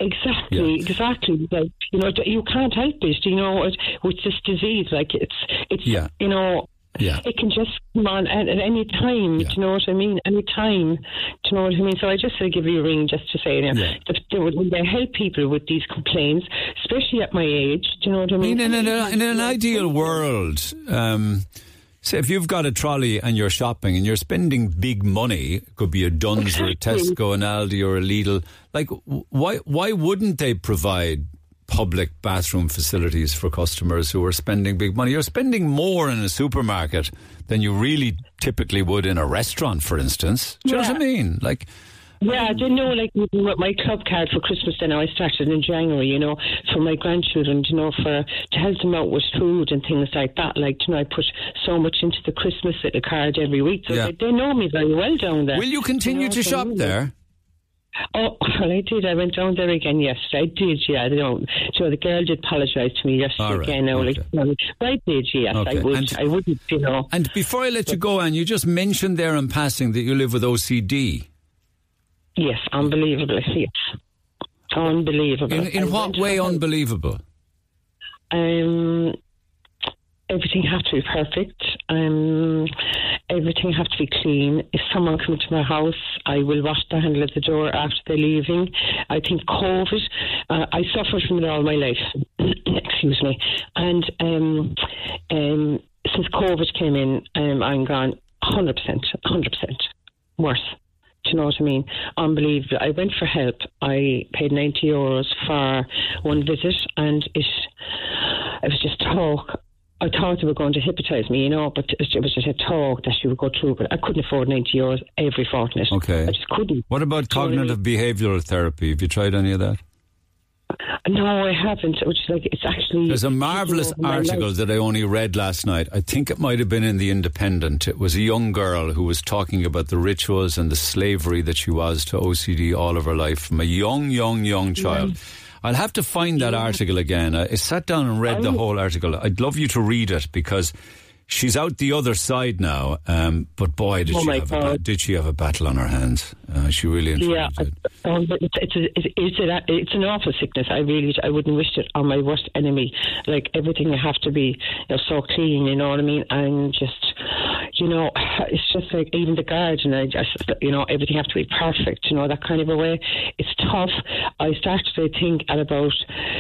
Exactly,
Yeah.
exactly. Like, you know, you can't help it. You know, it, with this disease, like it's, it's,
Yeah.
you know,
Yeah.
it can just come on at, at any time.
Yeah.
Do you know what I mean? Any time. Do you know what I mean? So I just want to give you a ring just to say, you know,
Yeah.
that they, when they help people with these complaints, especially at my age. Do you know what I
I
mean?
mean, in an, in an ideal world, um, say if you've got a trolley and you're shopping and you're spending big money, it could be a Dunn's or a
Exactly.
Tesco, an Aldi or a Lidl, like w- why why wouldn't they provide public bathroom facilities for customers who are spending big money? You're spending more in a supermarket than you really typically would in a restaurant, for instance. Do you know
Yeah.
what I mean? Like,
Yeah, I didn't know, like, with my club card for Christmas, then I started in January, you know, for my grandchildren, you know, for to help them out with food and things like that. Like, you know, I put so much into the Christmas little card every week. So
Yeah.
they, they know me very well down there.
will you continue
know
to
what I
shop
mean?
there?
Oh, well, I did. I went down there again yesterday. I did, yeah. You know, so the girl did apologise to me yesterday
All right,
again. Now,
okay.
like, um, but I did, yes.
Okay,
I would.
and-
I wouldn't, you know.
And before I let you go, Anne, you just mentioned there in passing that you live with O C D.
Yes, unbelievable. Yes, unbelievable.
In, in
I
what
went
way
for-
unbelievable?
Um, everything has to be perfect. Um, everything has to be clean. If someone comes to my house, I will wash the handle of the door after they're leaving. I think COVID, uh, I suffered from it all my life. Excuse me. And um, um, since COVID came in, um, I'm gone one hundred percent, one hundred percent worse. Do you know what I mean? Unbelievable. I went for help. I paid ninety euros for one visit, and it, it was just talk. I thought they were going to hypnotise me, you know, but it was just a talk that she would go through. But I couldn't afford ninety euros every fortnight.
Okay.
I just couldn't.
What about
Do you know what I
cognitive behavioural therapy? Have you tried any of that?
No, I haven't. Which is like, it's actually.
There's a marvellous
my
article
life.
that I only read last night. I think it might have been in The Independent. It was a young girl who was talking about the rituals and the slavery that she was to O C D all of her life from a young, young, young child. I'll have to find that article again. I sat down and read the whole article. I'd love you to read it because she's out the other side now. Um, but boy, did
Oh
she
my
have a
God.
ba- did she have a battle on her hands? Uh, she really
Yeah,
unfortunately did.
um, but it's it's, a, it's, it's, a, it's an awful sickness. I really I wouldn't wish it on my worst enemy. Like everything have to be, you know, so clean. You know what I mean? And just, you know, it's just like even the garden. I just, you know, everything have to be perfect. You know, that kind of a way. It's tough. I started, I think, at about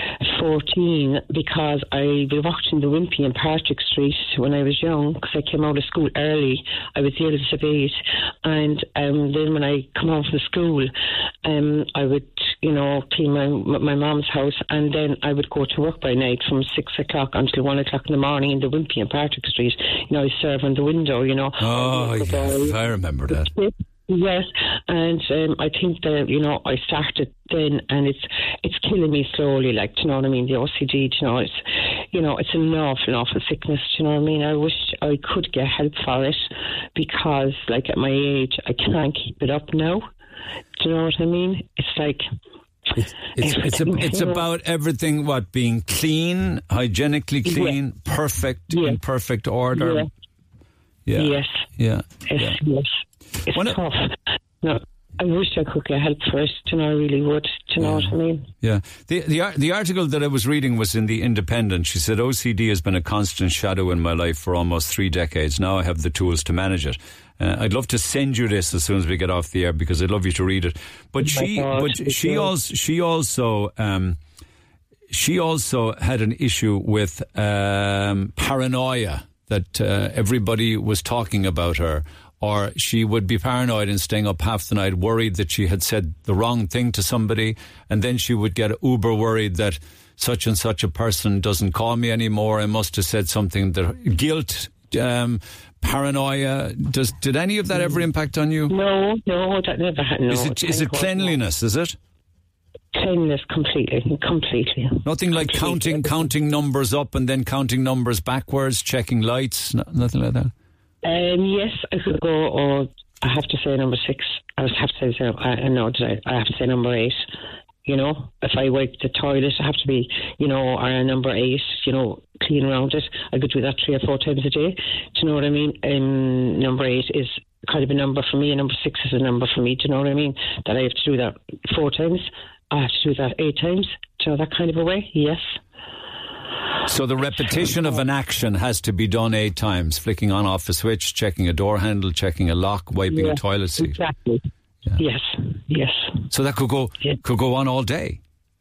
fourteen because I was watching the Wimpy in Patrick Street when I was young because I came out of school early. I was the eldest of eight, and um, then when I come home from school, um, I would, you know, clean my my mom's house, and then I would go to work by night from six o'clock until one o'clock in the morning in the Wimpy in Patrick Street. You know, I serve on the window. You know.
Oh, yes, I remember that.
Yes, and um, I think that, you know, I started then, and it's it's killing me slowly. Like, do you know what I mean? The O C D, do you know, it's you know, it's an awful, awful sickness. Do you know what I mean? I wish I could get help for it because, like, at my age, I can't keep it up now. Do you know what I mean? It's like.
It's it's it's, a, it's about everything. What, being clean, hygienically clean, yeah. perfect, yeah. in perfect order.
Yeah.
Yeah.
Yes.
Yeah.
Yes.
Yeah.
Yes. It's when tough. It, no, I wish I could get help for it. Do you know, I really would. Do you know
yeah.
what I mean?
Yeah. The the the article that I was reading was in The Independent. She said O C D has been a constant shadow in my life for almost three decades. Now I have the tools to manage it. Uh, I'd love to send you this as soon as we get off the air because I'd love you to read it. But
oh
she,
God,
but she also, she also, um, she also had an issue with um, paranoia that uh, everybody was talking about her, or she would be paranoid and staying up half the night, worried that she had said the wrong thing to somebody, and then she would get uber worried that such and such a person doesn't call me anymore. I must have said something that guilt. Um, Paranoia. Does did any of that ever impact on you?
No, no, that never happened. No,
is it is it cleanliness? Is it
cleanliness completely, completely?
Nothing like completely. counting counting numbers up and then counting numbers backwards, checking lights, no, nothing like that.
Um, yes, I could go. Or I have to say number six. I have to say I know that I have to say number eight. You know, if I wipe the toilet, I have to be, you know, or number eight, you know, clean around it. I could do that three or four times a day. Do you know what I mean? Um, number eight is kind of a number for me, and number six is a number for me. Do you know what I mean? That I have to do that four times. I have to do that eight times. Do you know, that kind of a way? Yes.
So the repetition of an action has to be done eight times. Flicking on off a switch, checking a door handle, checking a lock, wiping
yeah,
a toilet seat.
Exactly. Yeah. Yes, yes.
So that could go yeah. could go on all day.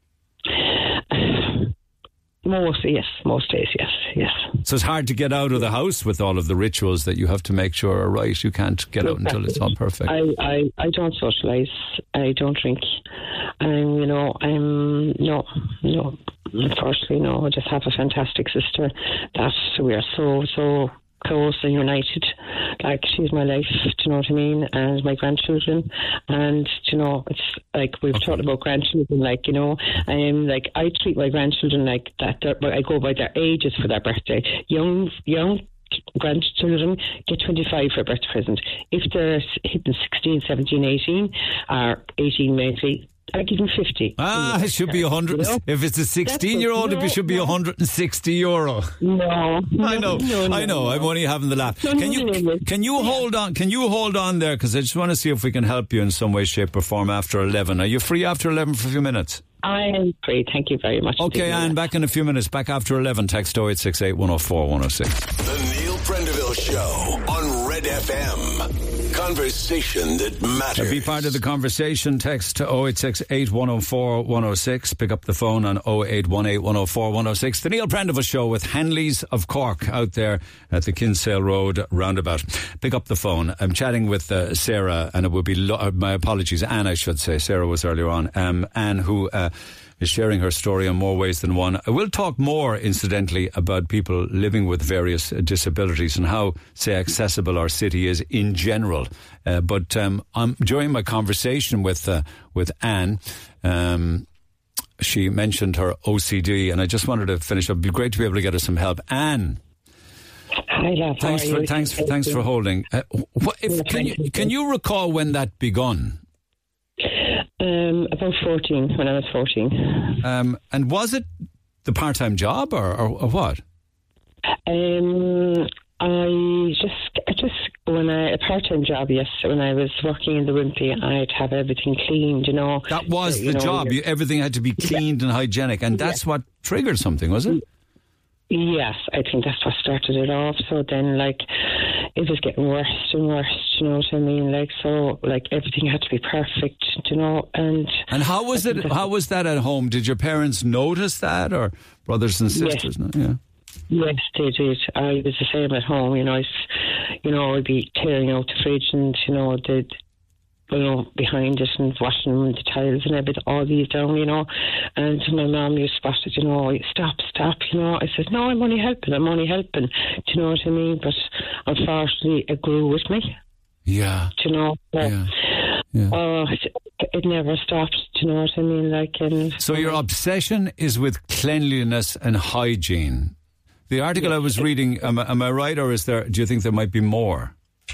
Most, yes, most days, yes, yes.
So it's hard to get out of the house with all of the rituals that you have to make sure are right. You can't get out exactly. until it's all perfect.
I, I, I don't socialise. I don't drink. And, you know, I'm, no, no, unfortunately, no. I just have a fantastic sister that we are so, so close and united. Like, she's my life, do you know what I mean? And my grandchildren. And, you know, it's like we've okay. talked about grandchildren, like, you know, I'm like, I treat my grandchildren like that. I go by their ages for their birthday. Young, young grandchildren get twenty-five for a birthday present. If they're hitting sixteen, seventeen, eighteen, or eighteen maybe, I give them fifty.
Ah, it should be one hundred. You know? If it's a sixteen-year-old, no, it should be no. one hundred sixty euro.
No, no
I know,
no, no,
I know.
No.
I'm only having the laugh.
No,
can you
no, no, no.
can you hold on? Can you hold on there? Because I just want to see if we can help you in some way, shape, or form after eleven. Are you free after eleven for a few minutes?
I am free. Thank you very much.
Okay, Anne, back in a few minutes. Back after eleven. Text oh eight six eight, one oh four, one oh six.
The Neil Prendeville Show on Red F M. Conversation that matters.
Be part of the conversation. Text oh eight six eight, one oh four, one oh six. Pick up the phone on oh eight one eight, one oh four, one oh six. The Neil Prendeville Show with Hanleys of Cork out there at the Kinsale Road roundabout. Pick up the phone. I'm chatting with uh, Sarah, and it would be, lo- uh, my apologies, Anne, I should say. Sarah was earlier on. Um, Anne, who uh, is sharing her story in more ways than one. I will talk more, incidentally, about people living with various uh, disabilities and how, say, accessible our city is in general. Uh, but um, I'm, during my conversation with uh, with Anne, um, she mentioned her O C D, and I just wanted to finish up. It'd be great to be able to get her some help. Anne.
Hi, love.
Thanks for thanks for thanks for holding. Uh, what, if, can you can you recall when that begun?
Um, about fourteen, when I was fourteen.
Um, and was it the part-time job or, or, or what?
Um, I just, I just when I a part-time job, yes. When I was working in the Wimpy, I'd have everything cleaned. You know,
that was
so,
the
know,
job. You, everything had to be cleaned yeah. and hygienic, and that's yeah. what triggered something, was it?
Yes, I think that's what started it off. So then, like, it was getting worse and worse, you know what I mean? Like, so, like, everything had to be perfect, you know, and...
And how was it, how was that at home? Did your parents notice that, or brothers and sisters?
Yes.
No? Yeah.
Yes, they did. I was the same at home, you know, I, you know, I'd be tearing out the fridge and, you know, the... you know, behind it and washing the tiles and everything, all these down, you know. And my mum used to spot it, you know, stop, stop, you know. I said, no, I'm only helping, I'm only helping. Do you know what I mean? But unfortunately, it grew with me.
Yeah.
Do you know? So,
yeah. yeah.
Oh, it, it never stopped, do you know what I mean? Like, and,
so your obsession is with cleanliness and hygiene. The article I was reading, am, am I right, or is there, do you think there might be more?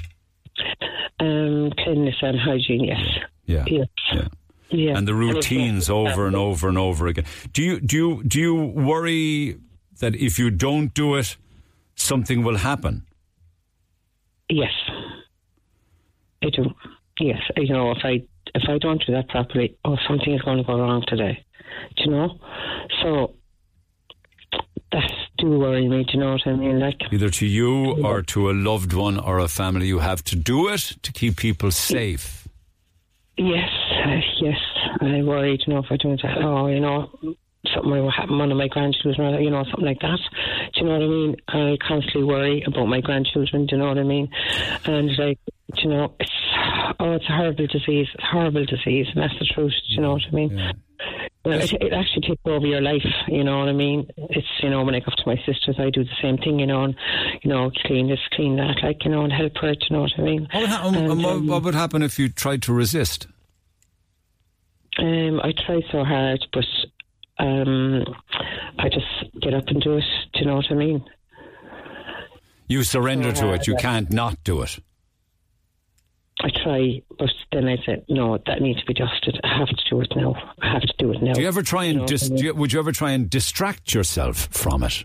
Um, cleanliness and hygiene, yes.
Yeah.
Yes.
Yeah.
Yeah.
And the routines over and over and over again. Do you do you do you worry that if you don't do it, something will happen?
Yes, I do. Yes, you know, if I if I don't do that properly, oh, something is going to go wrong today. Do you know? So that do worry me. Do you know what I mean? Like,
either to you or to a loved one or a family, you have to do it to keep people safe.
Yes, uh, yes. I worry, you know, if I do that, oh, you know, something will happen, one of my grandchildren, you know, something like that. Do you know what I mean? I constantly worry about my grandchildren, do you know what I mean? And, like, do you know, it's, oh, it's a horrible disease, it's a horrible disease, and that's the truth, do you know what I mean? Yeah. Well, it, it actually takes over your life, you know what I mean? It's, you know, when I go to my sisters, I do the same thing, you know, and, you know, clean this, clean that, like, you know, and help her, you know what I mean?
What would, ha- and, um, what, what would happen if you tried to resist?
Um, I try so hard, but um, I just get up and do it, do you know what I mean?
You surrender so, to it, you uh, can't not do it.
I try, but then I said, no, that needs to be dusted. I have to do it now. I have to do it now.
Do you ever try and you know dis- I mean? do you, would you ever try and distract yourself from it?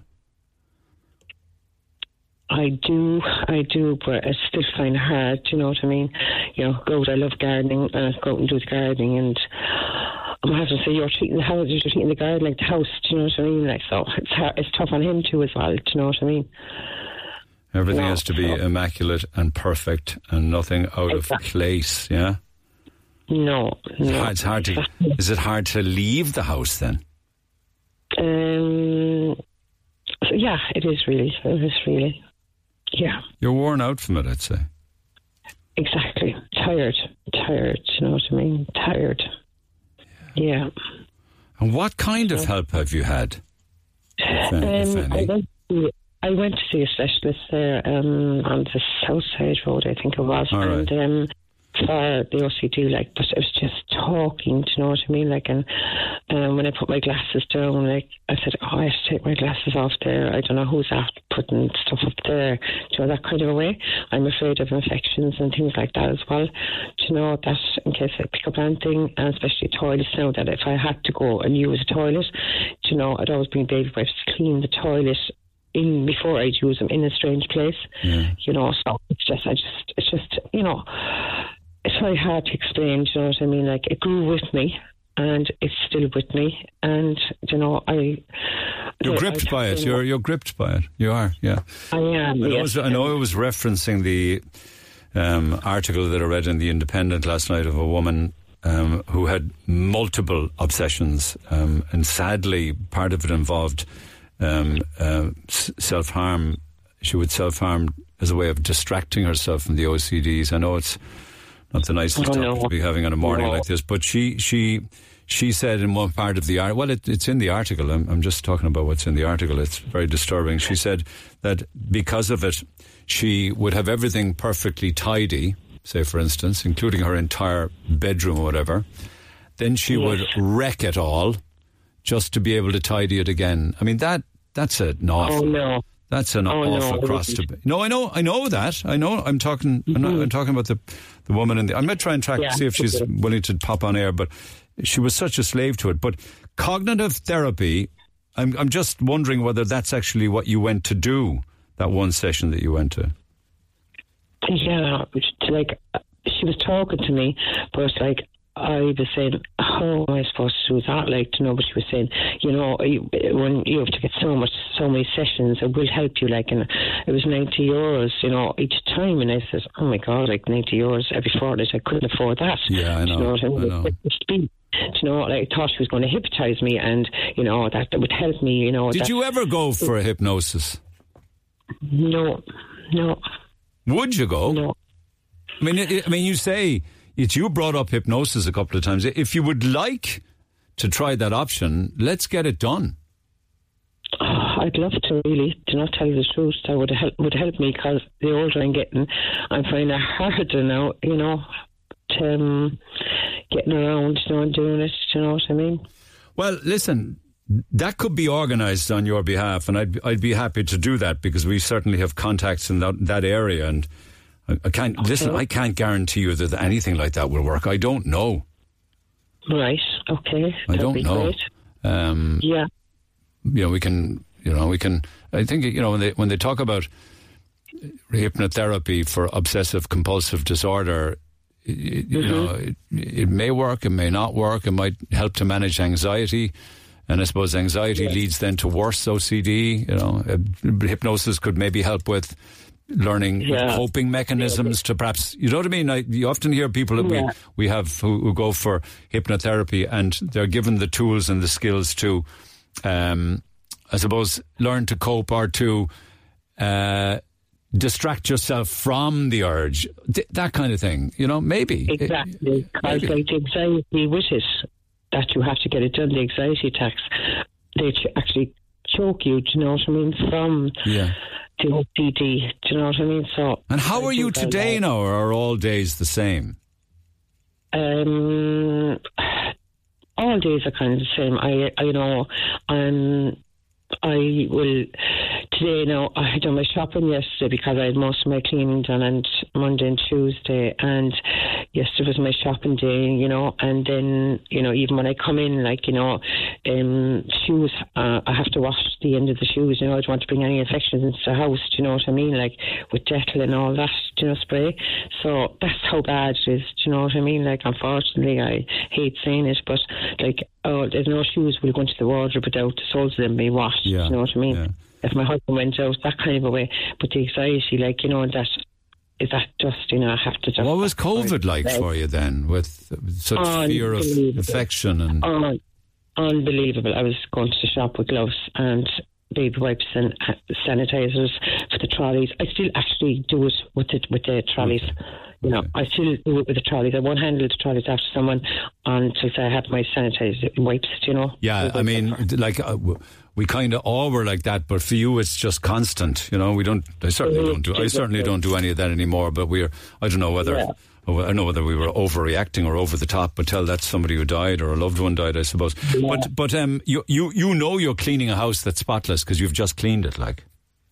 I do, I do, but I still find it hard. Do you know what I mean? You know, go out, I love gardening, and I go out and do the gardening, and I'm having to say, you're treating the house, you're treating the garden like the house, do you know what I mean? Like, so it's hard, it's tough on him too as well, do you know what I mean?
Everything
no,
has to be
so.
immaculate and perfect and nothing out
exactly.
of place, yeah?
No, no.
It's hard to, is it hard to leave the house then?
Um, so yeah, it is really, it is really, yeah.
You're worn out from it, I'd say.
Exactly. Tired. Tired, you know what I mean? Tired. Yeah.
And what kind of help have you had? If any, if
Um,
any?
I went to, I went to see a specialist there um, on the South Side Road, I think it was,
All right.
and um, for the O C D, like, but it was just talking, do you know what I mean? Like, and um, when I put my glasses down, like, I said, oh, I have to take my glasses off there. I don't know who's after putting stuff up there, do you know, that kind of a way. I'm afraid of infections and things like that as well. Do you know, that in case I pick up anything, and especially toilets now, that if I had to go and use a toilet, do you know, I'd always bring baby wipes to clean the toilet in before I'd use them in a strange place.
Yeah. You
know, so it's just, I just, it's just, you know, it's very hard to explain, do you know what I mean? Like, it grew with me, and it's still with me, and, you know, I...
You're
I,
gripped
I
by it. You're you're gripped by it. You are, yeah.
I am,
I know,
yes.
I know I was referencing the um, article that I read in The Independent last night of a woman um, who had multiple obsessions, um, and sadly, part of it involved um, uh, self-harm. She would self-harm as a way of distracting herself from the O C Ds. I know it's not the nicest
Oh,
topic
no.
to be having on a morning
No.
like this, but she she she said in one part of the article, well, it, it's in the article. I'm, I'm just talking about what's in the article. It's very disturbing. She said that because of it, she would have everything perfectly tidy, say for instance, including her entire bedroom or whatever. Then she
Yes.
would wreck it all just to be able to tidy it again. I mean, that that's an awful.
Oh, no.
That's an
Oh,
awful
no,
cross
it
to
isn't.
be. No, I know, I know that. I know. I'm talking. I'm, not, I'm talking about the the woman in the. I might try and track
Yeah,
see if she's
okay.
willing to pop on air, but she was such a slave to it. But cognitive therapy, I'm I'm just wondering whether that's actually what you went to do. That one session that you went to.
Yeah, which, like, she was talking to me, but, like, I was saying, how am I supposed to do that? Like, you know, but she was saying, you know, you, when you have to get so much, so many sessions, it will help you. Like, and it was ninety euros, you know, each time. And I said, oh my God, like ninety euros every fortnight. I couldn't afford that.
Yeah, I know.
Do you know what I mean?
I know.
It would be, do you know, like, I thought she was going to hypnotize me, and, you know, that, that would help me, you know.
Did
that,
you ever go for a hypnosis?
No, no.
Would you go?
No.
I mean, it, I mean, you say it's you brought up hypnosis a couple of times. If you would like to try that option, let's get it done.
Oh, I'd love to, really, to not tell you the truth. That would help would help me, because the older I'm getting, I'm finding it harder now, you know, to, um, getting around, you know, and doing it. You know what I mean?
Well, listen, that could be organised on your behalf, and I'd I'd be happy to do that, because we certainly have contacts in that that area, and I, I can't
Okay.
listen. I can't guarantee you that anything like that will work. I don't know.
Right. Okay.
I
That'd
don't
be
know.
Great.
Um,
Yeah.
you know, we can, you know, we can, I think, you know, when they, when they talk about hypnotherapy for obsessive compulsive disorder, it, you
Mm-hmm.
know, it, it may work, it may not work, it might help to manage anxiety. And I suppose anxiety leads then to worse O C D, you know, uh, hypnosis could maybe help with learning
Yeah.
coping mechanisms to perhaps, you know what I mean? I, you often hear people that
Yeah.
we, we have who, who go for hypnotherapy, and they're given the tools and the skills to, um, I suppose, learn to cope or to uh, distract yourself from the urge, Th- that kind of thing. You know, maybe.
Exactly. Because,
Maybe.
like, the anxiety with it, that you have to get it done, the anxiety attacks, they ch- actually choke you, do you know what I mean, from
Yeah.
the O C D, do you know what I mean? So,
And how
I
are you
think I'll,
today
uh,
now, or are all days the same?
Um, all days are kind of the same. I, I you know, um, I will today. Now I had done my shopping yesterday because I had most of my cleaning done, and Monday and Tuesday, and yesterday was my shopping day, you know, and then, you know, even when I come in, like, you know, um, shoes, uh, I have to wash the end of the shoes, you know, I don't want to bring any infections into the house, do you know what I mean, like, with Dettol and all that, do you know, spray. So that's how bad it is, do you know what I mean, like, unfortunately, I hate saying it, but, like, oh, there's no shoes will go into the wardrobe without the soles of them being washed,
yeah.
do you know what I mean?
Yeah.
If my husband went out, that kind of a way, but the anxiety, like, you know, that, is that just, you know, I have to just...
What was COVID like for you then, with such fear of infection? And
Un- unbelievable. I was going to the shop with gloves and baby wipes and uh, sanitizers for the trolleys. I still actually do it with the, with the trolleys.
Okay.
You know,
okay.
I still do it with the trolleys. I won't handle the trolleys after someone until I have my sanitizer wipes, you know.
Yeah, I mean, like... Uh, we kind of all were like that, but for you, it's just constant. You know, we don't. I certainly don't do. I certainly don't do any of that anymore. But we're. I don't know whether. Yeah. I don't know whether we were overreacting or over the top. But tell that's somebody who died or a loved one died, I suppose. Yeah. But but um, you you you know you're cleaning a house that's spotless because you've just cleaned it, like.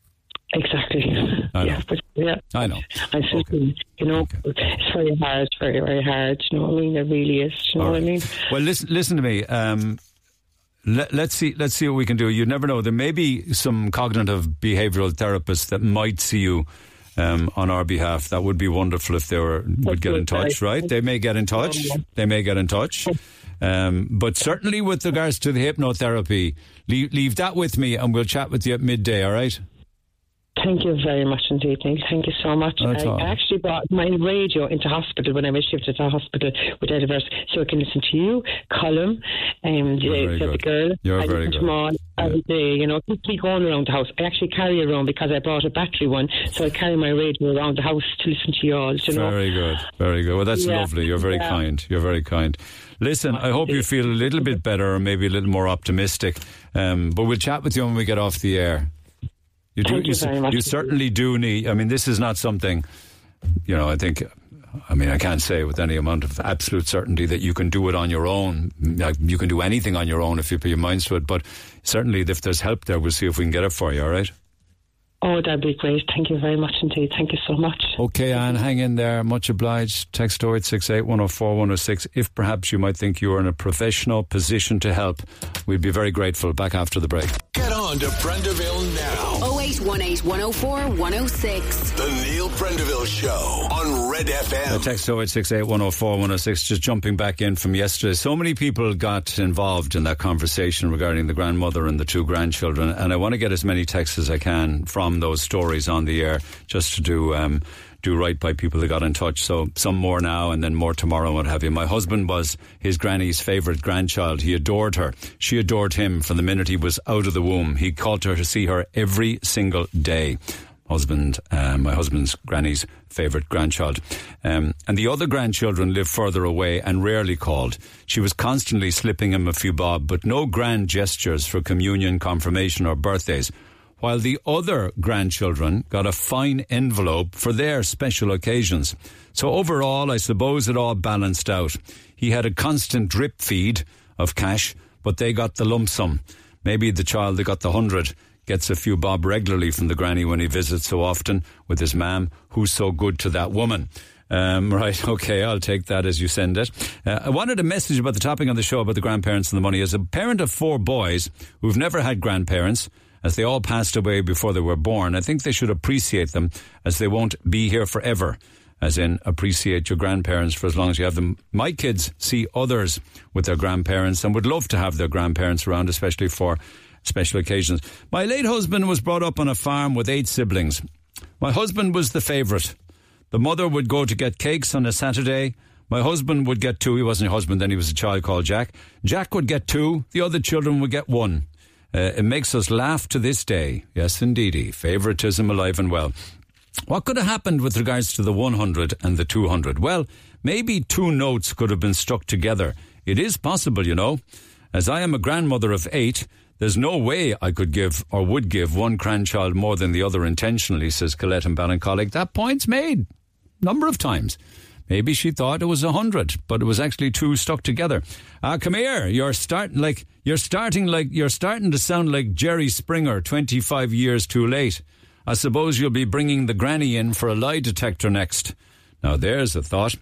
Exactly.
I know.
Yeah, but yeah.
I know.
I'm still, okay. you know, okay. It's very hard. It's very very hard. You know what I mean? It really is. You know
all
what
right.
I mean?
Well, listen listen to me. Um, Let, let's see. Let's see what we can do. You never know. There may be some cognitive behavioural therapists that might see you um, on our behalf. That would be wonderful if they were would get in touch. Right? They may get in touch. They may get in touch. Um, but certainly, with regards to the hypnotherapy, leave, leave that with me, and we'll chat with you at midday. All right?
Thank you very much indeed, Neil. Thank you so much.
That's
I
all.
actually brought my radio into hospital when I was shifted to hospital with Edinburgh, so I can listen to you, Colm, and
You're
the, the girl.
You're
I
very
listen
good.
to them all
Yeah.
every day, you know, keep me going around the house. I actually carry it around because I bought a battery one, so I carry my radio around the house to listen to you all, you know.
Very good. Very good. Well, that's
Yeah.
lovely. You're very
Yeah.
kind. You're very kind. Listen, I hope you feel a little bit better or maybe a little more optimistic. Um, but we'll chat with you when we get off the air. You do.
Thank you
you,
very much.
you certainly do need. I mean, this is not something. You know, I think. I mean, I can't say with any amount of absolute certainty that you can do it on your own. You can do anything on your own if you put your minds to it. But certainly, if there's help there, we'll see if we can get it for you. All right.
Oh, that'd be great. Thank you very much indeed. Thank you so much.
Okay, Anne, hang in there. Much obliged. Text oh eight six eight, one oh four, one oh six. If perhaps you might think you are in a professional position to help, we'd be very grateful. Back after the break.
Get on to Prendeville now.
oh eight one eight, one oh four, one oh six.
The Neil Prendeville Show on Red F M.
Uh, text oh eight six eight, one oh four, one oh six. Just jumping back in from yesterday. So many people got involved in that conversation regarding the grandmother and the two grandchildren. And I want to get as many texts as I can from those stories on the air just to do um, do right by people that got in touch. So some more now and then more tomorrow and what have you. My husband was his granny's favourite grandchild. He adored her. She adored him from the minute he was out of the womb. He called her to see her every single day. Husband, uh, my husband's granny's favourite grandchild. Um, and the other grandchildren lived further away and rarely called. She was constantly slipping him a few bob, but no grand gestures for communion, confirmation or birthdays. While the other grandchildren got a fine envelope for their special occasions. So overall, I suppose it all balanced out. He had a constant drip feed of cash, but they got the lump sum. Maybe the child that got the hundred gets a few bob regularly from the granny when he visits so often with his mam, who's so good to that woman. Um, right, okay, I'll take that as you send it. Uh, I wanted a message about the topic on the show about the grandparents and the money. As a parent of four boys who've never had grandparents, as they all passed away before they were born, I think they should appreciate them as they won't be here forever. As in, appreciate your grandparents for as long as you have them. My kids see others with their grandparents and would love to have their grandparents around, especially for special occasions. My late husband was brought up on a farm with eight siblings. My husband was the favourite. The mother would go to get cakes on a Saturday. My husband would get two. He wasn't a husband then, he was a child called Jack. Jack would get two. The other children would get one. Uh, it makes us laugh to this day. Yes, indeedy. Favouritism alive and well. What could have happened with regards to the one hundred and the two hundred? Well, maybe two notes could have been stuck together. It is possible, you know. As I am a grandmother of eight, there's no way I could give or would give one grandchild more than the other intentionally, says Colette and Ballincollig. That point's made number of times. Maybe she thought it was a hundred, but it was actually two stuck together. Ah, uh, come here. You're starting like you're starting like you're starting to sound like Jerry Springer, twenty-five years too late. I suppose you'll be bringing the granny in for a lie detector next. Now there's a thought.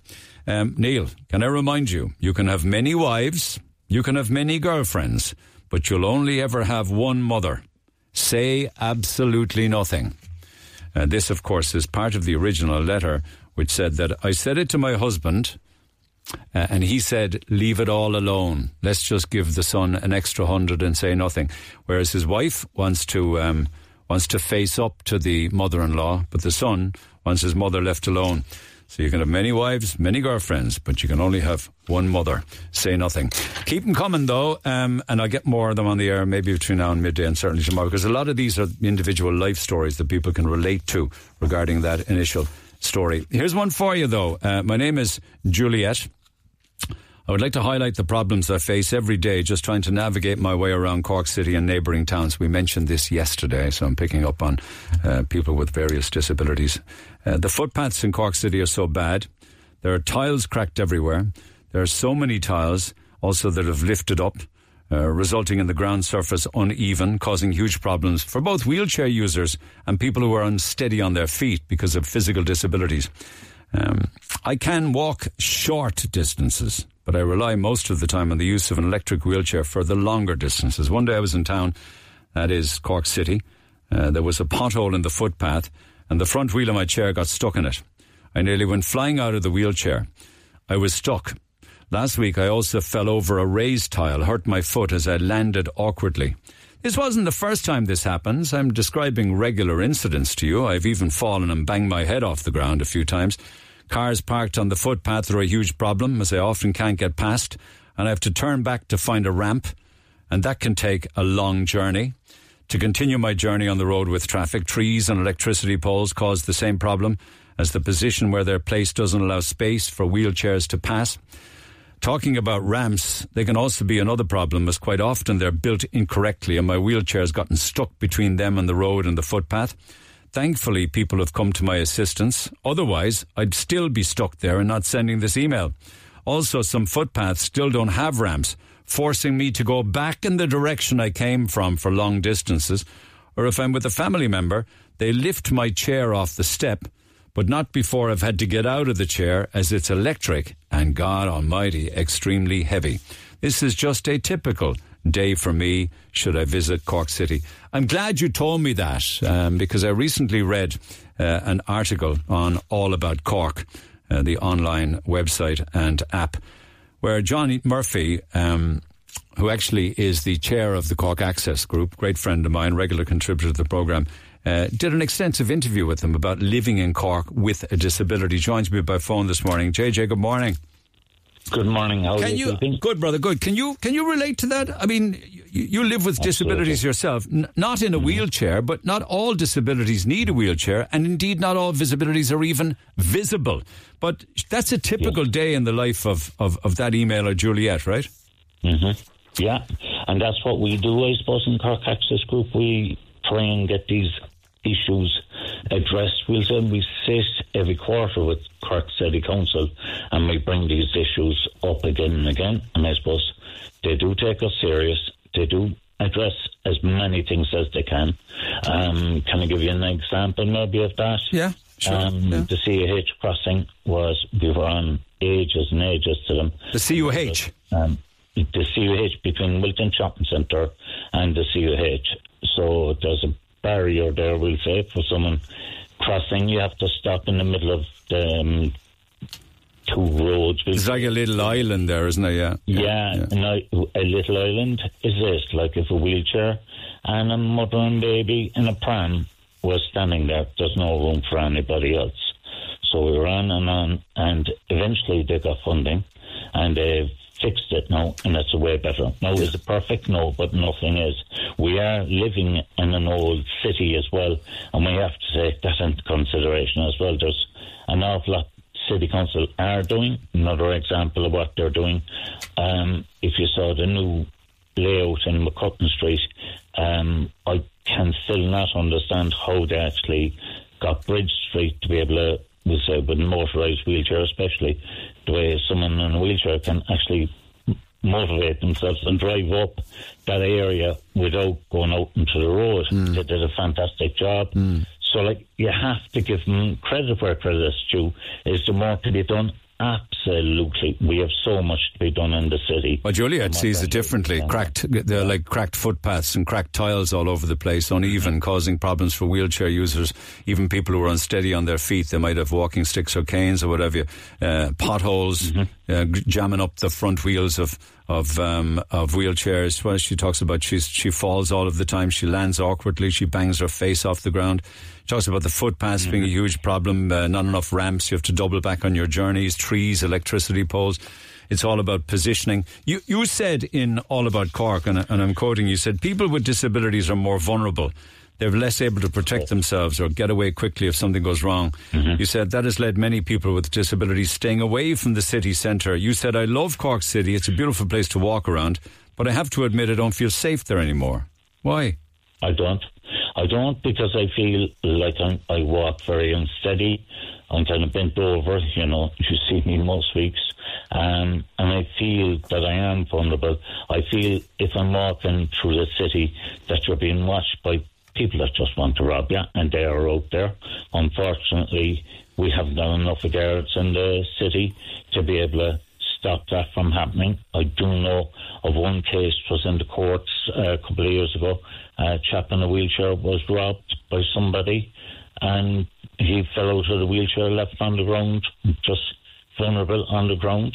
Um, Neil, can I remind you, you can have many wives, you can have many girlfriends, but you'll only ever have one mother. Say absolutely nothing. Uh, this, of course, is part of the original letter, which said that I said it to my husband, uh, and he said, leave it all alone. Let's just give the son an extra hundred and say nothing. Whereas his wife wants to um, wants to face up to the mother-in-law, but the son wants his mother left alone. So you can have many wives, many girlfriends, but you can only have one mother. Say nothing. Keep them coming, though, um, and I'll get more of them on the air maybe between now and midday and certainly tomorrow, because a lot of these are individual life stories that people can relate to regarding that initial story. Here's one for you, though. Uh, my name is Juliet. I would like to highlight the problems I face every day just trying to navigate my way around Cork City and neighbouring towns. We mentioned this yesterday, so I'm picking up on uh, people with various disabilities. Uh, the footpaths in Cork City are so bad. There are tiles cracked everywhere. There are so many tiles also that have lifted up, uh, resulting in the ground surface uneven, causing huge problems for both wheelchair users and people who are unsteady on their feet because of physical disabilities. Um, I can walk short distances, but I rely most of the time on the use of an electric wheelchair for the longer distances. One day I was in town, that is Cork City. Uh, there was a pothole in the footpath, and the front wheel of my chair got stuck in it. I nearly went flying out of the wheelchair. I was stuck. Last week I also fell over a raised tile, hurt my foot as I landed awkwardly. This wasn't the first time this happens. I'm describing regular incidents to you. I've even fallen and banged my head off the ground a few times. Cars parked on the footpath are a huge problem, as I often can't get past, and I have to turn back to find a ramp, and that can take a long journey. To continue my journey on the road with traffic, trees and electricity poles cause the same problem, as the position where they're placed doesn't allow space for wheelchairs to pass. Talking about ramps, they can also be another problem, as quite often they're built incorrectly and my wheelchair's gotten stuck between them and the road and the footpath. Thankfully, people have come to my assistance. Otherwise, I'd still be stuck there and not sending this email. Also, some footpaths still don't have ramps, forcing me to go back in the direction I came from for long distances. Or if I'm with a family member, they lift my chair off the step, but not before I've had to get out of the chair, as it's electric and, God almighty, extremely heavy. This is just a typical day for me should I visit Cork City. I'm glad you told me that, um, because I recently read uh, an article on All About Cork, uh, the online website and app, where John Murphy, um, who actually is the chair of the Cork Access Group, great friend of mine, regular contributor to the programme, Uh, did an extensive interview with them about living in Cork with a disability. Joins me by phone this morning. J J, good morning.
Good morning. How
can
are you keeping?
Good, brother, good. Can you can you relate to that? I mean, you, you live with
Absolutely.
disabilities yourself, N- not in a mm-hmm. wheelchair, but not all disabilities need a wheelchair, and indeed not all disabilities are even visible. But that's a typical yes. day in the life of, of, of that emailer, Juliet, right?
Mm-hmm. Yeah, and that's what we do, I suppose, in Cork Access Group. We try and get these issues addressed. We'll say we sit every quarter with Cork City Council and we bring these issues up again and again, and I suppose they do take us serious. They do address as many things as they can. Um, can I give you an example maybe of that?
Yeah, sure.
Um,
yeah.
The C U H crossing was, we were on ages and ages to them.
The C U H?
Um, the C U H between Wilton Shopping Centre and the C U H. So there's a barrier there, we'll say, for someone crossing. You have to stop in the middle of the um, two roads. We'll
it's
say.
like a little island there, isn't it? Yeah.
Yeah, yeah. And I, a little island is this, like if a wheelchair and a mother and baby in a pram was standing there, there's no room for anybody else. So we were on and on, and eventually they got funding, and they've fixed it now, and it's way better. Now, is it perfect? No, but nothing is. We are living in an old city as well, and we have to take that into consideration as well. There's an awful lot City Council are doing. Another example of what they're doing, um, if you saw the new layout in McCutton Street, um, I can still not understand how they actually got Bridge Street to be able to, we'll say, with motorised wheelchair especially, the way someone in a wheelchair can actually motivate themselves and drive up that area without going out into the road. Mm. They did a fantastic job. Mm. So, like, you have to give them credit where credit is due. Is there more to be done? Absolutely. We have so much to be done in the city.
Well, Juliet sees it differently. Cracked, they're like cracked footpaths and cracked tiles all over the place, uneven, mm-hmm. causing problems for wheelchair users, even people who are unsteady on their feet. They might have walking sticks or canes or whatever. Uh, potholes, mm-hmm. uh, jamming up the front wheels of of um, of wheelchairs. Well, she talks about she's, she falls all of the time. She lands awkwardly. She bangs her face off the ground. She talks about the footpaths mm-hmm. being a huge problem. Uh, not enough ramps. You have to double back on your journeys. Trees, electricity poles. It's all about positioning. You you said in All About Cork, and, and I'm quoting, you said people with disabilities are more vulnerable. They're less able to protect themselves or get away quickly if something goes wrong. Mm-hmm. You said that has led many people with disabilities staying away from the city centre. You said, I love Cork City. It's a beautiful place to walk around, but I have to admit I don't feel safe there anymore. Why?
I don't. I don't because I feel like I'm, I walk very unsteady. I'm kind of bent over, you know, you see me most weeks. Um, and I feel that I am vulnerable. I feel if I'm walking through the city that you're being watched by people that just want to rob you, and they are out there. Unfortunately, we haven't done enough of guards in the city to be able to stop that from happening. I do know of one case was in the courts uh, a couple of years ago. A chap in a wheelchair was robbed by somebody, and he fell out of the wheelchair, left on the ground, just vulnerable on the ground.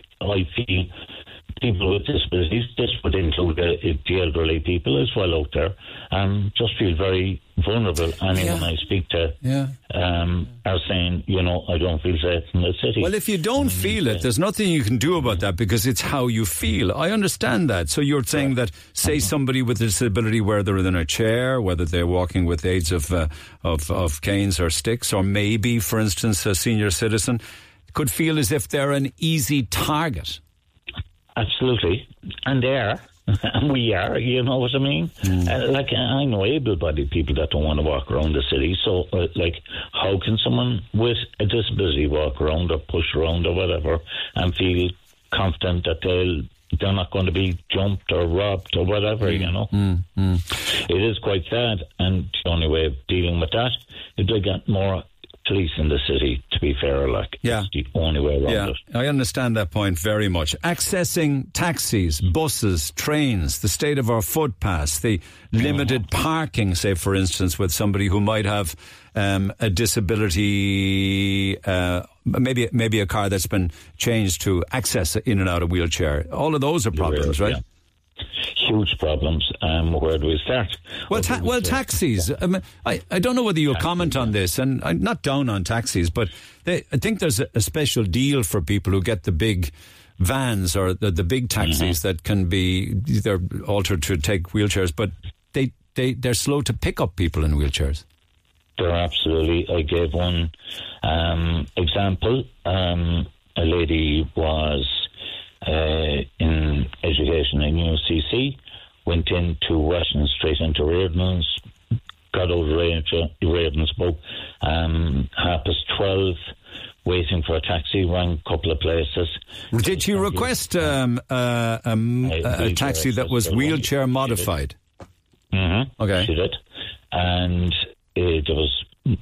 I feel people with disabilities, this would include uh, the elderly people as well out there, um, just feel very vulnerable. Anyone yeah. I speak to
yeah.
um, are saying, you know, I don't feel safe in the city.
Well, if you don't mm-hmm. feel it, there's nothing you can do about that because it's how you feel. I understand that. So you're saying that, say, somebody with a disability, where they're in a chair, whether they're walking with aids of, uh, of, of canes or sticks, or maybe, for instance, a senior citizen, could feel as if they're an easy target.
Absolutely. And they are. And we are, you know what I mean? Mm. Uh, like, I know able-bodied people that don't want to walk around the city. So, uh, like, how can someone with a disability walk around or push around or whatever and feel confident that they'll, they're not going to be jumped or robbed or whatever, mm. you know?
Mm. Mm.
It is quite sad. And the only way of dealing with that is to get more police in the city, to be fair, like,
yeah.
it's the only way around
yeah.
it.
I understand that point very much. Accessing taxis, buses, trains, the state of our footpaths, the limited mm-hmm. parking, say, for instance, with somebody who might have um, a disability, uh, maybe maybe a car that's been changed to access in and out of wheelchair. All of those are problems, right?
Yeah. Huge problems. Um, where do we start?
Well, ta- we well, start? taxis. I, mean, I I don't know whether you'll taxis, comment on this, and I'm not down on taxis, but they, I think there's a, a special deal for people who get the big vans or the, the big taxis mm-hmm. that can be they're altered to take wheelchairs, but they they they're slow to pick up people in wheelchairs.
They're absolutely. I gave one um, example. Um, a lady was. Uh, in education in U C C, went into Washington Street into Reardon's, got out of Reardon's boat, um, half past twelve, waiting for a taxi, rang a couple of places.
Did she request um, uh, um, a, a taxi that was wheelchair modified?
Mm-hmm.
Okay.
She did. And uh, there was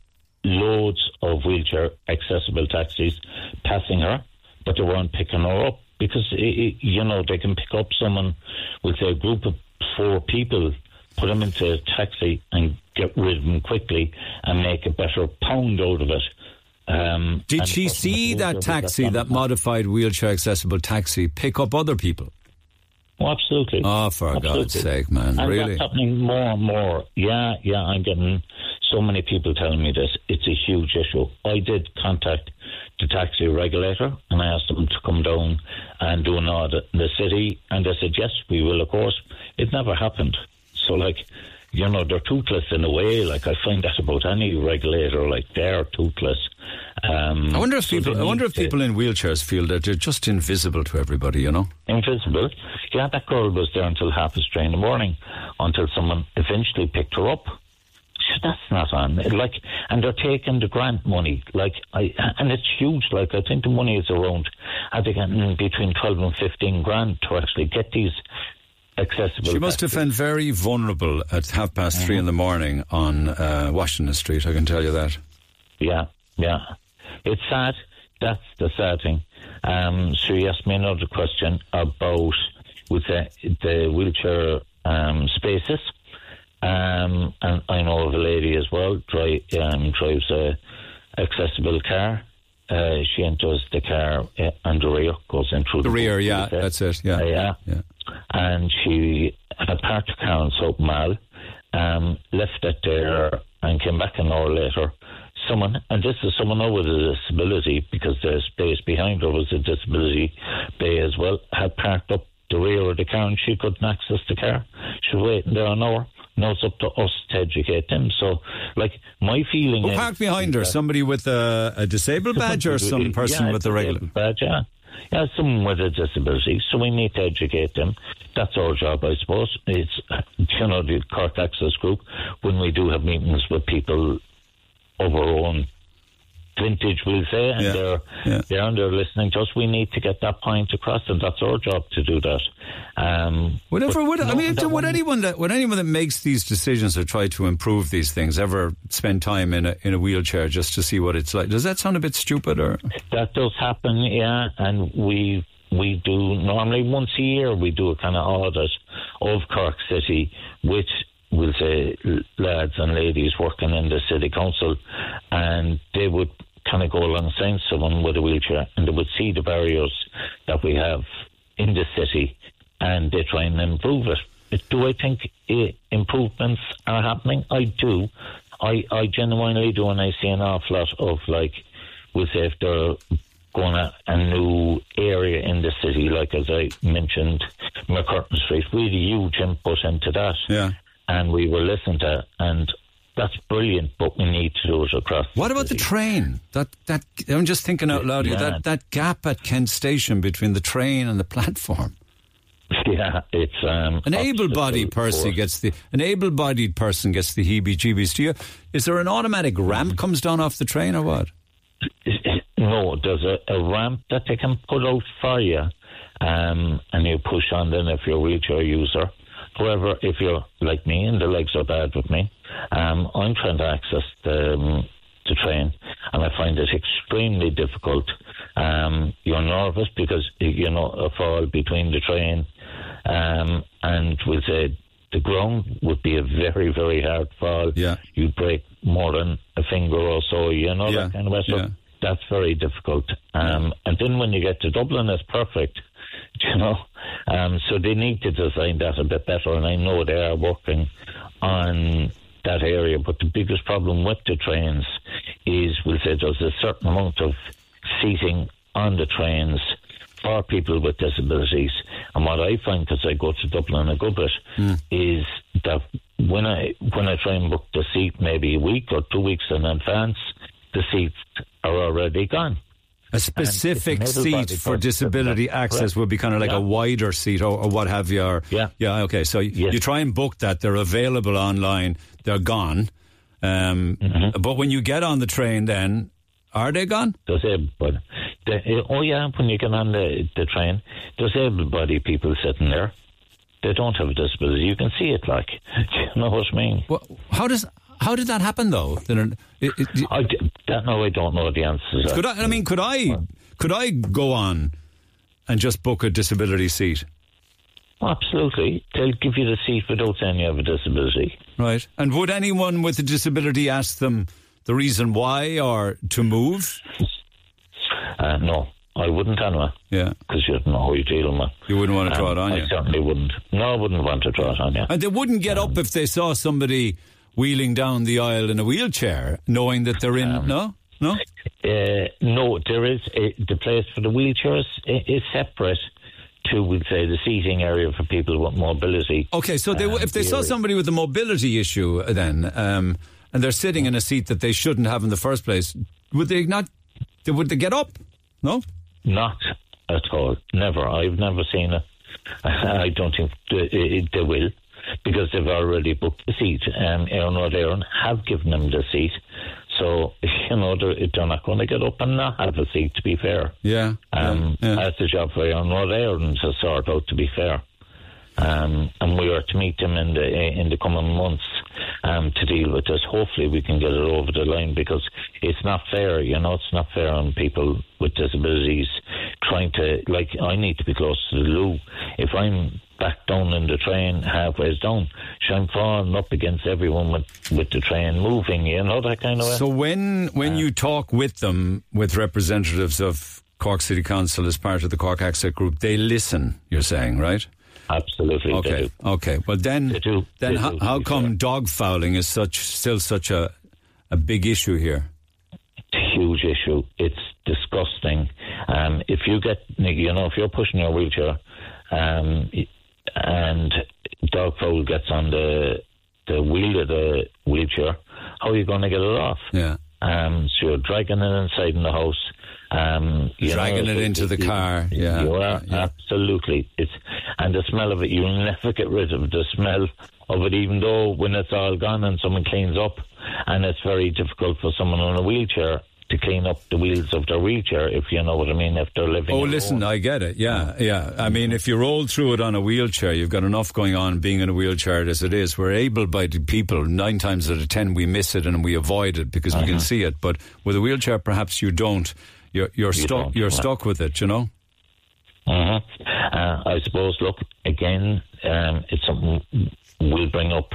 loads of wheelchair accessible taxis passing her, but they weren't picking her up. Because, it, you know, they can pick up someone with a group of four people, put them into a taxi and get rid of them quickly and make a better pound out of it. Um,
Did she see that taxi, that modified wheelchair accessible taxi, pick up other people?
Oh, absolutely.
Oh, for absolutely. God's sake, man,
and
really?
That's happening more and more. Yeah, yeah, I'm getting so many people telling me this. It's a huge issue. I did contact the taxi regulator and I asked them to come down and do an audit in the city, and they said, yes, we will, of course. It never happened. So, like, you know, they're toothless in a way. Like, I find that about any regulator, like, they're toothless. Um,
I wonder if
so
people I wonder if people in wheelchairs feel that they're just invisible to everybody, you know?
Invisible? Yeah, that girl was there until half past three in the morning, until someone eventually picked her up. That's not on. Like, and they're taking the grant money. Like, I and it's huge. Like, I think the money is around, are they getting between twelve and fifteen grand to actually get these accessible.
She must have been very vulnerable at half past mm-hmm. three in the morning on uh, Washington Street. I can tell you that.
Yeah, yeah. It's sad. that's the sad thing. Um, so you asked me another question about with the, the wheelchair um, spaces. Um, and I know of a lady as well, drive, um, drives a accessible car. Uh, she enters the car uh, and the rear, goes in through
the,
the
rear, yeah, there. That's it, yeah.
Uh, yeah.
yeah.
And she had parked the car in Soap Mall, um, left it there and came back an hour later. Someone, and this is someone now with a disability, because the space behind her was a disability bay as well, had parked up the rear of the car and she couldn't access the car. She was waiting there an hour. Now it's up to us to educate them. So, like, my feeling
Who
is... Who
parked behind her? Somebody with a, a disabled badge or some person
yeah,
with a regular...
badge, yeah. Yeah, someone with a disability. So we need to educate them. That's our job, I suppose. It's, you know, the Cork Access Group, when we do have meetings with people of our own vintage, we'll say, and
yeah.
they're
yeah.
they're and they're listening to us. We need to get that point across, and that's our job to do that. Um,
Whatever. Would,
no,
I mean, would
one,
anyone that would anyone that makes these decisions or try to improve these things ever spend time in a in a wheelchair just to see what it's like? Does that sound a bit stupid? Or
that does happen, yeah. And we we do normally once a year we do a kind of audit of Cork City, which we'll say lads and ladies working in the city council, and they would kind of go alongside someone with a wheelchair and they would see the barriers that we have in the city and they try and improve it. Do I think uh, improvements are happening? I do. I, I genuinely do, and I see an awful lot of, like, we'll say if they're going to a new area in the city, like as I mentioned, McCurtain Street, really huge input into that.
Yeah.
And we were listening to, and that's brilliant, but we need to do it across.
What about the train? That that I'm just thinking out loud here.
Yeah.
That that gap at Kent Station between the train and the platform.
Yeah, it's um,
an able-bodied person gets the an able-bodied person gets the heebie-jeebies. Do you? Is there an automatic ramp comes down off the train or what?
No, there's a, a ramp that they can put out for you, um, and you push on then if you're a wheelchair user. However, if you're like me and the legs are bad with me, um, I'm trying to access the, um, the train, and I find it extremely difficult. Um, you're nervous because, you know, a fall between the train um, and we'll say the ground would be a very, very hard fall.
Yeah.
You'd break more than a finger or so, you know,
yeah.
that kind of way. So
yeah.
that's very difficult. Um, and then when you get to Dublin, it's perfect. You know, um, so they need to design that a bit better, and I know they are working on that area. But the biggest problem with the trains is, we'll say, there's a certain amount of seating on the trains for people with disabilities. And what I find, because I go to Dublin a good bit, mm. is that when I when I try and book the seat, maybe a week or two weeks in advance, the seats are already gone.
A specific seat for disability access correct. Would be kind of like yeah. a wider seat or, or what have you. Or,
yeah.
Yeah, okay. So yes. you try and book that. They're available online. They're gone. Um, mm-hmm. But when you get on the train then, are they gone?
Disabled. The, oh, yeah, when you get on the, the train, disabled-bodied people sitting there, they don't have a disability. You can see it, like. Do you know what I mean?
Well, how does... How did that happen, though? It, it, it,
I that no, I don't know the answers.
Could I? I mean, could I? Could I go on and just book a disability seat?
Absolutely, they'll give you the seat without saying you have a disability.
Right. And would anyone with a disability ask them the reason why or to move?
Uh, no, I wouldn't anyway.
Yeah,
because you don't know who you're dealing with.
You wouldn't want to draw
um,
it on
I
you.
I certainly wouldn't. No, I wouldn't want to draw it on you.
And they wouldn't get um, up if they saw somebody wheeling down the aisle in a wheelchair, knowing that they're in... Um, no? No?
Uh, no, there is... A, the place for the wheelchairs is separate to, we'd say, the seating area for people with mobility.
Okay, so they, um, if they the saw area. somebody with a mobility issue then, um, and they're sitting in a seat that they shouldn't have in the first place, would they not... Would they get up? No?
Not at all. Never. I've never seen it. I don't think they, they will. Because they've already booked the seat. Um, Aaron O'Daron have given them the seat. So, you know, they're, they're not going to get up and not have a seat, to be fair.
Yeah.
Um,
yeah, yeah.
That's the job for Aaron O'Daron to sort out, to be fair. Um, and we are to meet them in the in the coming months. um, to deal with this. Hopefully we can get it over the line, because it's not fair, you know, it's not fair on people with disabilities trying to, like, I need to be close to the loo. If I'm back down in the train, halfway down, so I'm falling up against everyone with, with the train moving, you know, that kind of way.
So when, when uh, you talk with them, with representatives of Cork City Council as part of the Cork Access Group, they listen, you're saying, right?
Absolutely.
Okay.
They do.
Okay. Well, then,
they do.
then
they
how,
do,
how come fair. dog fouling is such still such a a big issue here?
It's a huge issue. It's disgusting. Um, if you get, you know, if you're pushing your wheelchair, um, and dog fowl gets on the the wheel of the wheelchair, how are you going to get it off?
Yeah.
Um, so you're dragging it inside in the house. Um, you
dragging
know,
it into the
you,
car, yeah,
you are
yeah.
absolutely. It's and the smell of it, you'll never get rid of the smell of it, even though when it's all gone and someone cleans up, and it's very difficult for someone on a wheelchair to clean up the wheels of their wheelchair, if you know what I mean, if they're living.
Oh, listen, I get it. Yeah, yeah. I mean, if you roll through it on a wheelchair, you've got enough going on being in a wheelchair as it is. We're able-bodied people, nine times out of ten, we miss it and we avoid it because uh-huh. we can see it. But with a wheelchair, perhaps you don't. You're, you're you stuck. Don't. You're yeah. stuck with it, you know.
Uh-huh. Uh, I suppose. Look, again, um, it's something we'll bring up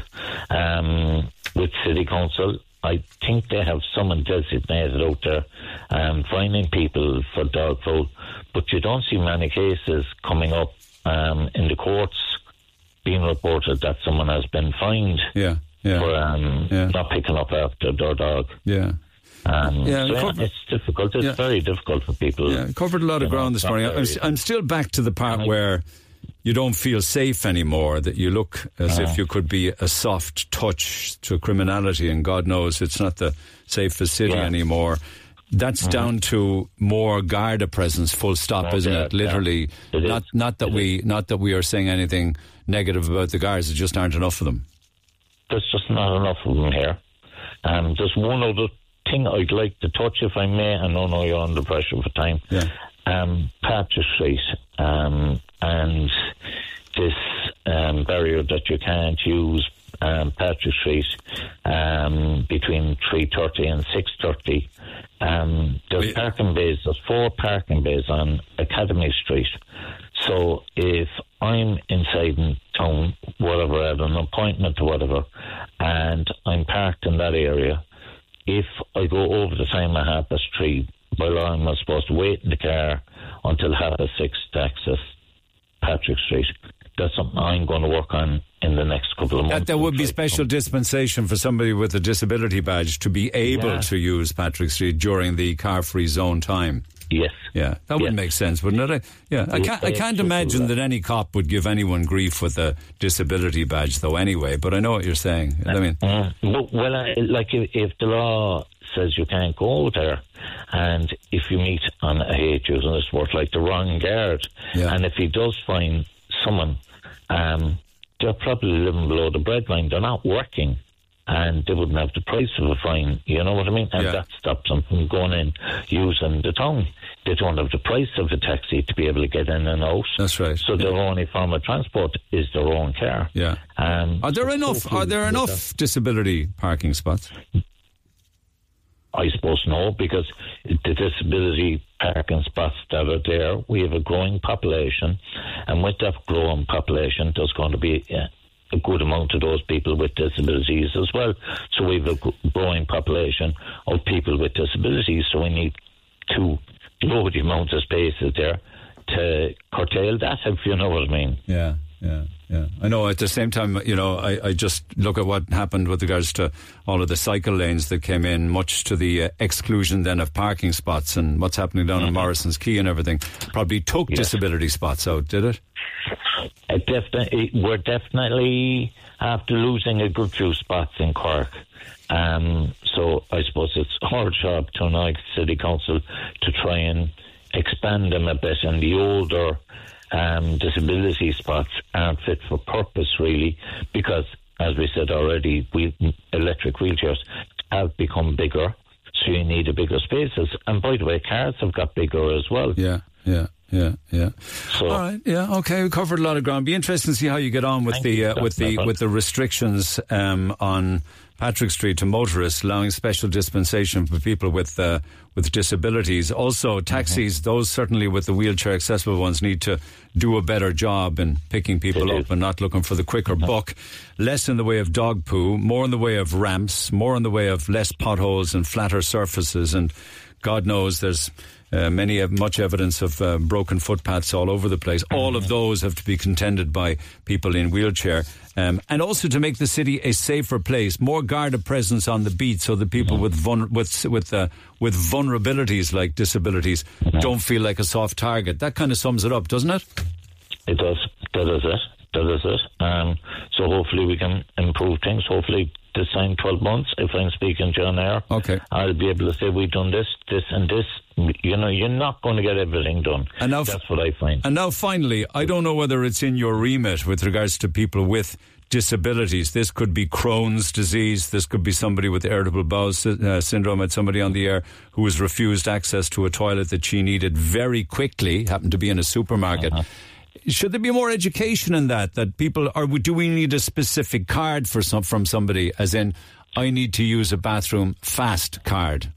um, with City Council. I think they have someone designated out there um, finding people for dog fowl, but you don't see many cases coming up um, in the courts being reported that someone has been fined
yeah, yeah,
for um,
yeah.
not picking up after their dog.
Yeah.
Um,
yeah,
so
covered,
yeah, it's difficult. It's
yeah.
very difficult for people.
Yeah, covered a lot of ground know, this morning. I'm, I'm still back to the part where you don't feel safe anymore, that you look as uh, if you could be a soft touch to criminality, and God knows it's not the safest city yeah. anymore. That's mm-hmm. down to more Garda presence, full stop, isn't yeah, it? Literally, yeah. it not not that it we is. not that we are saying anything negative about the guards. There just aren't enough of them.
There's just not enough of them here. Um, there's one other thing I'd like to touch, if I may. I know, no, you're under pressure for time.
Yeah.
Um, Patrick Street, um, and this um, barrier that you can't use um, Patrick Street um, between three thirty and six thirty. Um, there's Wait. parking bays. There's four parking bays on Academy Street. So if I'm inside in town, whatever, at an appointment or whatever, and I'm parked in that area, if I go over the time of half past three, well, I'm supposed to wait in the car until half past six to access Patrick Street. That's something I'm going to work on in the next couple of months.
That there would be special dispensation for somebody with a disability badge to be able yeah. to use Patrick Street during the car-free zone time.
Yes.
Yeah, that yes. would make sense, wouldn't it? Yeah, I can't, I can't imagine that any cop would give anyone grief with a disability badge, though, anyway, but I know what you're saying. Uh, I mean...
Uh, well, I, like, if, if the law says you can't go there, and if you meet on, I hate using this word, like the wrong guard,
yeah.
and if he does find someone, um, they're probably living below the breadline, they're not working, and they wouldn't have the price of a fine, you know what I mean? And
yeah.
that stops them from going in using the town. They don't have the price of a taxi to be able to get in and out.
That's right.
So yeah. their only form of transport is their own car.
Yeah.
Um,
are there
so
enough? Are there enough disability parking spots?
I suppose no, because the disability parking spots that are there, we have a growing population, and with that growing population, there's going to be uh, a good amount of those people with disabilities as well. So we have a growing population of people with disabilities, so we need to lower the amount of spaces there to curtail that, if you know what I mean.
Yeah, yeah, yeah. I know, at the same time, you know, I, I just look at what happened with regards to all of the cycle lanes that came in, much to the uh, exclusion then of parking spots, and what's happening down mm-hmm. in Morrison's Quay and everything. Probably took yes. disability spots out, did it?
It definitely, we're definitely after losing a good few spots in Cork. Um, so I suppose it's our job tonight, City Council, to try and expand them a bit, and the older um, disability spots aren't fit for purpose, really, because, as we said already, we, electric wheelchairs have become bigger, so you need a bigger spaces. And by the way, cars have got bigger as well.
Yeah. yeah, yeah, yeah.
So,
all right, yeah, okay. We covered a lot of ground. Be interesting to see how you get on with the uh, with the with the restrictions um, on Patrick Street to motorists, allowing special dispensation for people with uh, with disabilities. Also, taxis, mm-hmm. those certainly with the wheelchair accessible ones, need to do a better job in picking people up and not looking for the quicker mm-hmm. buck. Less in the way of dog poo, more in the way of ramps, more in the way of less potholes and flatter surfaces. And God knows there's uh, many much evidence of uh, broken footpaths all over the place. All of those have to be contended by people in wheelchair. Um, and also to make the city a safer place, more guarded presence on the beat, so that people with vul- with with uh, with vulnerabilities like disabilities don't feel like a soft target. That kind of sums it up, doesn't it?
It does. That is it. That is it. Um, so hopefully we can improve things. Hopefully this time twelve months, if I'm speaking to an air,
okay,
I'll be able to say we've done this, this and this. You know, you're not going to get everything done. And now, that's what I find.
And now finally, I don't know whether it's in your remit with regards to people with disabilities. This could be Crohn's disease. This could be somebody with irritable bowel uh, syndrome. I had somebody on the air who was refused access to a toilet that she needed very quickly, happened to be in a supermarket. Uh-huh. Should there be more education in that, that people, or do we need a specific card for some, from somebody, as in, I need to use a bathroom fast card?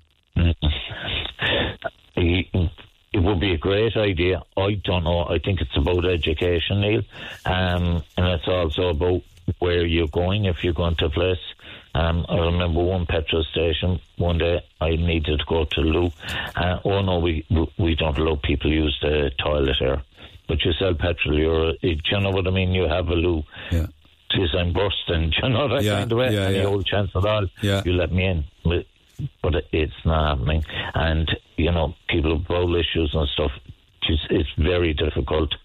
It would be a great idea. I don't know. I think it's about education, Neil. Um, and it's also about where you're going, if you're going to a place. Um, I remember one petrol station, one day I needed to go to loo. Uh, oh no, we we don't allow people to use the toilet here. But you sell petrol, you're, do you know what I mean? You have a loo.
Yeah.
Says I'm bursting, do you know that
yeah,
kind of way?
Yeah,
Any
yeah.
old chance at all,
yeah.
you let me in. But, but it's not happening. And, you know, people with bowel issues and stuff, it's, it's very difficult.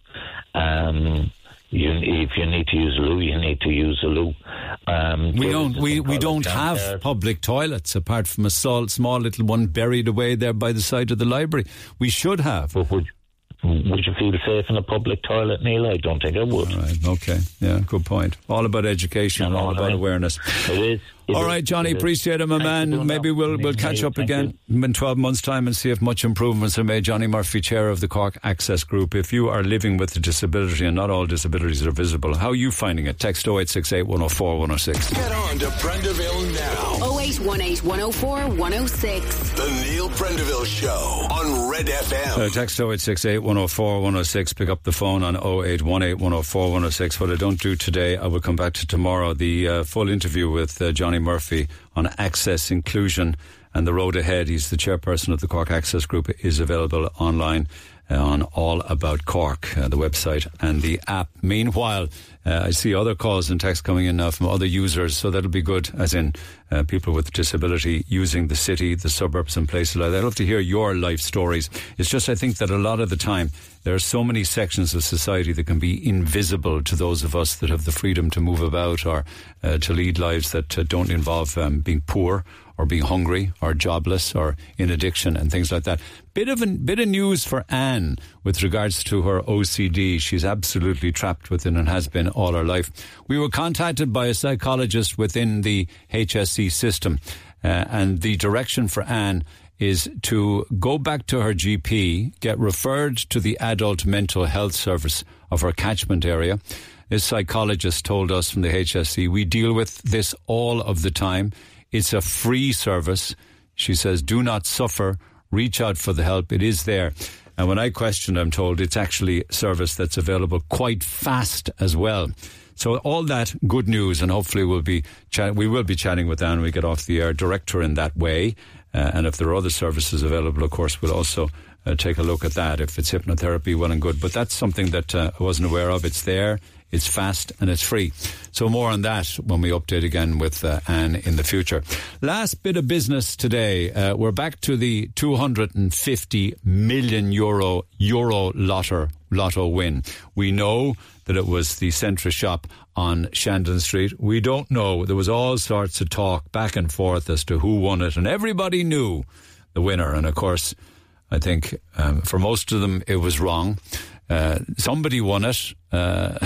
Um, you, if you need to use a loo, you need to use a loo. Um,
we don't. We, we don't have there. public toilets apart from a small, small little one buried away there by the side of the library. We should have.
But would, would you feel safe in a public toilet, Neil? I don't think I would.
All right. Okay. Yeah. Good point. All about education, and all about I mean, awareness.
It is. It
all
is,
right, Johnny.
It
appreciate it, my
Thanks
man. Maybe we'll we'll catch up again you. in twelve months' time and see if much improvements are made. Johnny Murphy, chair of the Cork Access Group. If you are living with a disability, and not all disabilities are visible, how are you finding it? Text oh eight six eight, one oh four, one oh six.
Get on to Prendeville now.
oh eight one eight, one oh four, one oh six.
The Neil Prendeville Show on Red F M.
Uh, text oh eight six eight, one oh four, one oh six. Pick up the phone on oh eight one eight, one oh four, one oh six. What I don't do today, I will come back to tomorrow. The uh, full interview with uh, Johnny Murphy on access, inclusion and the road ahead. He's the chairperson of the Cork Access Group, is available online uh, on All About Cork, uh, the website and the app. Meanwhile, uh, I see other calls and texts coming in now from other users, so that'll be good, as in uh, people with disability using the city, the suburbs and places like that. I'd love to hear your life stories. It's just I think that a lot of the time there are so many sections of society that can be invisible to those of us that have the freedom to move about or uh, to lead lives that uh, don't involve um, being poor or being hungry or jobless or in addiction and things like that. Bit of a bit of news for Anne with regards to her O C D. She's absolutely trapped within and has been all her life. We were contacted by a psychologist within the H S C system, uh, and the direction for Anne is to go back to her G P, get referred to the adult mental health service of her catchment area. This psychologist told us from the H S C, we deal with this all of the time. It's a free service. She says, do not suffer. Reach out for the help. It is there. And when I questioned, I'm told it's actually a service that's available quite fast as well. So all that good news, and hopefully we'll be chat- we will be chatting with Anne when we get off the air, direct her in that way. Uh, and if there are other services available, of course, we'll also uh, take a look at that. If it's hypnotherapy, well and good. But that's something that uh, I wasn't aware of. It's there. It's fast and it's free. So more on that when we update again with uh, Anne in the future. Last bit of business today. Uh, we're back to the two hundred fifty million euro Euro Lotto, lotto win. We know that it was the Centra shop on Shandon Street. We don't know. There was all sorts of talk back and forth as to who won it, and everybody knew the winner. And of course, I think um, for most of them it was wrong. Uh, somebody won it. Uh,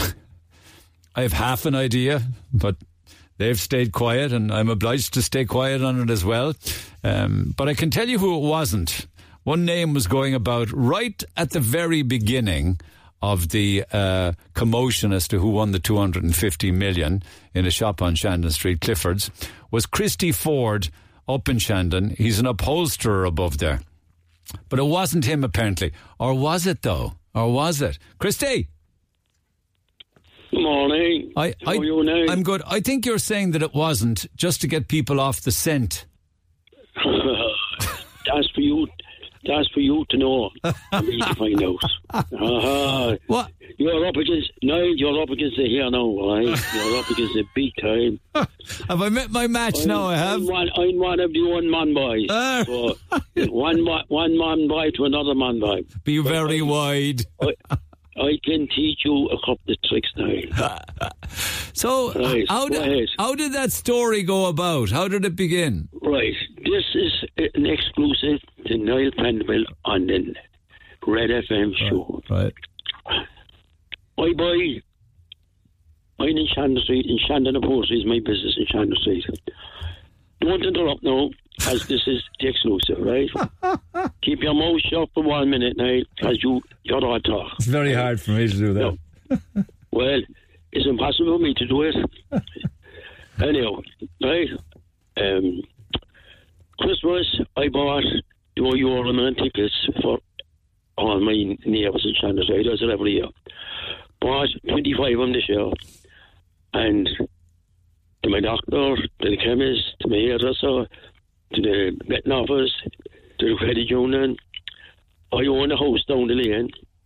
I have half an idea, but they've stayed quiet, and I'm obliged to stay quiet on it as well. Um, but I can tell you who it wasn't. one name was going about right at the very beginning of the uh, commotion as to who won the two hundred fifty million in a shop on Shandon Street, Clifford's, was Christy Ford up in Shandon. He's an upholsterer above there. But it wasn't him, apparently. Or was it, though? Or was it? Christy!
Good morning.
I,
How
I,
are you now?
I'm good. I think you're saying that it wasn't, just to get people off the scent.
That's for you. That's for you to know. For me to find out. Uh-huh.
What?
You're up against. No, you're up against it here now, right? You're up against it big time.
Have I met my match
I'm,
now? I have.
I'm one, I'm one of the one man boys.
Uh.
So, one ma- one man boy to another man boy.
Be very I, wide.
I, I can teach you a couple of tricks now.
So,
right,
how did how did that story go about? How did it begin?
Right, this is an exclusive to Niall Prendeville on the Red F M show.
Right.
I buy. I'm in Shandon Street, and Shandon Upholstery is my business in Shandon Street. Don't interrupt now, as this is the exclusive, right? Keep your mouth shut for one minute now, as you, you're all talk.
It's very hard for me to do that.
No. Well, it's impossible for me to do it. Anyhow, right? Um, Christmas, I bought two euro man tickets for all my neighbours in Shandon Street. I does it every year. Bought twenty-five of them this year. And to my doctor, to the chemist, to my hairdresser, to the betting office, to the credit union. I own a house down the lane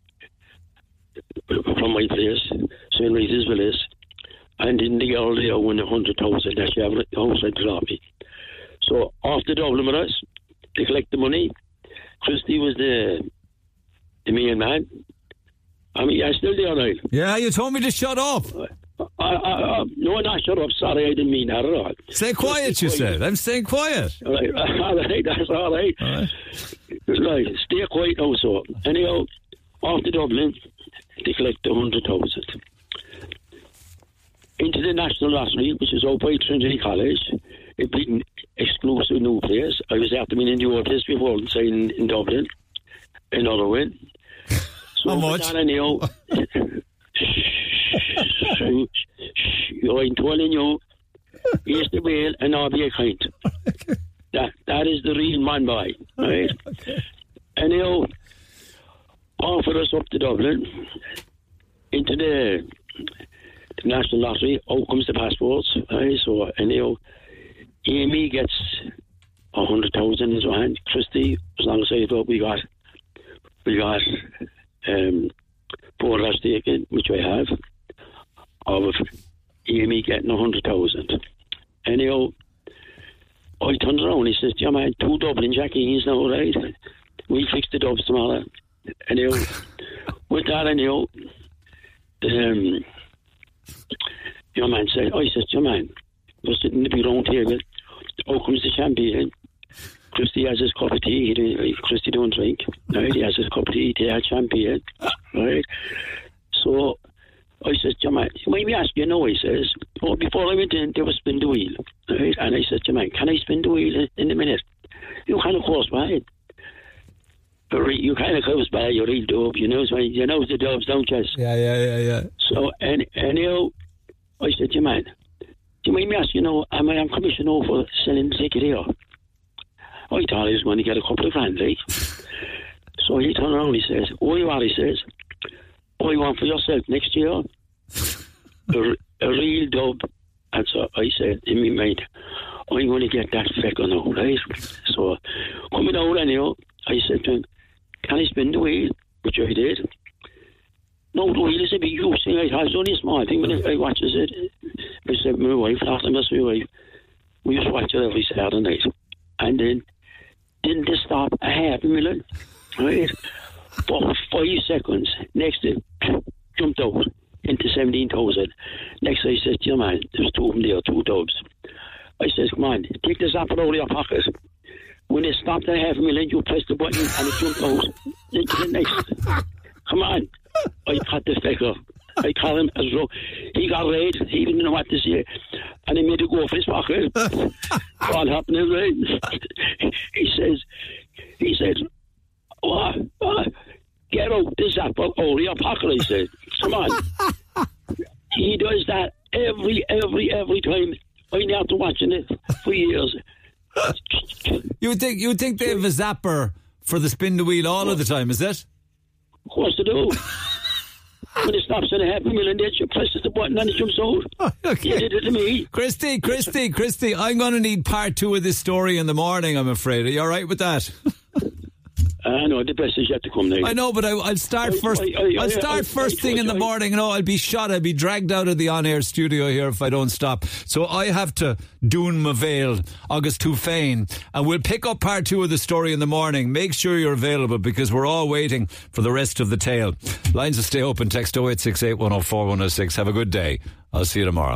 from my place, Saint Rita's Village. And in the girl there won a hundred thousand. That's the house I got me. So after Dublin with us, they collect the money. Christy was the the main man. I mean, I'm still there now.
Yeah, you told me to shut up.
I, I, I, no, not shut up. Sorry, I didn't mean that at all.
Stay quiet, you said. I'm staying quiet.
All right, all right, that's all right.
All right.
Right, stay quiet also. Anyhow, after Dublin, they collect a hundred thousand. Into the National Lottery, which is out by Trinity College, a big exclusive new place. I was after being in the old place before, inside in, in Dublin. Another win. So
how much?
Anyhow, I'm telling you, here's the whale and I'll be a kind. That that is the real man boy, right? Okay. Anyhow, offer us up to Dublin into the, the National Lottery. Out comes the passports, right? So anyhow, Amy gets a hundred thousand in his hand. Christy, as long as I thought we got, we got um, four last taken, which I have, of Amy getting a hundred thousand. Anyhow, I turned around. He says, "Yeah, man, two Dublin Jackies now, right? We'll fix the dubs tomorrow." Anyhow, with that, anyhow, um, your man said, "I said, your man, we're sitting at the big round table. Out comes the champagne. Christy has his cup of tea. He, Christy don't drink. Right? He has his cup of tea. He had champagne. Right? So I said, your man, maybe ask you, no, he says. Oh, before I went in, they were spin the wheel. Right? And I said, your man, can I spin the wheel in, in a minute? You kind of close by. You kind of close by, you're real dope. You know, you know the dubs, don't you?
Yeah, yeah, yeah, yeah.
So, and, anyhow, I said, your man, do you mind me asking, you know, am I on commission over for selling the ticket here? I thought he was going to get a couple of grand, like. So he turned around, he says, oh, you are, he says, oh, you want for yourself next year? a, a real dub. And so I said, in my mind, I'm going to get that fecker now, right? So, coming out anyhow, I said to him, can I spin the wheel? Which I did. No, the wheel is a big huge thing. I thought it was only a small thing, but I watched it. I said, my wife, last time I saw my wife, we used to watch it every Saturday night. And then, didn't it stop a half a million? Right? For five seconds, next it jumped out into seventeen thousand. Next I said, yeah, man, there's two of them there, two dubs. I said, come on, take this apple out of your pocket. When it stopped at half a million, you press the button and it jumped out into the next. Come on. I caught the fecker. I caught him as well. He got red. He didn't know what to say. And he made it go for his pocket. What happened, right? He says, he said, oh, oh, get out this apple, oh, the apocalypse said. Come on. He does that every, every, every time. I been after watching it for years.
You would think you would think they have a zapper for the spin the wheel all of the time, is it?
Of course they do. When it stops at a half a million, then you press the button and it jumps out.
Okay.
You did it to me.
Christy, Christy, Christy, I'm going to need part two of this story in the morning, I'm afraid. Are you all right with that?
I know, the best is yet to come now.
I know, but I, I'll start
I,
first
I, I,
I'll start
I,
first
I,
thing
I,
in the
I,
morning. No, I'll be shot. I'll be dragged out of the on-air studio here if I don't stop. So I have to dún my veil, August Tú Féin, and we'll pick up part two of the story in the morning. Make sure you're available because we're all waiting for the rest of the tale. Lines will stay open. Text oh eight six eight, one oh four, one oh six. Have a good day. I'll see you tomorrow.